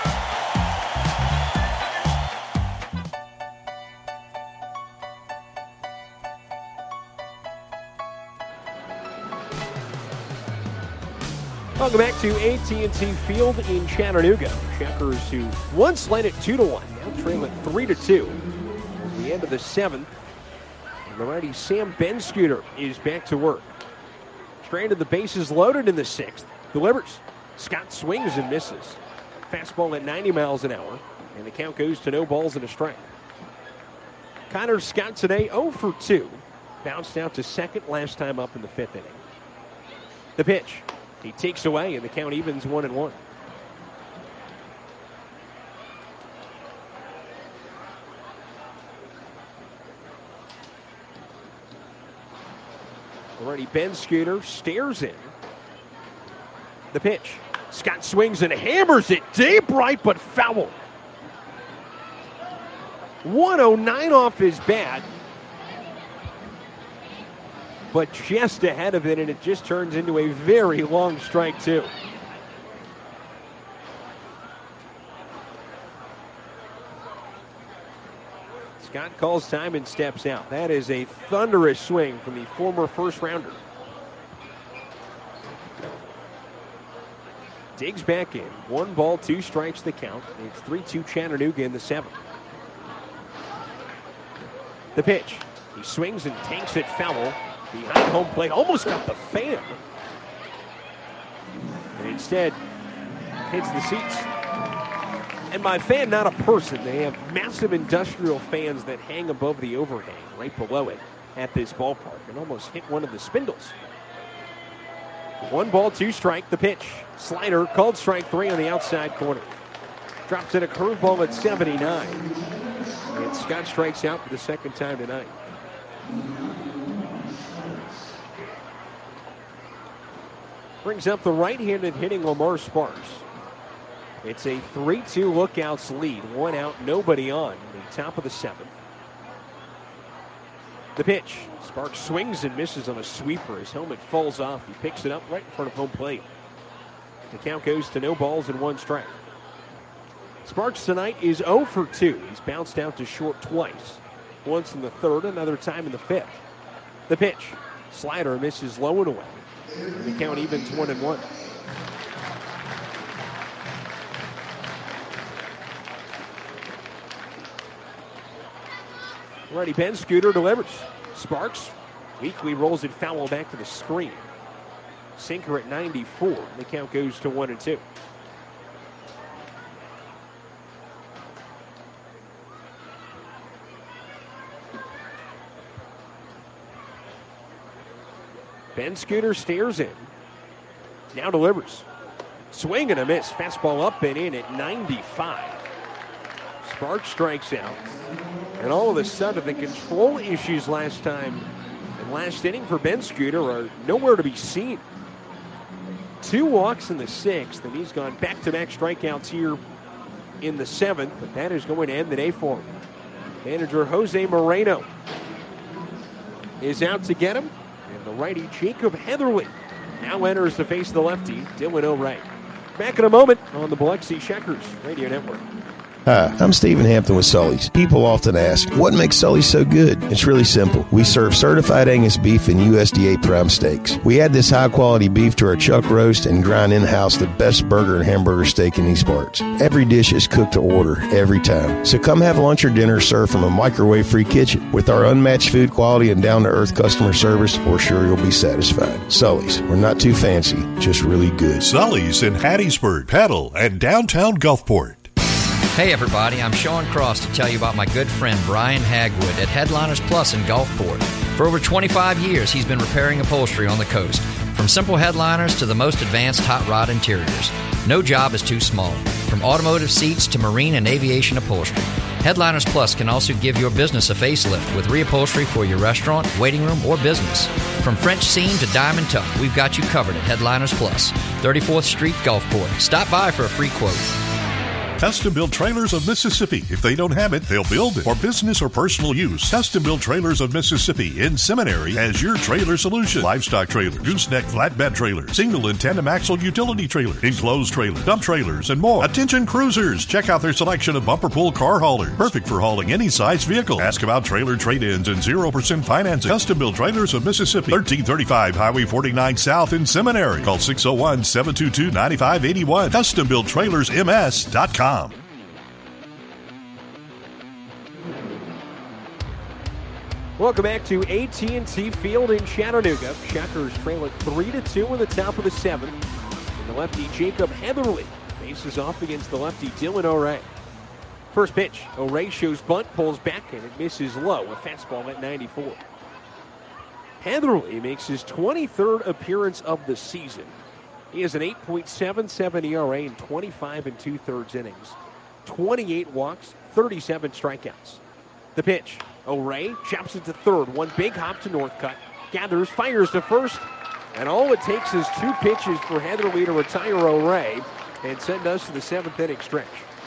Welcome back to AT&T Field in Chattanooga. Shuckers who once led it 2-1, now trail it 3-2. At the end of the 7th, and the righty Sam Benscooter is back to work. Straight to the bases loaded in the 6th. Delivers. Scott swings and misses. Fastball at 90 miles an hour, and the count goes to no balls and a strike. Connor Scott today 0 for 2. Bounced out to second last time up in the 5th inning. The pitch. He takes away, and the count evens 1-1. Already Benscooter stares in. The pitch. Scott swings and hammers it deep right, but foul. 109 off his bat. But just ahead of it, and it just turns into a very long strike, too. Scott calls time and steps out. That is a thunderous swing from the former first-rounder. Digs back in. 1 ball, 2 strikes the count. It's 3-2 Chattanooga in the 7th. The pitch. He swings and takes it foul. Behind home plate, almost got the fan. And instead, hits the seats. And by fan, not a person. They have massive industrial fans that hang above the overhang, right below it, at this ballpark. And almost hit one of the spindles. 1 ball, 2 strike, the pitch. Slider, called strike 3 on the outside corner. Drops in a curveball at 79. And Scott strikes out for the 2nd time tonight. Brings up the right-handed hitting Lamar Sparks. It's a 3-2 Lookouts lead. 1 out, nobody on in the top of the 7th. The pitch. Sparks swings and misses on a sweeper. His helmet falls off. He picks it up right in front of home plate. The count goes to no balls and 1 strike. Sparks tonight is 0 for 2. He's bounced out to short twice. Once in the 3rd, another time in the 5th. The pitch. Slider misses low and away. The count evens 1-1. Righty Ben Scooter delivers. Sparks weakly rolls it foul back to the screen. Sinker at 94. The count goes to 1-2. Ben Scooter stares in. Now delivers. Swing and a miss. Fastball up and in at 95. Sparks strikes out. And all of a sudden, the control issues last time and last inning for Ben Scooter are nowhere to be seen. 2 walks in the 6th, and he's gone back-to-back strikeouts here in the 7th, but that is going to end the day for him. Manager Jose Moreno is out to get him, and the righty Jacob Heatherly now enters to face the lefty, Dylan O'Reilly. Back in a moment on the Biloxi Shuckers Radio Network. Hi, I'm Stephen Hampton with Sully's. People often ask, what makes Sully's so good? It's really simple. We serve certified Angus beef and USDA prime steaks. We add this high-quality beef to our chuck roast and grind in-house the best burger and hamburger steak in these parts. Every dish is cooked to order, every time. So come have lunch or dinner served from a microwave-free kitchen. With our unmatched food quality and down-to-earth customer service, we're sure you'll be satisfied. Sully's, we're not too fancy, just really good. Sully's in Hattiesburg, Petal, and downtown Gulfport. Hey everybody, I'm Sean Cross to tell you about my good friend Brian Hagwood at Headliners Plus in Gulfport. For over 25 years, he's been repairing upholstery on the coast, from simple headliners to the most advanced hot rod interiors. No job is too small, from automotive seats to marine and aviation upholstery. Headliners Plus can also give your business a facelift with reupholstery for your restaurant, waiting room, or business. From French seam to diamond tuck, we've got you covered at Headliners Plus, 34th Street, Gulfport. Stop by for a free quote. Custom Built Trailers of Mississippi. If they don't have it, they'll build it. For business or personal use, Custom Built Trailers of Mississippi in Seminary has your trailer solution. Livestock trailer, gooseneck flatbed trailer, single and tandem axle utility trailer, enclosed trailer, dump trailers, and more. Attention cruisers, check out their selection of bumper pull car haulers. Perfect for hauling any size vehicle. Ask about trailer trade-ins and 0% financing. Custom Built Trailers of Mississippi, 1335 Highway 49 South in Seminary. Call 601-722-9581. CustomBuiltTrailersMS.com. Welcome back to AT&T Field in Chattanooga. Shuckers trail at 3-2 in the top of the 7th. And the lefty Jacob Heatherly faces off against the lefty Dylan O'Reilly. First pitch, O'Reilly shows bunt, pulls back, and it misses low. A fastball at 94. Heatherly makes his 23rd appearance of the season. He has an 8.77 ERA in 25 2/3 innings. 28 walks, 37 strikeouts. The pitch, O'Reilly chops it to third. One big hop to Northcutt. Gathers, fires to first. And all it takes is 2 pitches for Heatherly to retire O'Reilly and send us to the 7th inning stretch.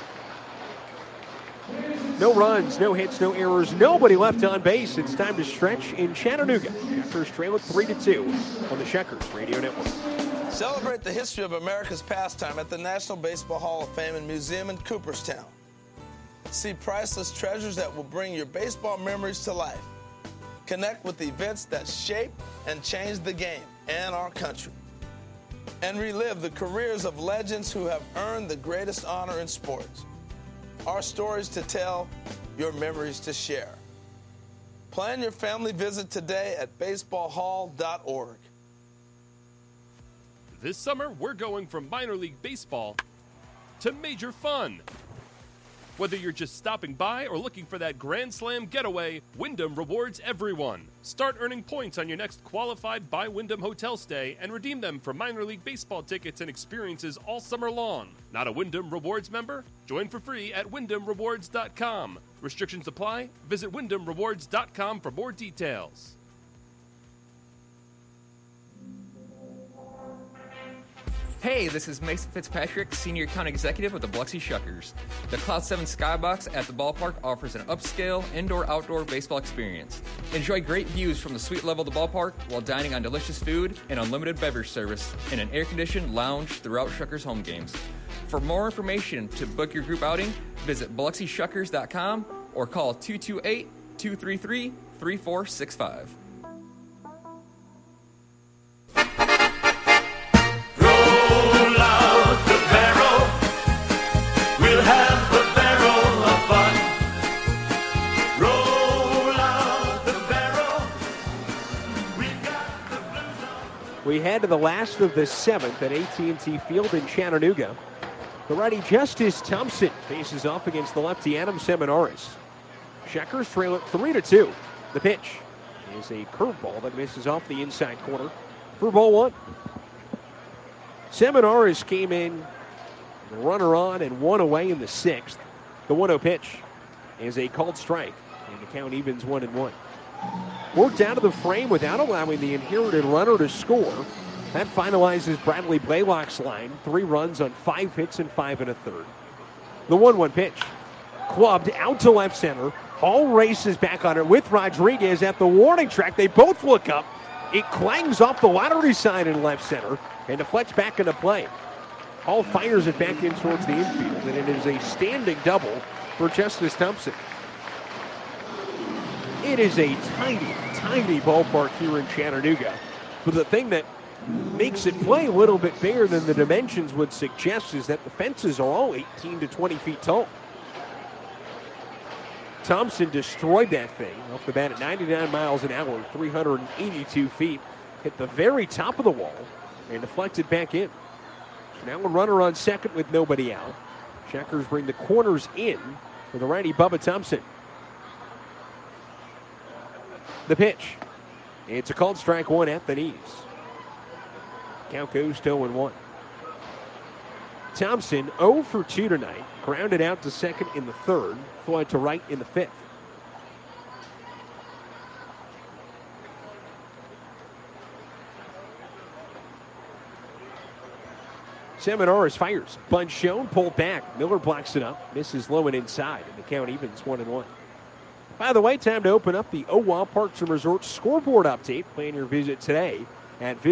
No runs, no hits, no errors, nobody left on base. It's time to stretch in Chattanooga. Shuckers trail at 3-2 on the Shuckers Radio Network. Celebrate the history of America's pastime at the National Baseball Hall of Fame and Museum in Cooperstown. See priceless treasures that will bring your baseball memories to life. Connect with events that shape and change the game and our country. And relive the careers of legends who have earned the greatest honor in sports. Our stories to tell, your memories to share. Plan your family visit today at baseballhall.org. This summer, we're going from minor league baseball to major fun. Whether you're just stopping by or looking for that Grand Slam getaway, Wyndham rewards everyone. Start earning points on your next qualified by Wyndham hotel stay and redeem them for minor league baseball tickets and experiences all summer long. Not a Wyndham Rewards member? Join for free at WyndhamRewards.com. Restrictions apply. Visit WyndhamRewards.com for more details. Hey, this is Mason Fitzpatrick, Senior Account Executive with the Biloxi Shuckers. The Cloud 7 Skybox at the ballpark offers an upscale indoor-outdoor baseball experience. Enjoy great views from the suite level of the ballpark while dining on delicious food and unlimited beverage service in an air-conditioned lounge throughout Shuckers home games. For more information to book your group outing, visit BiloxiShuckers.com or call 228-233-3465. We head to the last of the 7th at AT&T Field in Chattanooga. The righty Justice Thompson faces off against the lefty Adam Seminaris. Checkers trail it 3-2. The pitch is a curveball that misses off the inside corner for ball 1. Seminaris came in, runner on and 1 away in the 6th. The 1-0 pitch is a called strike, and the count evens 1-1. Worked out of the frame without allowing the inherited runner to score. That finalizes Bradley Blaylock's line. 3 runs on 5 hits and 5 1/3. The 1-1 pitch. Clubbed out to left center. Hall races back on it with Rodriguez at the warning track. They both look up. It clangs off the lottery side in left center and deflects back into play. Hall fires it back in towards the infield, and it is a standing double for Justice Thompson. It is a tiny, tiny ballpark here in Chattanooga. But the thing that makes it play a little bit bigger than the dimensions would suggest is that the fences are all 18 to 20 feet tall. Thompson destroyed that thing off the bat at 99 miles an hour, 382 feet. Hit the very top of the wall and deflected back in. So now a runner on second with nobody out. Checkers bring the corners in for the righty Bubba Thompson. The pitch. It's a called strike 1 at the knees. Count goes to 0-1. Thompson 0 for 2 tonight. Grounded out to second in the 3rd. Flied to right in the 5th. Seminaris fires. Bunch shown, pulled back. Miller blocks it up. Misses low and inside. And the count evens 1-1. By the way, time to open up the OWA Parks and Resorts scoreboard update. Plan your visit today at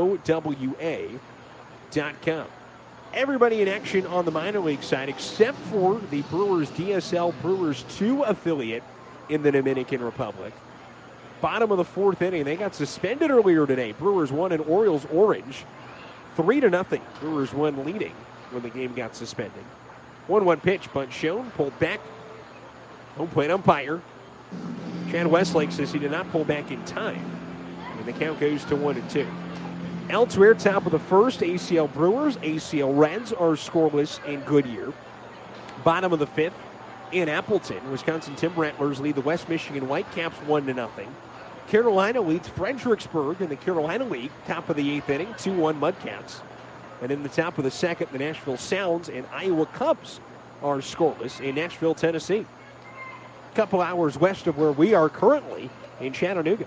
visitowa.com. Everybody in action on the minor league side except for the Brewers DSL Brewers 2 affiliate in the Dominican Republic. Bottom of the 4th inning. They got suspended earlier today. Brewers won in Orioles orange. 3-0. Brewers won leading when the game got suspended. 1-1 pitch. Bunt shown. Pulled back. Home plate umpire Chad Westlake says he did not pull back in time. And the count goes to 1-2. Elsewhere, top of the 1st, ACL Brewers, ACL Reds are scoreless in Goodyear. Bottom of the 5th, in Appleton, Wisconsin Timber Rattlers lead the West Michigan Whitecaps 1-0. Carolina leads Fredericksburg in the Carolina League, top of the 8th inning, 2-1 Mudcats. And in the top of the 2nd, the Nashville Sounds and Iowa Cubs are scoreless in Nashville, Tennessee. A couple hours west of where we are currently in Chattanooga.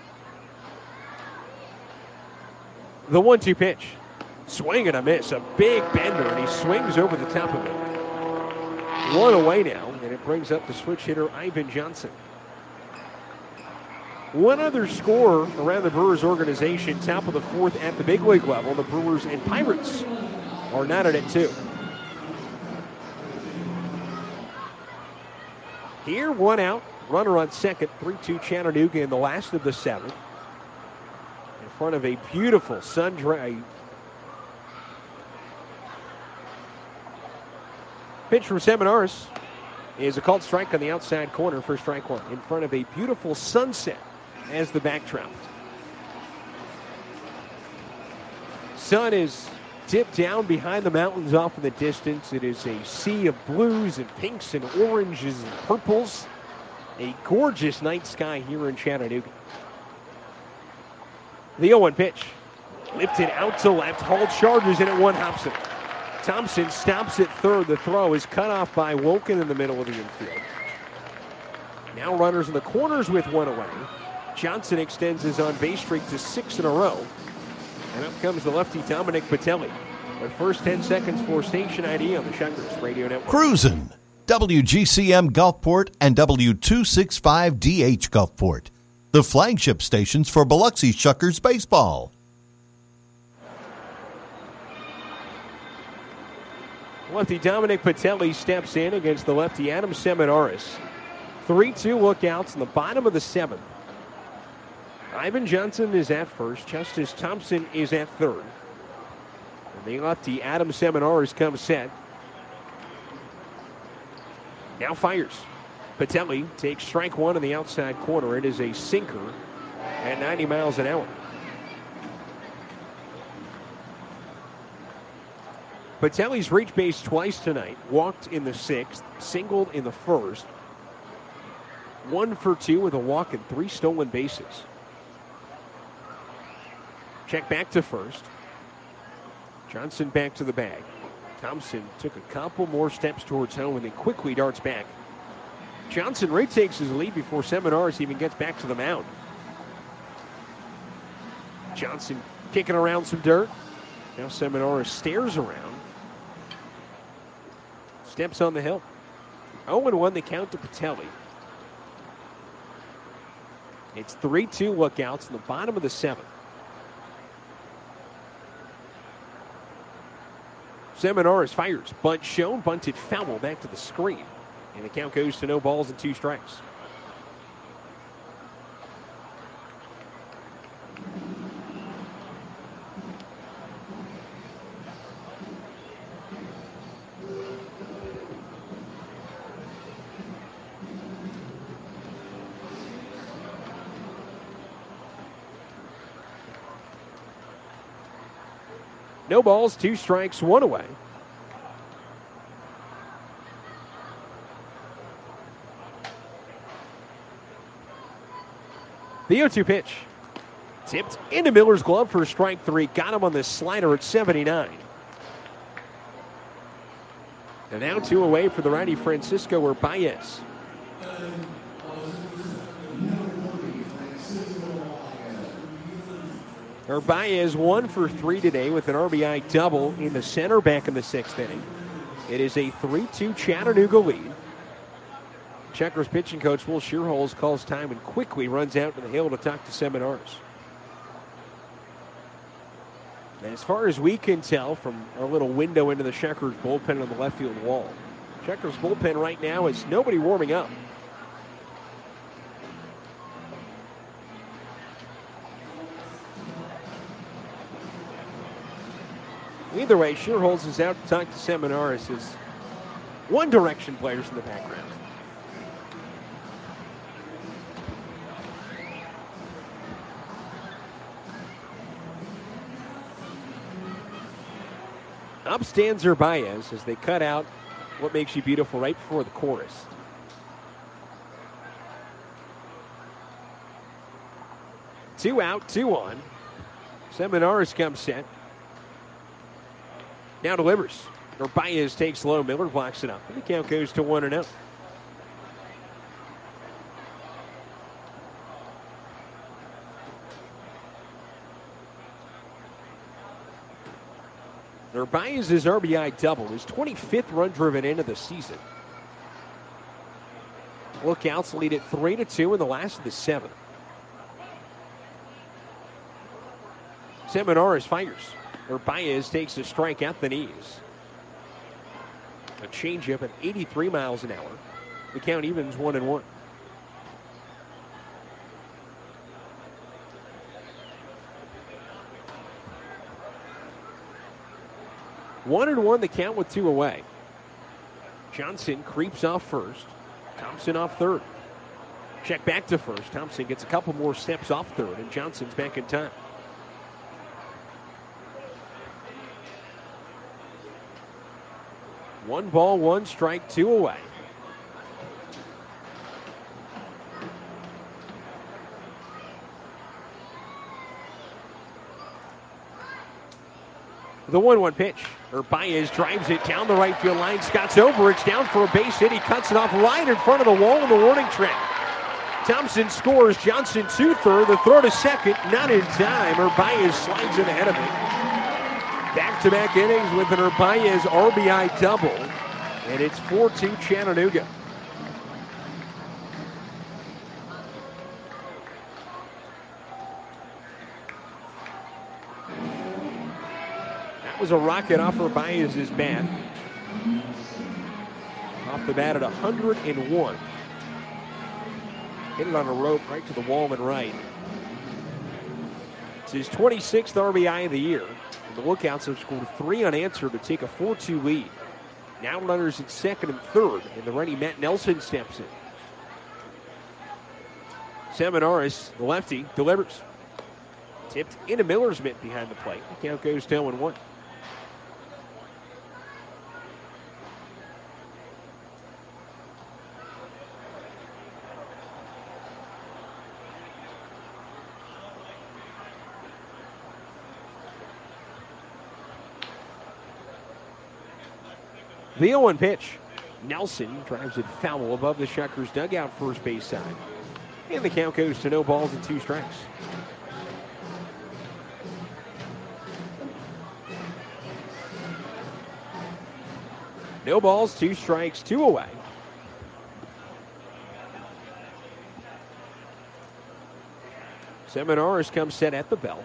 The 1-2 pitch. Swing and a miss. A big bender, and he swings over the top of it. 1 away now, and it brings up the switch hitter Ivan Johnson. One other score around the Brewers organization, top of the 4th at the big league level. The Brewers and Pirates are knotted at 2. Here, 1 out. Runner on second. 3-2 Chattanooga in the last of the 7th. In front of a beautiful sun-dry pitch from Seminaris is a called strike on the outside corner for strike 1. In front of a beautiful sunset as the backdrop. Sun is dipped down behind the mountains off in the distance. It is a sea of blues and pinks and oranges and purples. A gorgeous night sky here in Chattanooga. The 0-1 pitch. Lifted out to left. Hall charges in at 1 Hobson. Thompson stops at 3rd. The throw is cut off by Woken in the middle of the infield. Now runners in the corners with 1 away. Johnson extends his on-base streak to 6 in a row. And up comes the lefty Dominic Patelli. The first 10 seconds for Station ID on the Checkers Radio Network. Cruisin'. WGCM Gulfport and W265DH Gulfport. The flagship stations for Biloxi Shuckers baseball. Lefty Dominic Patelli steps in against the lefty Adam Seminaris. 3-2 lookouts in the bottom of the 7th. Ivan Johnson is at first. Justice Thompson is at 3rd. And the lefty Adam Seminaris comes set. Now fires. Patelli takes strike 1 in the outside corner. It is a sinker at 90 miles an hour. Patelli's reached base twice tonight. Walked in the 6th, singled in the 1st. 1 for 2 with a walk and 3 stolen bases. Check back to first. Johnson back to the bag. Thompson took a couple more steps towards home and then quickly darts back. Johnson retakes his lead before Seminaris even gets back to the mound. Johnson kicking around some dirt. Now Seminaris stares around. Steps on the hill. 0-1 the count to Patelli. It's 3-2 lookouts in the bottom of the 7th. Seminaris fires. Bunt shown. Bunted foul back to the screen. And the count goes to no balls and 2 strikes. No balls, 2 strikes, 1 away. The 0-2 pitch. Tipped into Miller's glove for strike 3. Got him on the slider at 79. And now 2 away for the righty Francisco Urbaez. Urbaez 1 for 3 today with an RBI double in the center back in the 6th inning. It is a 3-2 Chattanooga lead. Checkers pitching coach Will Shearholz calls time and quickly runs out to the hill to talk to Seminaris. And as far as we can tell from our little window into the Checkers bullpen on the left field wall, Checkers bullpen right now is nobody warming up. Either way, Shearholz is out to talk to Seminaris as One Direction players in the background. Up stands Urbaez as they cut out What Makes You Beautiful right before the chorus. Two out, 2 on. Seminaris comes set. Now delivers. Urbaez takes low. Miller blocks it up. And the count goes to 1-0. Urbaez's RBI double, his 25th run driven into the season. Lookouts lead at 3-2 in the last of the 7th. Seminaris fires. Urbaez takes a strike at the knees. A changeup at 83 miles an hour. The count evens 1-1. One and one, the count with 2 away. Johnson creeps off first. Thompson off third. Check back to first. Thompson gets a couple more steps off third, and Johnson's back in time. One ball, 1 strike, 2 away. The 1-1 pitch. Urbaez drives it down the right field line. Scott's over. It's down for a base hit. He cuts it off right in front of the wall in the warning track. Thompson scores. Johnson to third. The throw to second. Not in time. Urbaez slides in ahead of it. Back-to-back innings with an Urbaez RBI double. And it's 4-2 Chattanooga. That was a rocket off Urbaez's bat. Off the bat at 101. Hit it on a rope right to the wall and right. It's his 26th RBI of the year. The Lookouts have scored 3 unanswered to take a 4-2 lead. Now runners at second and third, and the righty Matt Nelson steps in. Seminaris, the lefty, delivers. Tipped into Miller's mitt behind the plate. The count goes to 0-1. The 0-1 pitch. Nelson drives it foul above the Shuckers dugout first base side. And the count goes to no balls and 2 strikes. No balls, 2 strikes, 2 away. Seminars comes set at the bell.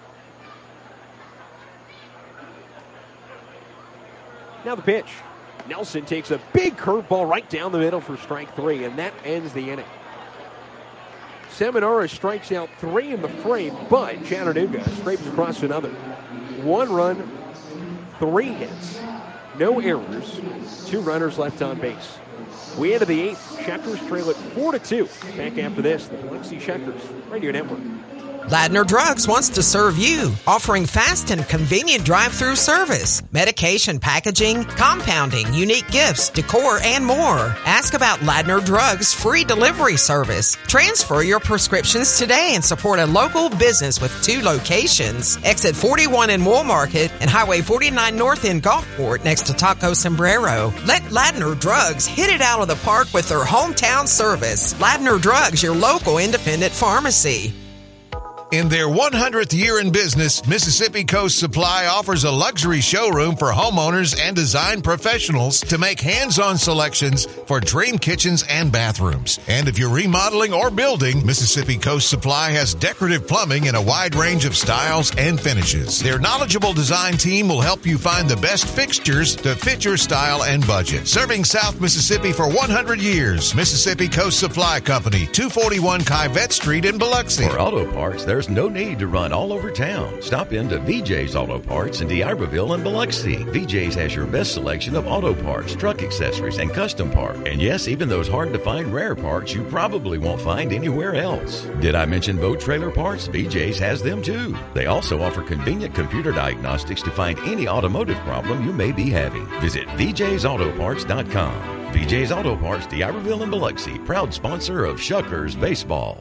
Now the pitch. Nelson takes a big curveball right down the middle for strike 3, and that ends the inning. Seminara strikes out 3 in the frame, but Chattanooga scrapes across another. 1 run, 3 hits, no errors, 2 runners left on base. We enter the 8th. Shuckers trail it 4-2. Back after this, the Biloxi Shuckers Radio Network. Ladner Drugs wants to serve you, offering fast and convenient drive-through service, medication packaging, compounding, unique gifts, decor, and more. Ask about Ladner Drugs' free delivery service. Transfer your prescriptions today and support a local business with 2 locations. Exit 41 in Wool Market and Highway 49 North in Gulfport next to Taco Sombrero. Let Ladner Drugs hit it out of the park with their hometown service. Ladner Drugs, your local independent pharmacy. In their 100th year in business, Mississippi Coast Supply offers a luxury showroom for homeowners and design professionals to make hands-on selections for dream kitchens and bathrooms. And if you're remodeling or building, Mississippi Coast Supply has decorative plumbing in a wide range of styles and finishes. Their knowledgeable design team will help you find the best fixtures to fit your style and budget. Serving South Mississippi for 100 years, Mississippi Coast Supply Company, 241 Kyvette Street in Biloxi. For auto parts, there's no need to run all over town. Stop into VJ's Auto Parts in D'Iberville and Biloxi. VJ's has your best selection of auto parts, truck accessories, and custom parts. And yes, even those hard-to-find rare parts you probably won't find anywhere else. Did I mention boat trailer parts? VJ's has them too. They also offer convenient computer diagnostics to find any automotive problem you may be having. Visit VJ'sAutoParts.com. VJ's Auto Parts, D'Iberville and Biloxi, proud sponsor of Shuckers Baseball.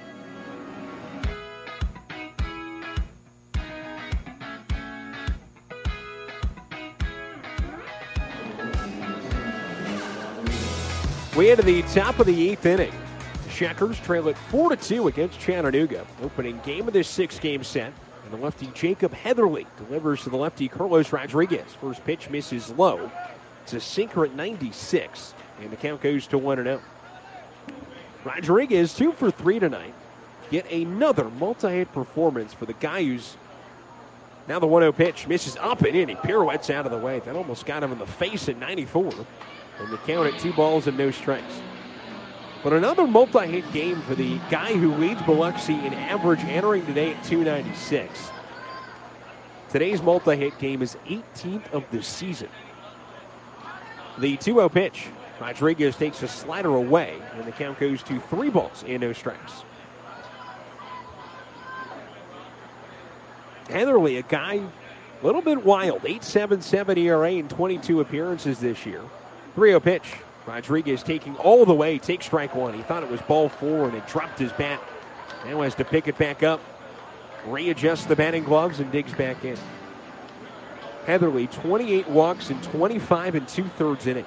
We enter the top of the 8th inning. The Shuckers trail it 4-2 against Chattanooga. Opening game of this 6-game set. And the lefty Jacob Heatherly delivers to the lefty Carlos Rodriguez. First pitch misses low. It's a sinker at 96. And the count goes to 1-0. Rodriguez 2 for 3 tonight. Yet another multi-hit performance for the guy who's now the 1-0 pitch. Misses up and in. He pirouettes out of the way. That almost got him in the face at 94. And the count at 2 balls and no strikes. But another multi-hit game for the guy who leads Biloxi in average entering today at 296. Today's multi-hit game is 18th of the season. The 2-0 pitch. Rodriguez takes a slider away, and the count goes to 3 balls and no strikes. Heatherly, a guy a little bit wild. 8.77 ERA in 22 appearances this year. 3-0 pitch. Rodriguez taking all the way, takes strike 1. He thought it was ball 4 and it dropped his bat. Now has to pick it back up, readjusts the batting gloves, and digs back in. Heatherly, 28 walks in 25 2/3 innings.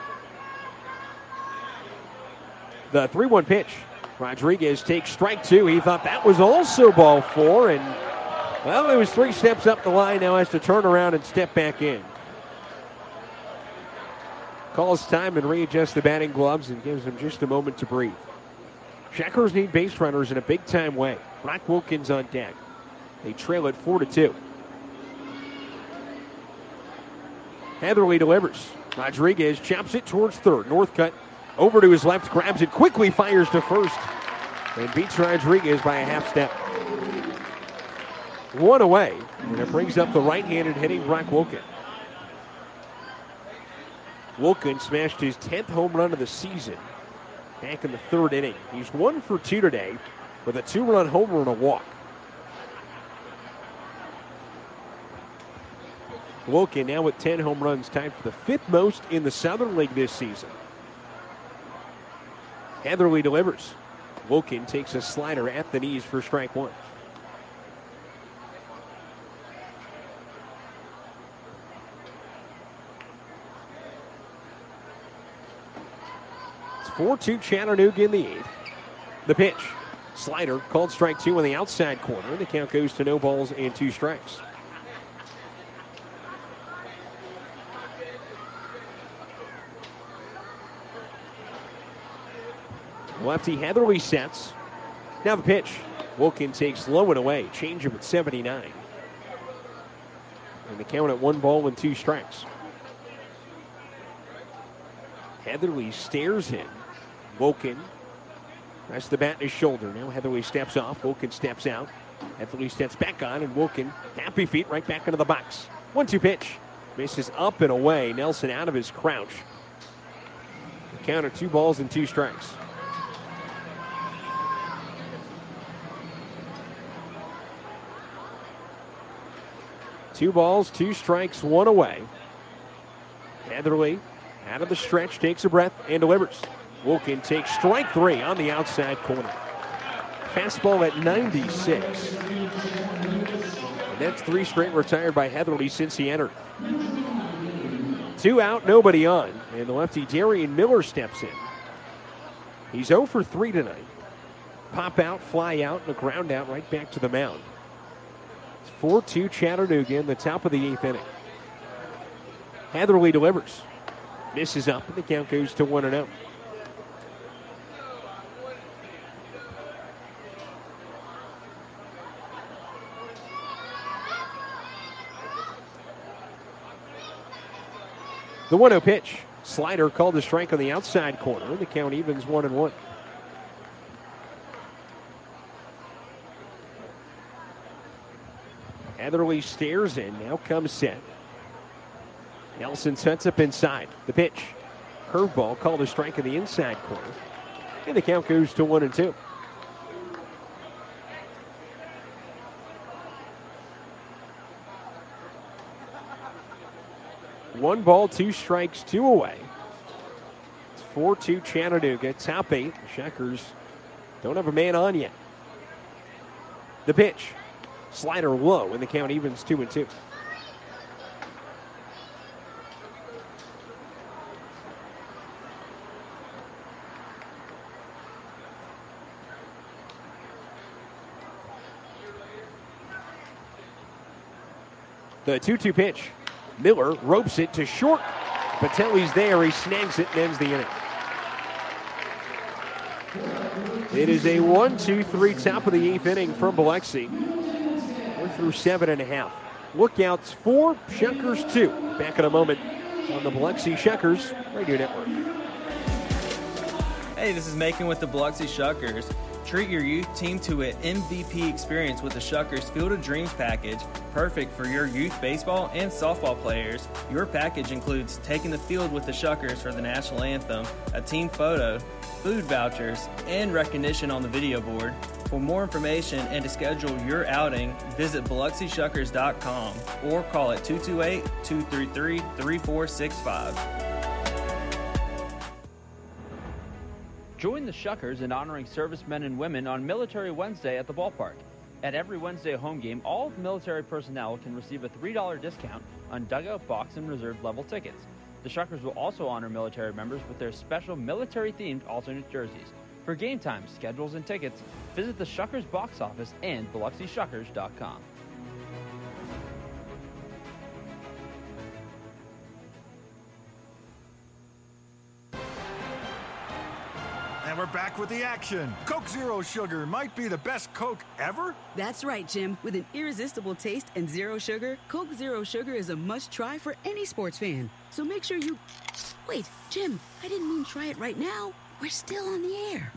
The 3-1 pitch. Rodriguez takes strike 2. He thought that was also ball 4, and, well, it was 3 steps up the line. Now has to turn around and step back in. Calls time and readjusts the batting gloves and gives him just a moment to breathe. Shuckers need base runners in a big-time way. Brock Wilkins on deck. They trail it 4-2. Heatherly delivers. Rodriguez chops it towards third. Northcutt over to his left, grabs it quickly, fires to first, and beats Rodriguez by a half step. 1 away, and it brings up the right-handed hitting Brock Wilkins. Wilkins smashed his 10th home run of the season back in the 3rd inning. He's 1 for 2 today with a 2-run homer and a walk. Wilkins now with 10 home runs, tied for the 5th most in the Southern League this season. Heatherly delivers. Wilkins takes a slider at the knees for strike 1. 4-2 Chattanooga in the 8th. The pitch. Slider called strike 2 on the outside corner. The count goes to no balls and 2 strikes. Lefty Heatherly sets. Now the pitch. Wilkin takes low and away. Changeup at 79. And the count at 1 ball and 2 strikes. Heatherly stares in. Wilkin rests the bat in his shoulder. Now Heatherly steps off. Wilkin steps out. Heatherly steps back on, and Wilkin, happy feet, right back into the box. 1-2 pitch. Misses up and away. Nelson out of his crouch. The count at 2 balls and 2 strikes. Two balls, 2 strikes, 1 away. Heatherly out of the stretch, takes a breath, and delivers. Wilkin takes strike 3 on the outside corner. Fastball at 96. And that's 3 straight retired by Heatherly since he entered. 2 out, nobody on. And the lefty Darian Miller steps in. He's 0 for 3 tonight. Pop out, fly out, and a ground out right back to the mound. 4-2 Chattanooga in the top of the 8th inning. Heatherly delivers. Misses up, and the count goes to 1-0. The 1-0 pitch. Slider called a strike on the outside corner. The count evens 1-1. Heatherly stares in, now comes set. Nelson sets up inside. The pitch. Curveball called a strike in the inside corner. And the count goes to 1-2. One ball, 2 strikes, 2 away. It's 4-2 Chattanooga, top 8. The Shuckers don't have a man on yet. The pitch. Slider low, and the count evens 2-2. The 2-2 pitch. Miller ropes it to short. Patelli's there. He snags it and ends the inning. It is a 1-2-3 top of the 8th inning from Biloxi. We're through 7.5. Lookouts 4, Shuckers 2. Back in a moment on the Biloxi Shuckers Radio Network. Hey, this is Macon with the Biloxi Shuckers. Treat your youth team to an MVP experience with the Shuckers Field of Dreams package, perfect for your youth baseball and softball players. Your package includes taking the field with the Shuckers for the national anthem, a team photo, food vouchers, and recognition on the video board. For more information and to schedule your outing, visit BiloxiShuckers.com or call at 228-233-3465. Join the Shuckers in honoring servicemen and women on Military Wednesday at the ballpark. At every Wednesday home game, all military personnel can receive a $3 discount on dugout, box, and reserve level tickets. The Shuckers will also honor military members with their special military-themed alternate jerseys. For game times, schedules, and tickets, visit the Shuckers box office and BiloxiShuckers.com. And we're back with the action. Coke Zero Sugar might be the best Coke ever. That's right, Jim. With an irresistible taste and zero sugar, Coke Zero Sugar is a must-try for any sports fan. So make sure you... Wait, Jim, I didn't mean try it right now. We're still on the air.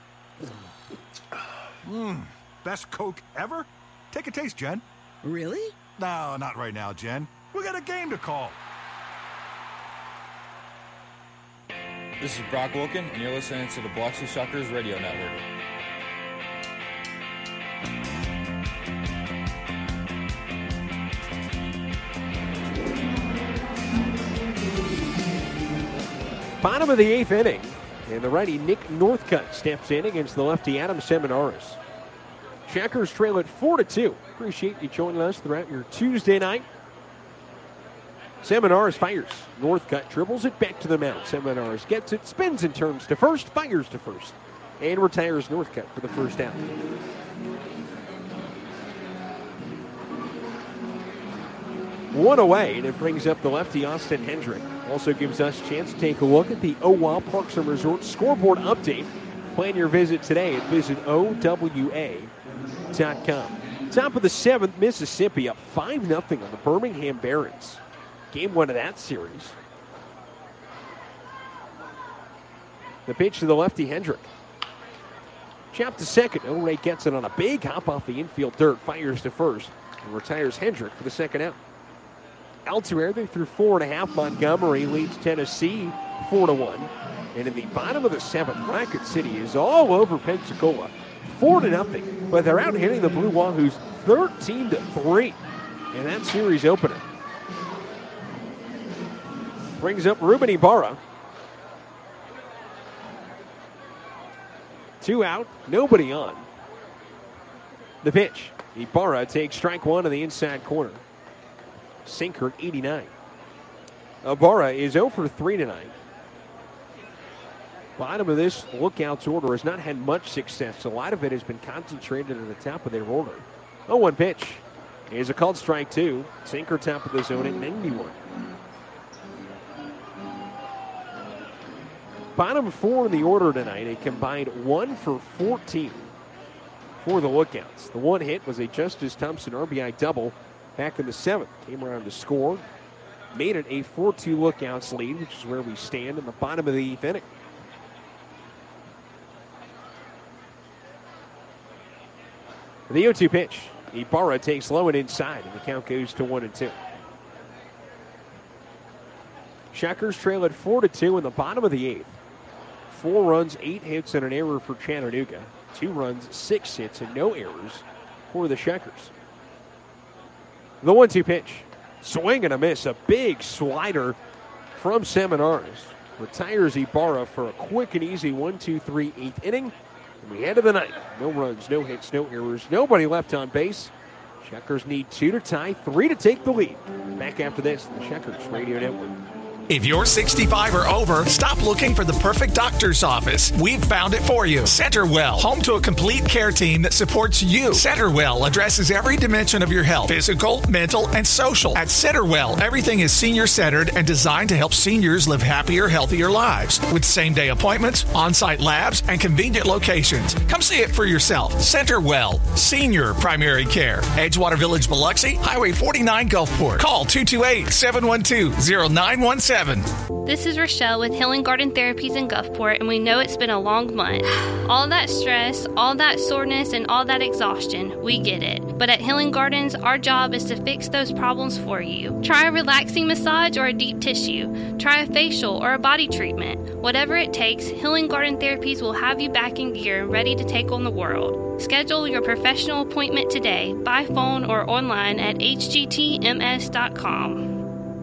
Best Coke ever? Take a taste, Jen. Really? No, not right now, Jen. We got a game to call. This is Brock Wilkin, and you're listening to the Biloxi Shuckers Radio Network. Bottom of the 8th inning, and the righty Nick Northcutt steps in against the lefty Adam Seminaris. Shuckers trail at 4-2. Appreciate you joining us throughout your Tuesday night. Seminars fires. Northcutt dribbles it back to the mound. Seminars gets it, spins and turns to first, fires to first, and retires Northcutt for the first out. One away, and it brings up the lefty Austin Hendrick. Also gives us a chance to take a look at the OWA Parks and Resorts scoreboard update. Plan your visit today at visitowa.com. Top of the 7th, Mississippi up 5-0 on the Birmingham Barons. Game 1 of that series. The pitch to the lefty Hendrick. Chop to second. O'Ray gets it on a big hop off the infield dirt. Fires to first and retires Hendrick for the second out. Elsewhere, they threw 4.5. Montgomery leads Tennessee 4-1. And in the bottom of the 7th, Racket City is all over Pensacola 4-0. But they're out hitting the Blue Wahoos 13-3 in that series opener. Brings up Ruben Ibarra. 2 out, nobody on. The pitch. Ibarra takes strike 1 in the inside corner. Sinker at 89. Ibarra is 0 for 3 tonight. Bottom of this Lookouts order has not had much success. A lot of it has been concentrated at the top of their order. 0-1 pitch. Here's a called strike 2. Sinker top of the zone at 91. Bottom 4 in the order tonight, a combined 1 for 14 for the Lookouts. The one hit was a Justice Thompson RBI double back in the 7th. Came around to score. Made it a 4-2 Lookouts lead, which is where we stand in the bottom of the 8th inning. The 0-2 pitch. Ibarra takes low and inside, and the count goes to 1-2. Shuckers trail at 4-2 in the bottom of the 8th. 4 runs, 8 hits, and an error for Chattanooga. 2 runs, 6 hits, and no errors for the Shuckers. The 1-2 pitch. Swing and a miss. A big slider from Seminars. Retires Ibarra for a quick and easy 1-2-3 8th inning. And we head to the 9th. No runs, no hits, no errors. Nobody left on base. Shuckers need 2 to tie, 3 to take the lead. Back after this, the Shuckers Radio Network. If you're 65 or over, stop looking for the perfect doctor's office. We've found it for you. CenterWell, home to a complete care team that supports you. CenterWell addresses every dimension of your health, physical, mental, and social. At CenterWell, everything is senior-centered and designed to help seniors live happier, healthier lives. With same-day appointments, on-site labs, and convenient locations. Come see it for yourself. CenterWell, senior primary care. Edgewater Village, Biloxi, Highway 49, Gulfport. Call 228-712-0917. This is Rochelle with Healing Garden Therapies in Gulfport, and we know it's been a long month. All that stress, all that soreness, and all that exhaustion, we get it. But at Healing Gardens, our job is to fix those problems for you. Try a relaxing massage or a deep tissue. Try a facial or a body treatment. Whatever it takes, Healing Garden Therapies will have you back in gear, ready to take on the world. Schedule your professional appointment today by phone or online at hgtms.com.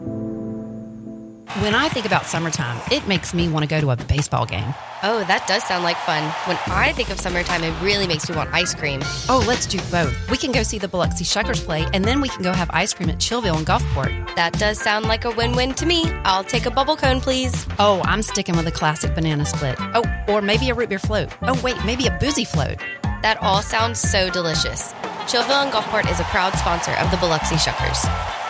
When I think about summertime, it makes me want to go to a baseball game. Oh, that does sound like fun. When I think of summertime, it really makes me want ice cream. Oh, let's do both. We can go see the Biloxi Shuckers play, and then we can go have ice cream at Chillville and Gulfport. That does sound like a win-win to me. I'll take a bubble cone, please. Oh, I'm sticking with a classic banana split. Oh, or maybe a root beer float. Oh, wait, maybe a boozy float. That all sounds so delicious. Chillville and Gulfport is a proud sponsor of the Biloxi Shuckers.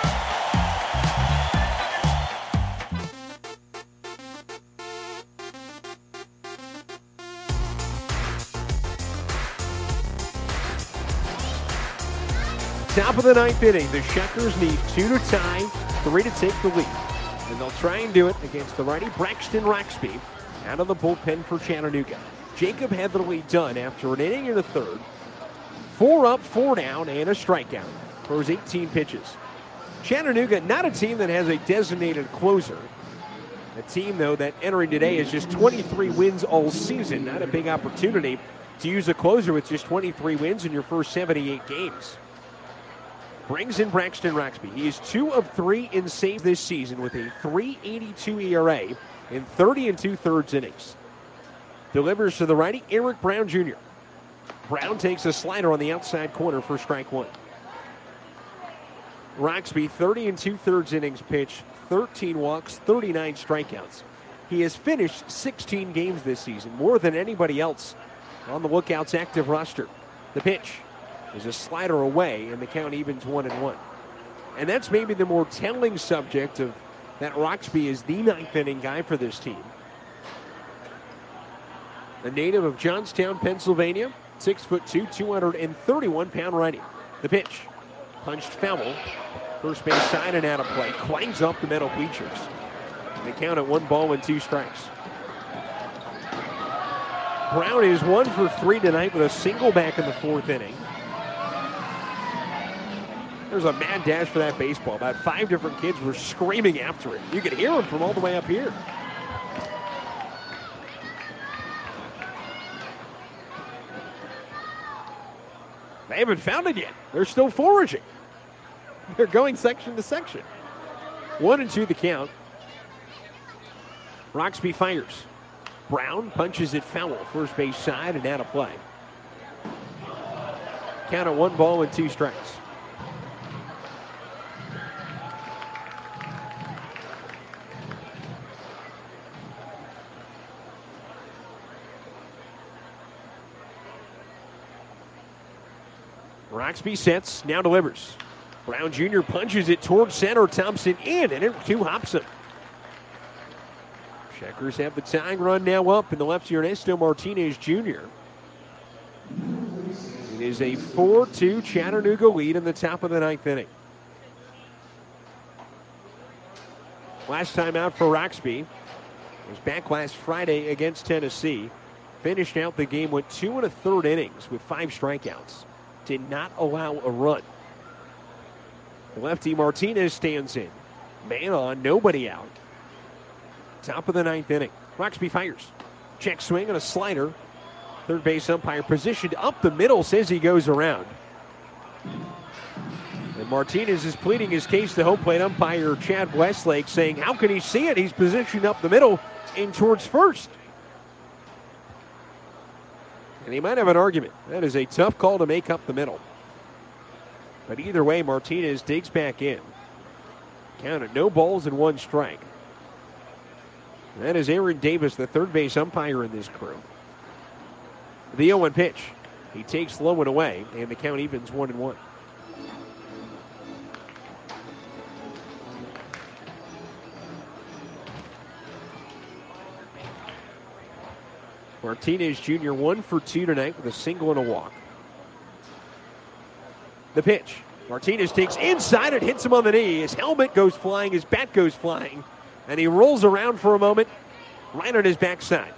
Top of the 9th inning, the Shuckers need 2 to tie, 3 to take the lead. And they'll try and do it against the righty Braxton Raxby out of the bullpen for Chattanooga. Jacob Heatherly done after an inning and a third. 4 up, 4 down, and a strikeout. Throws 18 pitches. Chattanooga, not a team that has a designated closer. A team, though, that entering today is just 23 wins all season. Not a big opportunity to use a closer with just 23 wins in your first 78 games. Brings in Braxton Raxby. He is 2 of 3 in saves this season with a .382 ERA in 30 2/3 innings. Delivers to the righty Eric Brown Jr. Brown takes a slider on the outside corner for strike 1. Raxby, 30 2/3 innings pitched, 13 walks, 39 strikeouts. He has finished 16 games this season, more than anybody else on the Lookouts active roster. The pitch is a slider away, and the count evens 1-1. And that's maybe the more telling subject of that Roxby is the ninth inning guy for this team. A native of Johnstown, Pennsylvania, 6'2", 231-pound righty. The pitch, punched foul, first base side and out of play, climbs up the middle bleachers. They count at 1-2 strikes. Brown is 1 for 3 tonight with a single back in the fourth inning. There's a mad dash for that baseball. About 5 different kids were screaming after it. You could hear them from all the way up here. They haven't found it yet. They're still foraging. They're going section to section. 1-2 the count. Roxby fires. Brown punches it foul. First base side and out of play. Count at 1-2 strikes. Roxby sets, now delivers. Brown Jr. punches it towards center. Thompson in, and it to Hobson. Checkers have the tying run now up in the lefty Ernesto Martinez Jr. It is a 4-2 Chattanooga lead in the top of the ninth inning. Last time out for Roxby was back last Friday against Tennessee. Finished out the game with 2 1/3 innings with 5 strikeouts. Did not allow a run. The lefty Martinez stands in. Man on, nobody out. Top of the ninth inning. Roxby fires. Check swing and a slider. Third base umpire positioned up the middle, says he goes around. And Martinez is pleading his case to home plate umpire Chad Westlake, saying, how can he see it? He's positioned up the middle in towards first. And he might have an argument. That is a tough call to make up the middle. But either way, Martinez digs back in. Count at no balls and 1 strike. That is Aaron Davis, the third base umpire in this crew. The 0-1 pitch. He takes low and away, and the count evens 1-1. Martinez Jr. 1 for 2 tonight with a single and a walk. The pitch. Martinez takes inside and hits him on the knee. His helmet goes flying, his bat goes flying, and he rolls around for a moment right on his backside.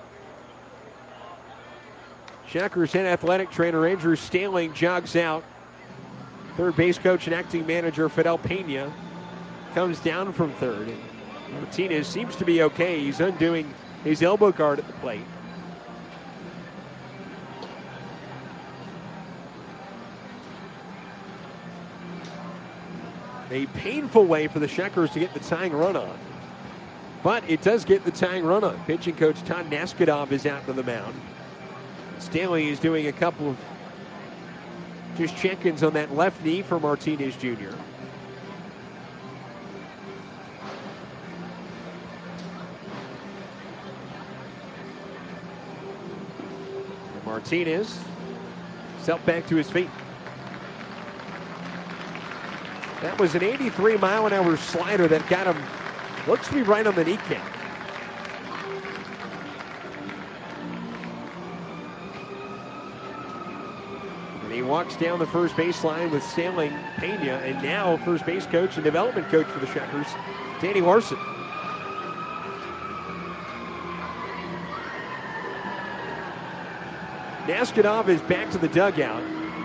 Checkers head athletic trainer Andrew Stanley jogs out. Third base coach and acting manager Fidel Pena comes down from third. And Martinez seems to be okay. He's undoing his elbow guard at the plate. A painful way for the Checkers to get the tying run on. But it does get the tying run on. Pitching coach Todd Naskadov is out to the mound. Stanley is doing a couple of just check-ins on that left knee for Martinez Jr. And Martinez self back to his feet. That was an 83-mile-an-hour slider that got him, looks to be right on the kneecap. And he walks down the first baseline with Stanley Pena, and now first base coach and development coach for the Checkers, Danny Larson. Naskadov is back to the dugout.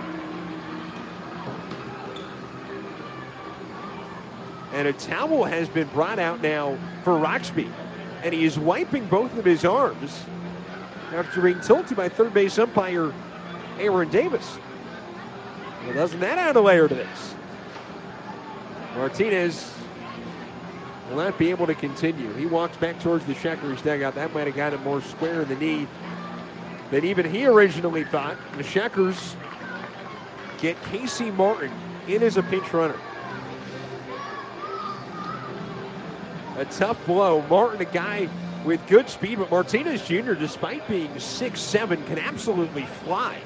And a towel has been brought out now for Roxby. And he is wiping both of his arms after being told to by third base umpire Aaron Davis. Well, doesn't that add a layer to this? Martinez will not be able to continue. He walks back towards the Checkers dugout. That might have got him more square in the knee than even he originally thought. The Checkers get Casey Martin in as a pinch runner. A tough blow. Martin, a guy with good speed, but Martinez Jr., despite being 6'7", can absolutely fly.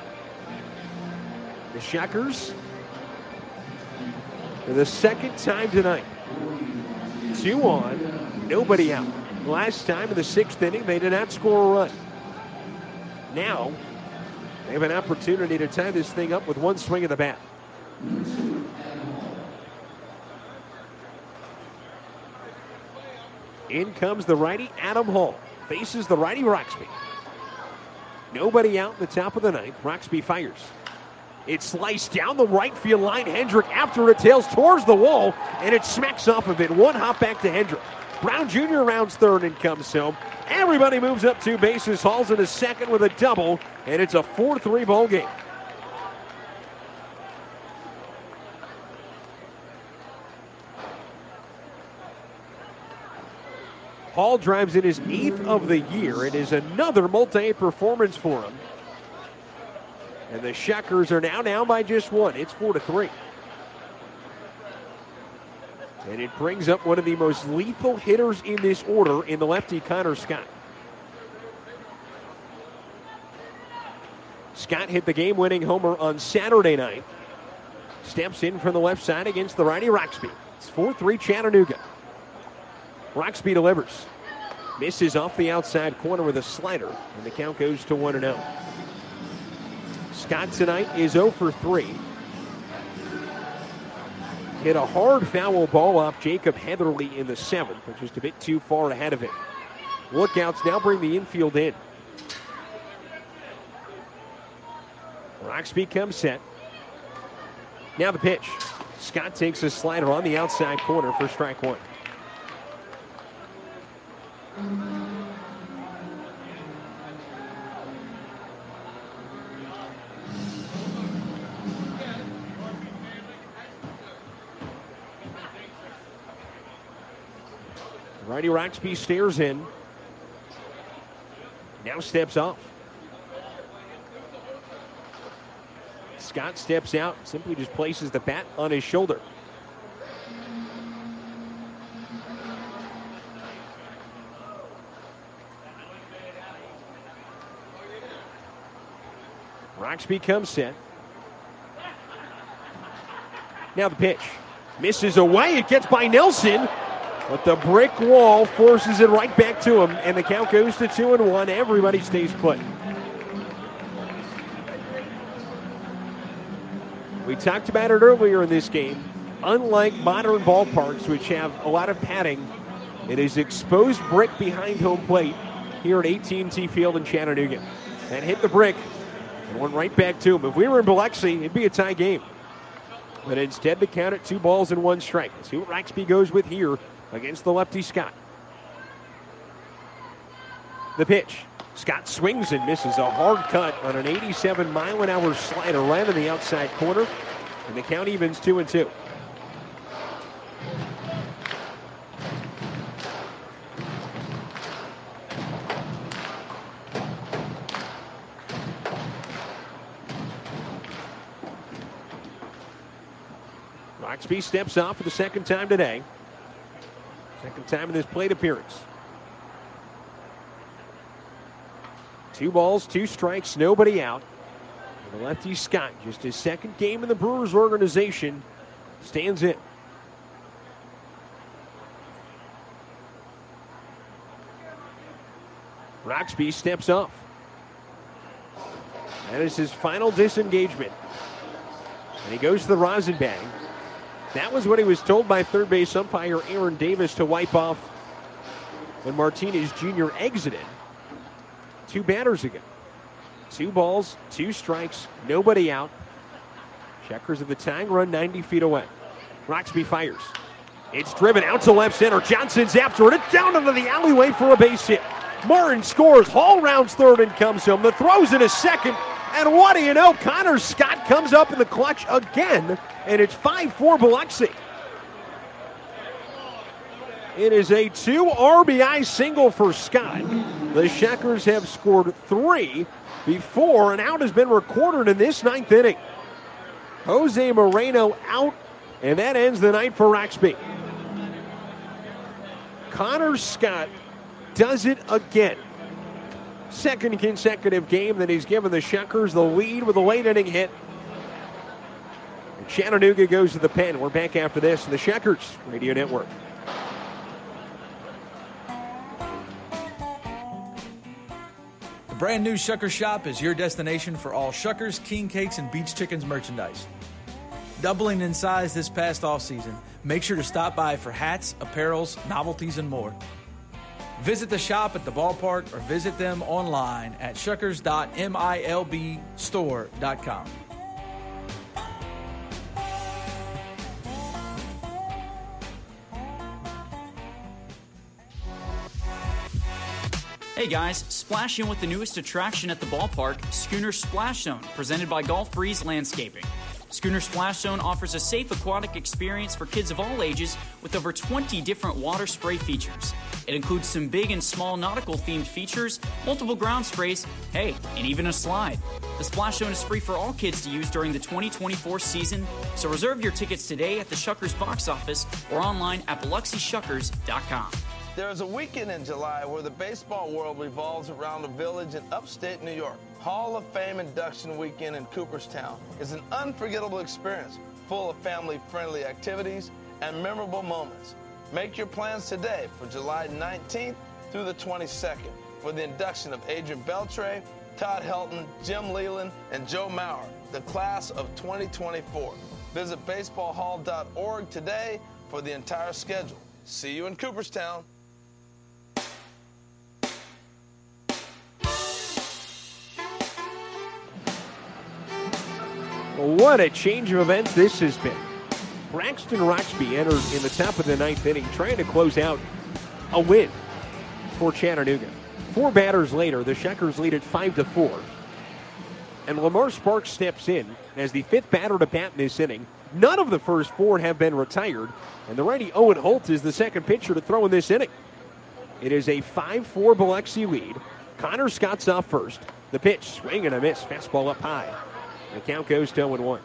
The Shuckers, for the second time tonight, 2 on, nobody out. Last time in the 6th inning, they did not score a run. Now, they have an opportunity to tie this thing up with one swing of the bat. In comes the righty, Adam Hall. Faces the righty, Roxby. Nobody out in the top of the 9th. Roxby fires. It's sliced down the right field line. Hendrick, after it tails towards the wall, and it smacks off of it. One hop back to Hendrick. Brown Jr. rounds third and comes home. Everybody moves up 2 bases. Hall's in a second with a double, and it's a 4-3 ball game. Hall drives in his 8th of the year. It is another multi-hit performance for him. And the Shuckers are now down by just 1. It's 4-3. And it brings up one of the most lethal hitters in this order in the lefty Connor Scott. Scott hit the game-winning homer on Saturday night. Steps in from the left side against the righty Roxby. It's 4-3 Chattanooga. Roxby delivers. Misses off the outside corner with a slider, and the count goes to 1-0. Scott tonight is 0 for 3. Hit a hard foul ball off Jacob Heatherly in the 7th, but just a bit too far ahead of it. Lookouts now bring the infield in. Roxby comes set. Now the pitch. Scott takes a slider on the outside corner for strike 1. Righty Roxby stares in. Now steps off. Scott steps out, simply just places the bat on his shoulder. Roxby comes set. Now the pitch. Misses away. It gets by Nelson. But the brick wall forces it right back to him, and the count goes to 2-1. Everybody stays put. We talked about it earlier in this game. Unlike modern ballparks, which have a lot of padding, it is exposed brick behind home plate here at AT&T Field in Chattanooga. And hit the brick and went right back to him. If we were in Biloxi, it'd be a tie game. But instead, the count at 2 balls and 1 strike. Let's see what Roxby goes with here against the lefty Scott. The pitch. Scott swings and misses a hard cut on an 87-mile-an-hour slider right on the outside corner. And the count evens 2-2. Roxby steps off for the second time today. Second time in this plate appearance. 2 balls, 2 strikes, nobody out. And the lefty Scott, just his second game in the Brewers organization, stands in. Roxby steps off. That is his final disengagement. And he goes to the rosin bag. That was what he was told by third base umpire Aaron Davis to wipe off when Martinez Jr. exited 2 batters ago. 2 balls, 2 strikes, nobody out. Checkers of the tying run 90 feet away. Roxby fires. It's driven out to left center. Johnson's after it. It's down into the alleyway for a base hit. Martin scores. Hall rounds third and comes home. The throw's in a second. And what do you know? Connor Scott comes up in the clutch again. And it's 5-4 Biloxi. It is a 2 RBI single for Scott. The Shuckers have scored 3 before an out has been recorded in this 9th inning. Jose Moreno out, and that ends the night for Roxby. Connor Scott does it again. Second consecutive game that he's given the Shuckers the lead with a late inning hit. And Chattanooga goes to the pen. We're back after this on the Shuckers Radio Network. The brand new Shucker Shop is your destination for all Shuckers, King Cakes, and Beach Chickens merchandise. Doubling in size this past offseason, make sure to stop by for hats, apparels, novelties, and more. Visit the shop at the ballpark or visit them online at shuckers.milbstore.com. Hey guys, splash in with the newest attraction at the ballpark, Schooner Splash Zone, presented by Golf Breeze Landscaping. Schooner Splash Zone offers a safe aquatic experience for kids of all ages with over 20 different water spray features. It includes some big and small nautical-themed features, multiple ground sprays, hey, and even a slide. The Splash Zone is free for all kids to use during the 2024 season, so reserve your tickets today at the Shuckers box office or online at BiloxiShuckers.com. There is a weekend in July where the baseball world revolves around a village in upstate New York. Hall of Fame Induction Weekend in Cooperstown is an unforgettable experience full of family-friendly activities and memorable moments. Make your plans today for July 19th through the 22nd for the induction of Adrian Beltre, Todd Helton, Jim Leland, and Joe Mauer, the class of 2024. Visit baseballhall.org today for the entire schedule. See you in Cooperstown. What a change of events this has been. Braxton Roxby entered in the top of the ninth inning, trying to close out a win for Chattanooga. 4 batters later, the Shuckers lead at 5-4. And Lamar Sparks steps in as the 5th batter to bat in this inning. None of the first 4 have been retired, and the righty Owen Holt is the second pitcher to throw in this inning. It is a 5-4 Biloxi lead. Connor Scott's off first. The pitch, swing and a miss, fastball up high. The count goes to 0-1.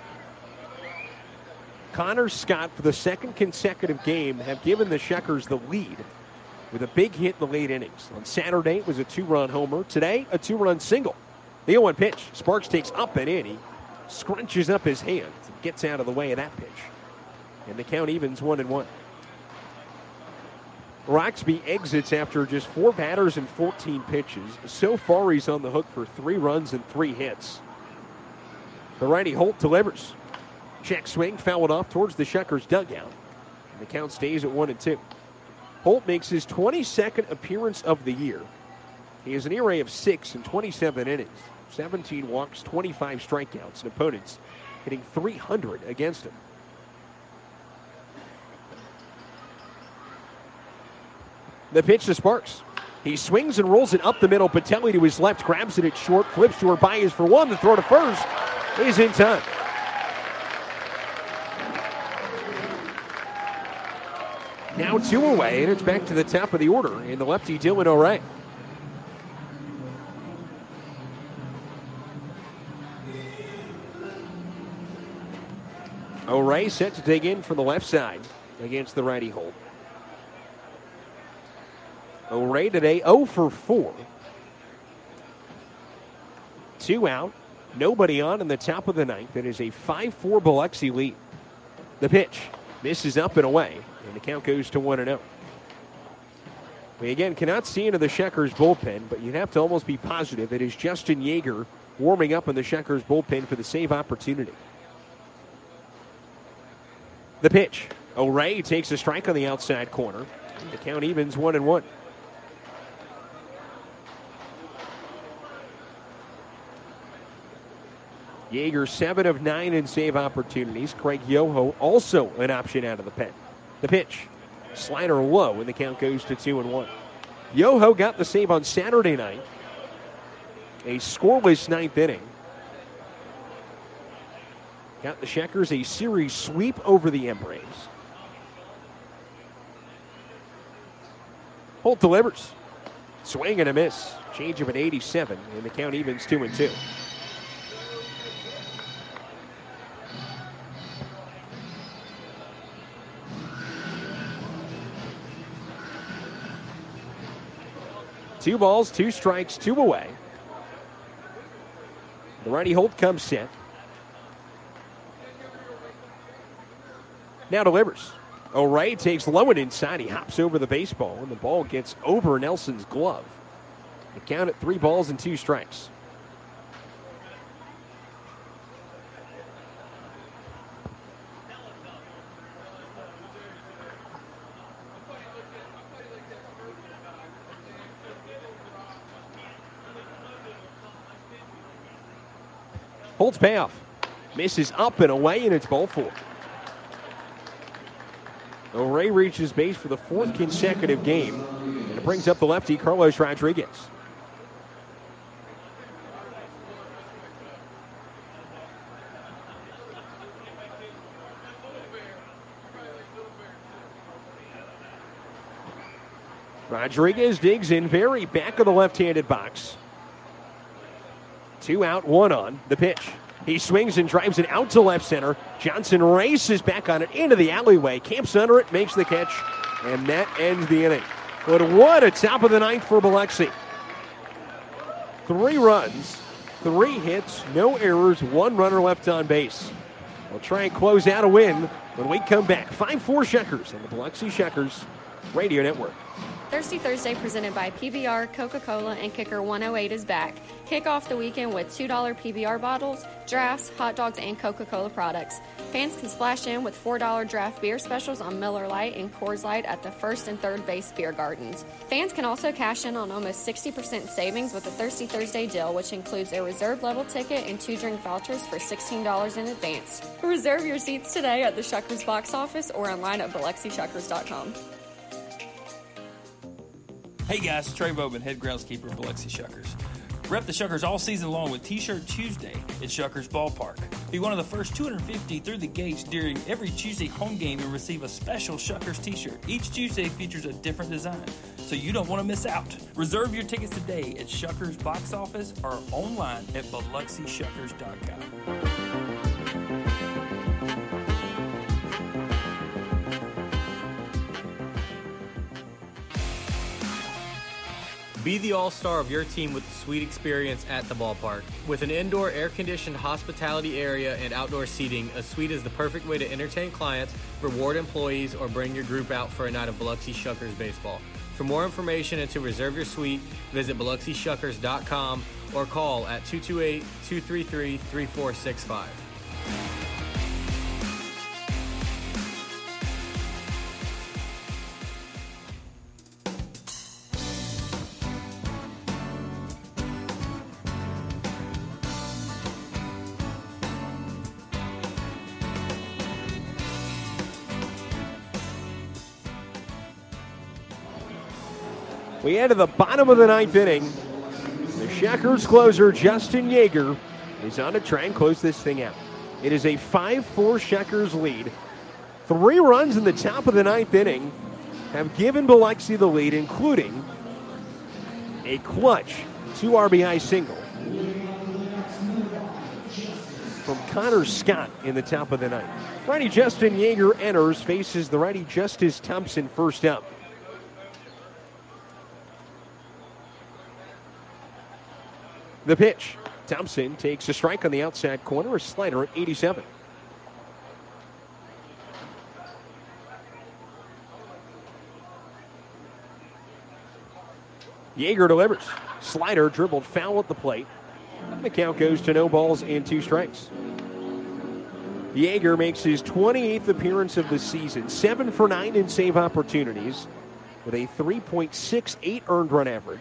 Connor Scott, for the second consecutive game, have given the Shuckers the lead with a big hit in the late innings. On Saturday, it was a 2-run homer. Today, a 2-run single. The 0-1 pitch. Sparks takes up and in. He scrunches up his hands and gets out of the way of that pitch. And the count evens 1-1. Roxby exits after just 4 batters and 14 pitches. So far, he's on the hook for 3 runs and 3 hits. The righty Holt delivers. Check swing, fouled off towards the Shuckers dugout. And the count stays at 1-2. Holt makes his 22nd appearance of the year. He has an ERA of 6 in 27 innings, 17 walks, 25 strikeouts, and opponents hitting .300 against him. The pitch to Sparks. He swings and rolls it up the middle. Patelli to his left, grabs it at short, flips to Urbias for 1. The throw to first is in time. Now 2 away, and it's back to the top of the order in the lefty Dylan O'Ray. O'Ray set to dig in from the left side against the righty Holt. O'Ray today 0 for 4. 2 out, nobody on in the top of the ninth. It is a 5-4 Biloxi lead. The pitch misses up and away, and the count goes to 1-0. We again cannot see into the Shuckers bullpen, but you'd have to almost be positive it is Justin Yeager warming up in the Shuckers bullpen for the save opportunity. The pitch. O'Ray takes a strike on the outside corner. The count evens 1-1. Yeager 7 of 9 in save opportunities. Craig Yoho also an option out of the pen. The pitch. Slider low, and the count goes to 2-1. Yoho got the save on Saturday night. A scoreless ninth inning. Got the Shuckers a series sweep over the Embrace. Holt delivers. Swing and a miss. Change of an 87, and the count evens 2-2. 2 balls, 2 strikes, 2 away. The righty Holt comes set. Now delivers. O'Ray takes low and inside. He hops over the baseball, and the ball gets over Nelson's glove. The count at 3 balls and 2 strikes. Holt's payoff. Misses up and away, and it's ball 4. O'Ray reaches base for the 4th consecutive game, and it brings up the lefty, Carlos Rodriguez. Rodriguez digs in very back of the left-handed box. 2 out, 1 on. The pitch. He swings and drives it out to left center. Johnson races back on it into the alleyway. Camps under it, makes the catch, and that ends the inning. But what a top of the 9th for Biloxi. 3 runs, 3 hits, no errors, 1 runner left on base. We'll try and close out a win when we come back. 5-4 Shuckers on the Biloxi Shuckers Radio Network. Thirsty Thursday presented by PBR, Coca-Cola, and Kicker 108 is back. Kick off the weekend with $2 PBR bottles, drafts, hot dogs, and Coca-Cola products. Fans can splash in with $4 draft beer specials on Miller Lite and Coors Light at the first and third base beer gardens. Fans can also cash in on almost 60% savings with the Thirsty Thursday deal, which includes a reserve level ticket and 2 drink vouchers for $16 in advance. Reserve your seats today at the Shuckers box office or online at BiloxiShuckers.com. Hey guys, Trey Bowman, head groundskeeper of Biloxi Shuckers. Rep the Shuckers all season long with T-Shirt Tuesday at Shuckers Ballpark. Be one of the first 250 through the gates during every Tuesday home game and receive a special Shuckers T-shirt. Each Tuesday features a different design, so you don't want to miss out. Reserve your tickets today at Shuckers box office or online at BiloxiShuckers.com. Be the all-star of your team with a sweet experience at the ballpark. With an indoor air-conditioned hospitality area and outdoor seating, a suite is the perfect way to entertain clients, reward employees, or bring your group out for a night of Biloxi Shuckers baseball. For more information and to reserve your suite, visit BiloxiShuckers.com or call at 228-233-3465. We head to the bottom of the 9th inning. The Shuckers closer, Justin Yeager, is on to try and close this thing out. It is a 5-4 Shuckers lead. 3 runs in the top of the 9th inning have given Biloxi the lead, including a clutch 2 RBI single from Connor Scott in the top of the 9th. Righty Justin Yeager enters, faces the righty Justice Thompson first up. The pitch. Thompson takes a strike on the outside corner, a slider at 87. Yeager delivers. Slider dribbled foul at the plate. And the count goes to no balls and 2 strikes. Yeager makes his 28th appearance of the season, 7 for 9 in save opportunities, with a 3.68 earned run average.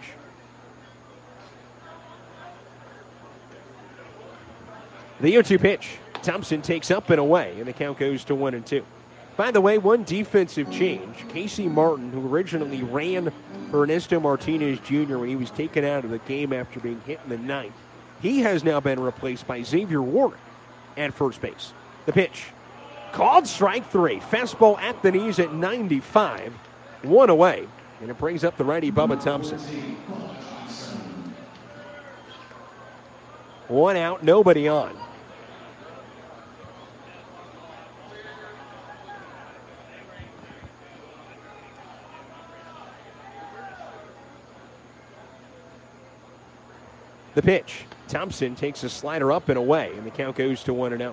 The 0-2 pitch. Thompson takes up and away, and the count goes to 1-2. By the way, one defensive change. Casey Martin, who originally ran for Ernesto Martinez Jr. when he was taken out of the game after being hit in the 9th, he has now been replaced by Xavier Warren at first base. The pitch. Called strike 3. Fastball at the knees at 95. 1 away, and it brings up the righty Bubba Thompson. 1 out, nobody on. The pitch. Thompson takes a slider up and away, and the count goes to 1-0.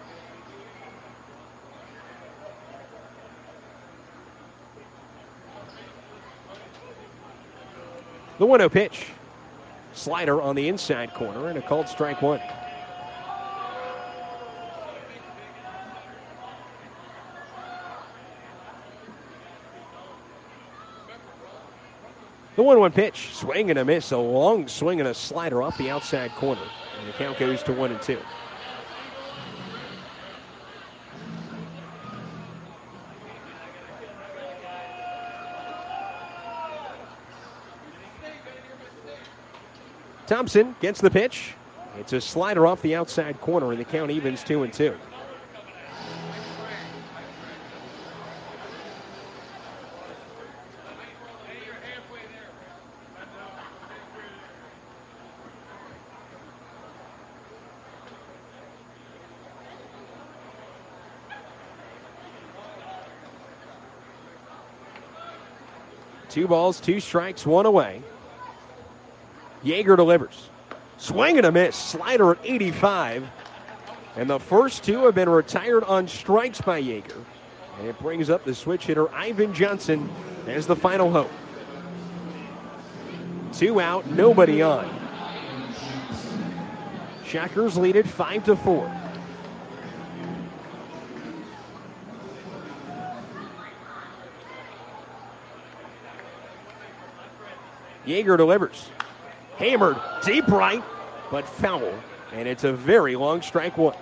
The 1-0 pitch. Slider on the inside corner and a called strike one. The 1-1 pitch, swing and a miss, a long swing and a slider off the outside corner. And the count goes to 1-2. Thompson gets the pitch. It's a slider off the outside corner, and the count evens 2-2. Two balls, two strikes, one away. Yeager delivers. Swing and a miss. Slider at 85. And the first two have been retired on strikes by Yeager. And it brings up the switch hitter Ivan Johnson as the final hope. 2 out, nobody on. Shockers lead it 5-4. Yeager delivers. Hammered deep right, but foul. And it's a very long strike one.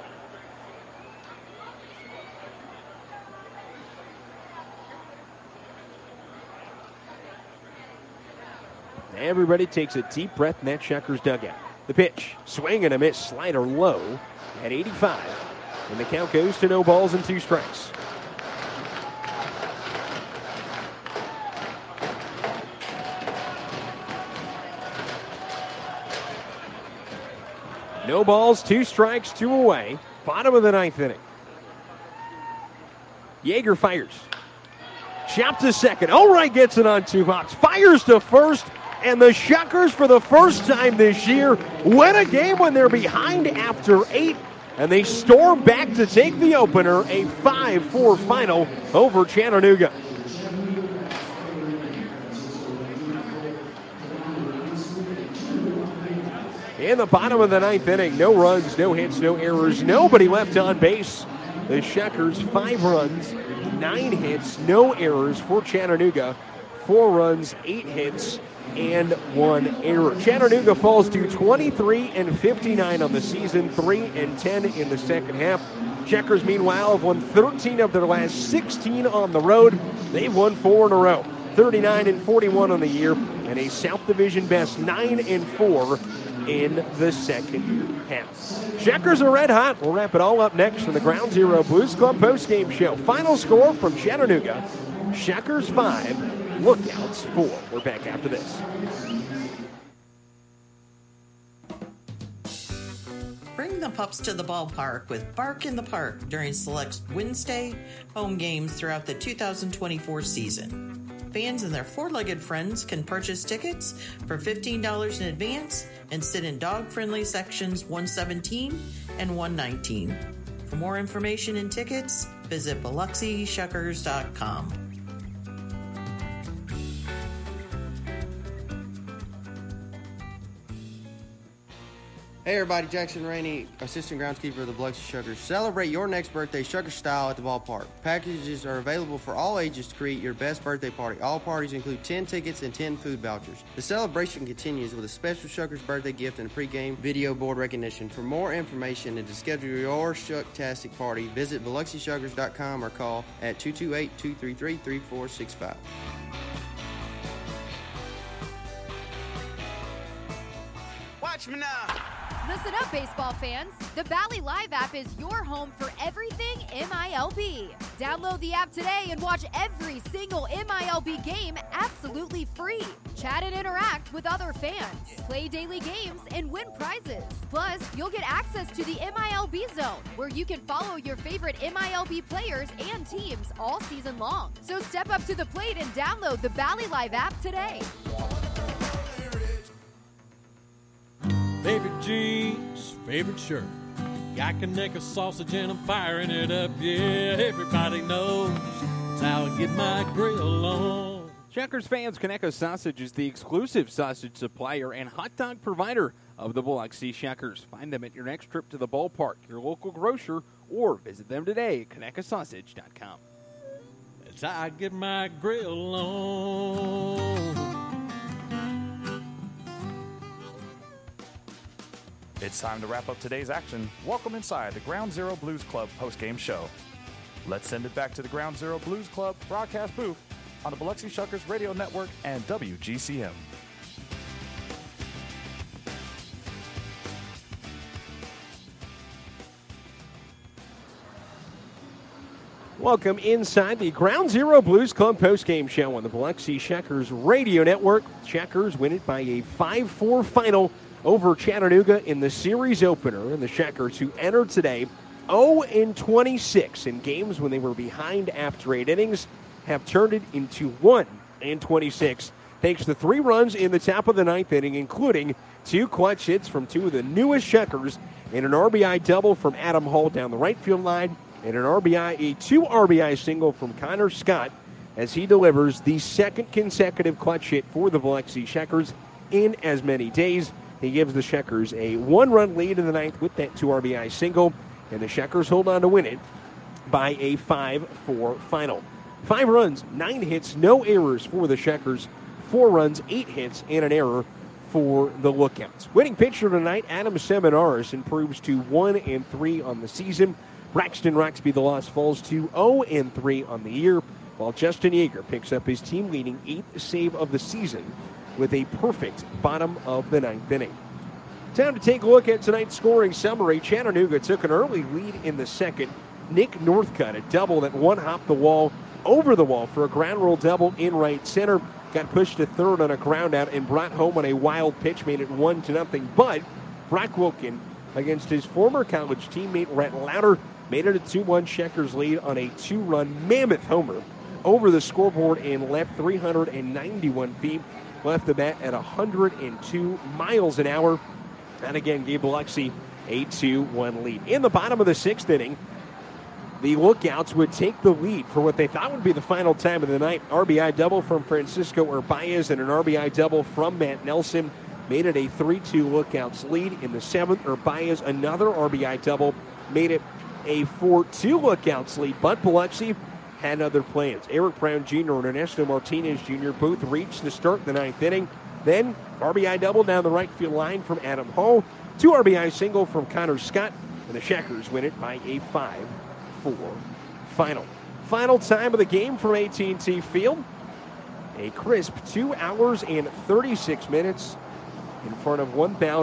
Everybody takes a deep breath in that Shockers dugout. The pitch, swing and a miss, slider low at 85. And the count goes to no balls and 2 strikes. No balls, 2 strikes, 2 away. Bottom of the 9th inning. Yeager fires. Chopped to second. Allright gets it on 2 outs. Fires to first. And the Shockers, for the first time this year, win a game when they're behind after 8. And they storm back to take the opener. A 5-4 final over Chattanooga. In the bottom of the 9th inning, no runs, no hits, no errors, nobody left on base. The Shockers 5 runs, 9 hits, no errors for Chattanooga. 4 runs, 8 hits, and 1 error. Chattanooga falls to 23-59 on the season, 3-10 in the second half. Checkers, meanwhile, have won 13 of their last 16 on the road. They've won 4 in a row. 39-41 on the year, and a South Division best 9-4 in the second half. Checkers are red hot. We'll wrap it all up next from the Ground Zero Blues Club postgame show. Final score from Chattanooga, Checkers 5, Lookouts 4. We're back after this. Bring the pups to the ballpark with Bark in the Park during select Wednesday home games throughout the 2024 season. Fans and their 4-legged friends can purchase tickets for $15 in advance and sit in dog-friendly sections 117 and 119. For more information and tickets, visit BiloxiShuckers.com. Hey everybody, Jackson Rainey, assistant groundskeeper of the Biloxi Shuckers. Celebrate your next birthday Shucker style at the ballpark. Packages are available for all ages to create your best birthday party. All parties include 10 tickets and 10 food vouchers. The celebration continues with a special Shuckers birthday gift and a pregame video board recognition. For more information and to schedule your Shucktastic party, visit BiloxiShuckers.com or call at 228-233-3465. Watch me now. Listen up, baseball fans. The Bally Live app is your home for everything MILB. Download the app today and watch every single MILB game absolutely free. Chat and interact with other fans. Play daily games and win prizes. Plus, you'll get access to the MILB Zone, where you can follow your favorite MILB players and teams all season long. So step up to the plate and download the Bally Live app today. favorite jeans, favorite shirt. Got Conecuh sausage and I'm firing it up. Yeah, everybody knows that's how I get my grill on. Checkers fans, Conecuh Sausage is the exclusive sausage supplier and hot dog provider of the Biloxi Checkers. Find them at your next trip to the ballpark, your local grocer, or visit them today at ConecuhSausage.com. That's how I get my grill on. It's time to wrap up today's action. Welcome inside the Ground Zero Blues Club postgame show. Let's send it back to the Ground Zero Blues Club broadcast booth on the Biloxi Shuckers Radio Network and WGCM. Welcome inside the Ground Zero Blues Club postgame show on the Biloxi Checkers Radio Network. Checkers win it by a 5-4 final over Chattanooga in the series opener. And the Checkers, who entered today 0-26 in games when they were behind after 8 innings, have turned it into 1-26 thanks to 3 runs in the top of the 9th inning, including 2 clutch hits from 2 of the newest Checkers and an RBI double from Adam Hall down the right field line, and a 2 RBI single from Connor Scott as he delivers the 2nd consecutive clutch hit for the Biloxi Checkers in as many days. He gives the Checkers a 1-run lead in the 9th with that 2 RBI single, and the Checkers hold on to win it by a 5-4 final. 5 runs, 9 hits, no errors for the Checkers. 4 runs, 8 hits, and an error for the Lookouts. Winning pitcher tonight, Adam Seminaris, improves to 1-3 on the season. Braxton Roxby, the loss, falls to 0-3 on the year, while Justin Yeager picks up his team-leading 8th save of the season with a perfect bottom of the 9th inning. Time to take a look at tonight's scoring summary. Chattanooga took an early lead in the 2nd. Nick Northcutt, a double that one-hopped the wall, over the wall for a ground rule double in right center. Got pushed to third on a ground out and brought home on a wild pitch, made it 1-0. But Brock Wilkin, against his former college teammate Rhett Lauder, made it a 2-1 Checkers lead on a 2-run mammoth homer over the scoreboard and left 391 feet. Left the bat at 102 miles an hour. And again, gave Biloxi a 2-1 lead. In the bottom of the 6th inning, the Lookouts would take the lead for what they thought would be the final time of the night. RBI double from Francisco Urbaez and an RBI double from Matt Nelson made it a 3-2 Lookouts lead. In the 7th, Urbaez, another RBI double, made it a 4-2 Lookouts lead. But Biloxi had other plans. Eric Brown Jr. and Ernesto Martinez Jr. both reached the start in the 9th inning. Then, RBI double down the right field line from Adam Hall. 2 RBI single from Connor Scott. And the Checkers win it by a 5-4 final. Final time of the game from AT&T Field. A crisp 2 hours and 36 minutes in front of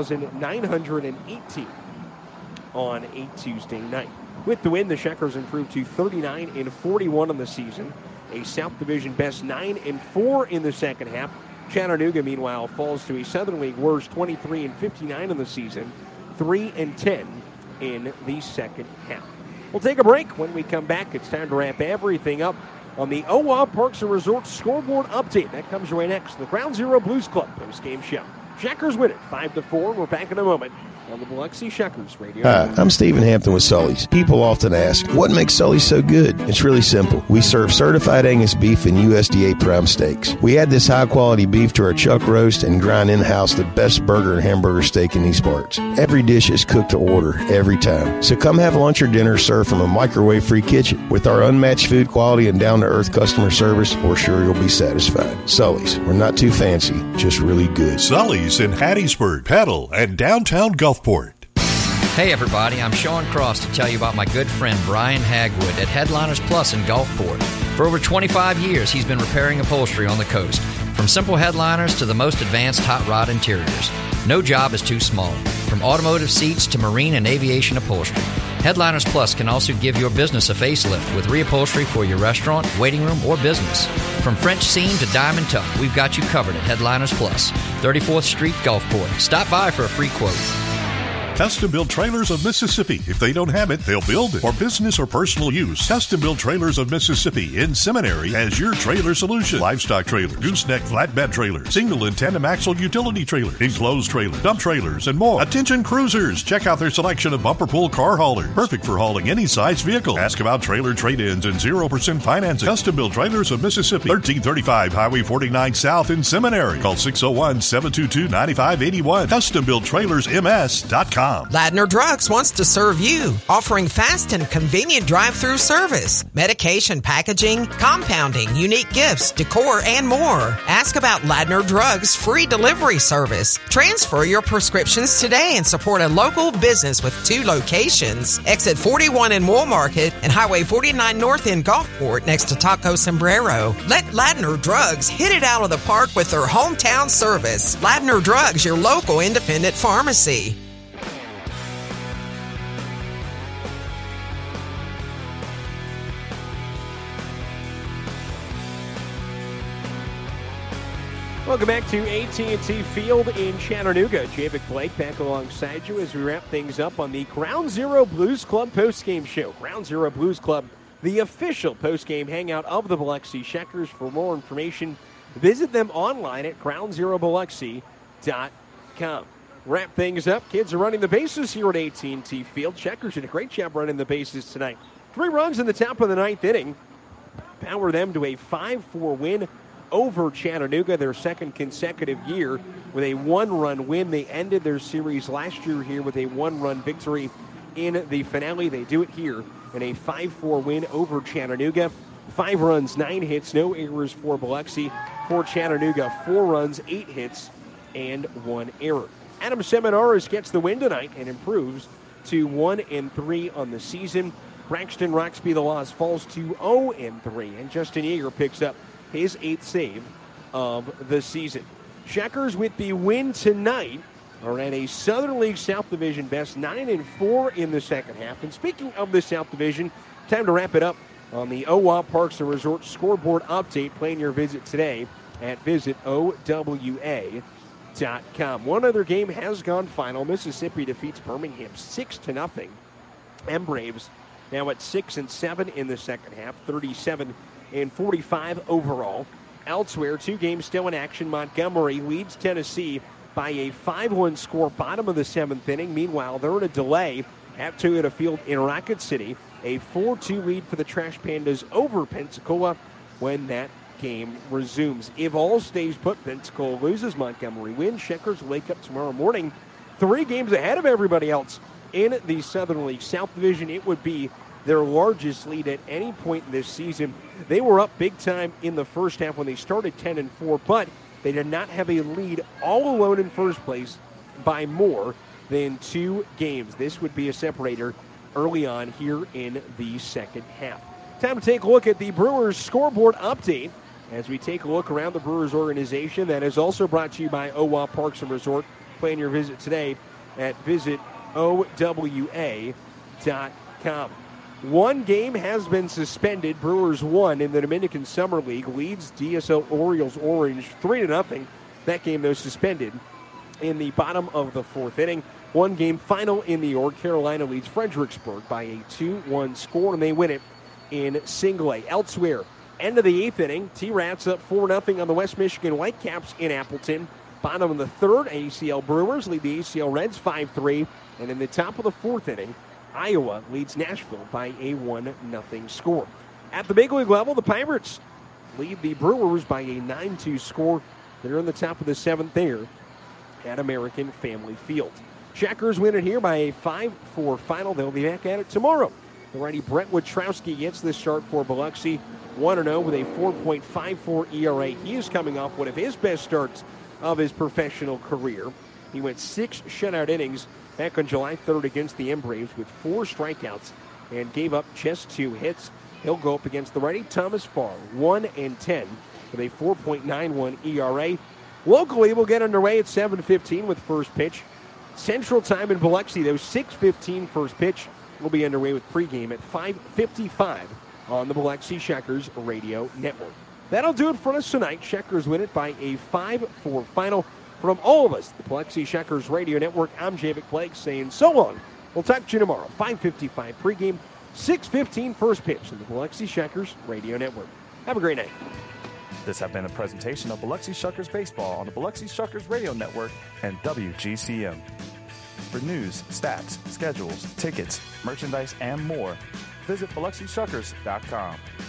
1,918 on a Tuesday night. With the win, the Checkers improved to 39-41 on the season, a South Division best 9-4 in the second half. Chattanooga, meanwhile, falls to a Southern League worst 23-59 in the season, 3-10 in the second half. We'll take a break. When we come back, it's time to wrap everything up on the OWA Parks and Resorts scoreboard update. That comes your way next. The Ground Zero Blues Club post-game show. Checkers win it 5-4. We're back in a moment on the Biloxi Checkers Radio. Hi, I'm Stephen Hampton with Sully's. People often ask, what makes Sully's so good? It's really simple. We serve certified Angus beef and USDA prime steaks. We add this high-quality beef to our chuck roast and grind in-house the best burger and hamburger steak in these parts. Every dish is cooked to order, every time. So come have lunch or dinner served from a microwave-free kitchen. With our unmatched food quality and down-to-earth customer service, we're sure you'll be satisfied. Sully's. We're not too fancy, just really good. Sully's in Hattiesburg, Petal, and downtown Gulfport. Hey everybody, I'm Sean Cross to tell you about my good friend Brian Hagwood at Headliners Plus in Gulfport. For over 25 years, he's been repairing upholstery on the coast, from simple headliners to the most advanced hot rod interiors. No job is too small, from automotive seats to marine and aviation upholstery. Headliners Plus can also give your business a facelift with reupholstery for your restaurant, waiting room, or business. From French seam to diamond tuck, we've got you covered at Headliners Plus, 34th Street, Gulfport. Stop by for a free quote. Custom Built Trailers of Mississippi. If they don't have it, they'll build it. For business or personal use, Custom Built Trailers of Mississippi in Seminary has your trailer solution. Livestock trailer, gooseneck flatbed trailer, single and tandem axle utility trailer, enclosed trailer, dump trailers, and more. Attention cruisers, check out their selection of bumper pull car haulers. Perfect for hauling any size vehicle. Ask about trailer trade-ins and 0% financing. Custom Built Trailers of Mississippi, 1335 Highway 49 South in Seminary. Call 601-722-9581. CustomBuiltTrailersMS.com. Ladner Drugs wants to serve you, offering fast and convenient drive-through service, medication packaging, compounding, unique gifts, decor, and more. Ask about Ladner Drugs' free delivery service. Transfer your prescriptions today and support a local business with 2 locations. Exit 41 in Wool Market and Highway 49 North in Gulfport next to Taco Sombrero. Let Ladner Drugs hit it out of the park with their hometown service. Ladner Drugs, your local independent pharmacy. Welcome back to AT&T Field in Chattanooga. Javik Blake back alongside you as we wrap things up on the Ground Zero Blues Club postgame show. Ground Zero Blues Club, the official postgame hangout of the Biloxi Checkers. For more information, visit them online at groundzerobiloxi.com. Wrap things up. Kids are running the bases here at AT&T Field. Checkers did a great job running the bases tonight. 3 runs in the top of the 9th inning. Power them to a 5-4 win over Chattanooga, their second consecutive year with a 1-run win. They ended their series last year here with a 1-run victory in the finale. They do it here in a 5-4 win over Chattanooga. 5 runs, 9 hits, no errors for Biloxi. For Chattanooga, 4 runs, 8 hits, and 1 error. Adam Seminaris gets the win tonight and improves to 1-3 on the season. Braxton Roxby, the loss, falls to 0-3, and Justin Yeager picks up his 8th save of the season. Checkers with the win tonight are at a Southern League South Division best 9-4 in the second half. And speaking of the South Division, time to wrap it up on the OWA Parks and Resorts scoreboard update. Plan your visit today at visitowa.com. One other game has gone final. Mississippi defeats Birmingham 6-0. M-Braves now at 6-7 in the second half, 37-45 overall. Elsewhere, 2 games still in action. Montgomery leads Tennessee by a 5-1 score, bottom of the 7th inning. Meanwhile, they're in a delay at Toyota Field in Rocket City. A 4-2 lead for the Trash Pandas over Pensacola when that game resumes. If all stays put, Pensacola loses, Montgomery wins. Checkers wake up tomorrow morning 3 games ahead of everybody else in the Southern League South Division. It would be their largest lead at any point this season. They were up big time in the first half when they started 10-4, but they did not have a lead all alone in first place by more than 2 games. This would be a separator early on here in the second half. Time to take a look at the Brewers scoreboard update as we take a look around the Brewers organization. That is also brought to you by OWA Parks and Resort. Plan your visit today at visitowa.com. 1 game has been suspended. Brewers won in the Dominican Summer League. Leads DSL Orioles Orange 3-0. That game, though, suspended in the bottom of the 4th inning. 1 game final in the org. Carolina leads Fredericksburg by a 2-1 score, and they win it in single A. Elsewhere, end of the 8th inning, T-Rats up 4-0 on the West Michigan Whitecaps in Appleton. Bottom of the 3rd, ACL Brewers lead the ACL Reds 5-3. And in the top of the 4th inning, Iowa leads Nashville by a 1-0 score. At the big league level, the Pirates lead the Brewers by a 9-2 score. They're in the top of the 7th there at American Family Field. Checkers win it here by a 5-4 final. They'll be back at it tomorrow. The righty Brett Witrowski gets the start for Biloxi, 1-0 with a 4.54 ERA. He is coming off one of his best starts of his professional career. He went 6 shutout innings back on July 3rd against the M-Braves with 4 strikeouts and gave up just 2 hits. He'll go up against the righty Thomas Farr, 1-10 with a 4.91 ERA. Locally, we'll get underway at 7:15 with first pitch. Central Time in Biloxi, though, 6:15 first pitch. We'll be underway with pregame at 5:55 on the Biloxi Checkers radio network. That'll do it for us tonight. Checkers win it by a 5-4 final. From all of us, the Biloxi Shuckers Radio Network, I'm Javic Blake saying so long. We'll talk to you tomorrow, 5:55 pregame, 6:15 first pitch in the Biloxi Shuckers Radio Network. Have a great night. This has been a presentation of Biloxi Shuckers Baseball on the Biloxi Shuckers Radio Network and WGCM. For news, stats, schedules, tickets, merchandise, and more, visit BiloxiShuckers.com.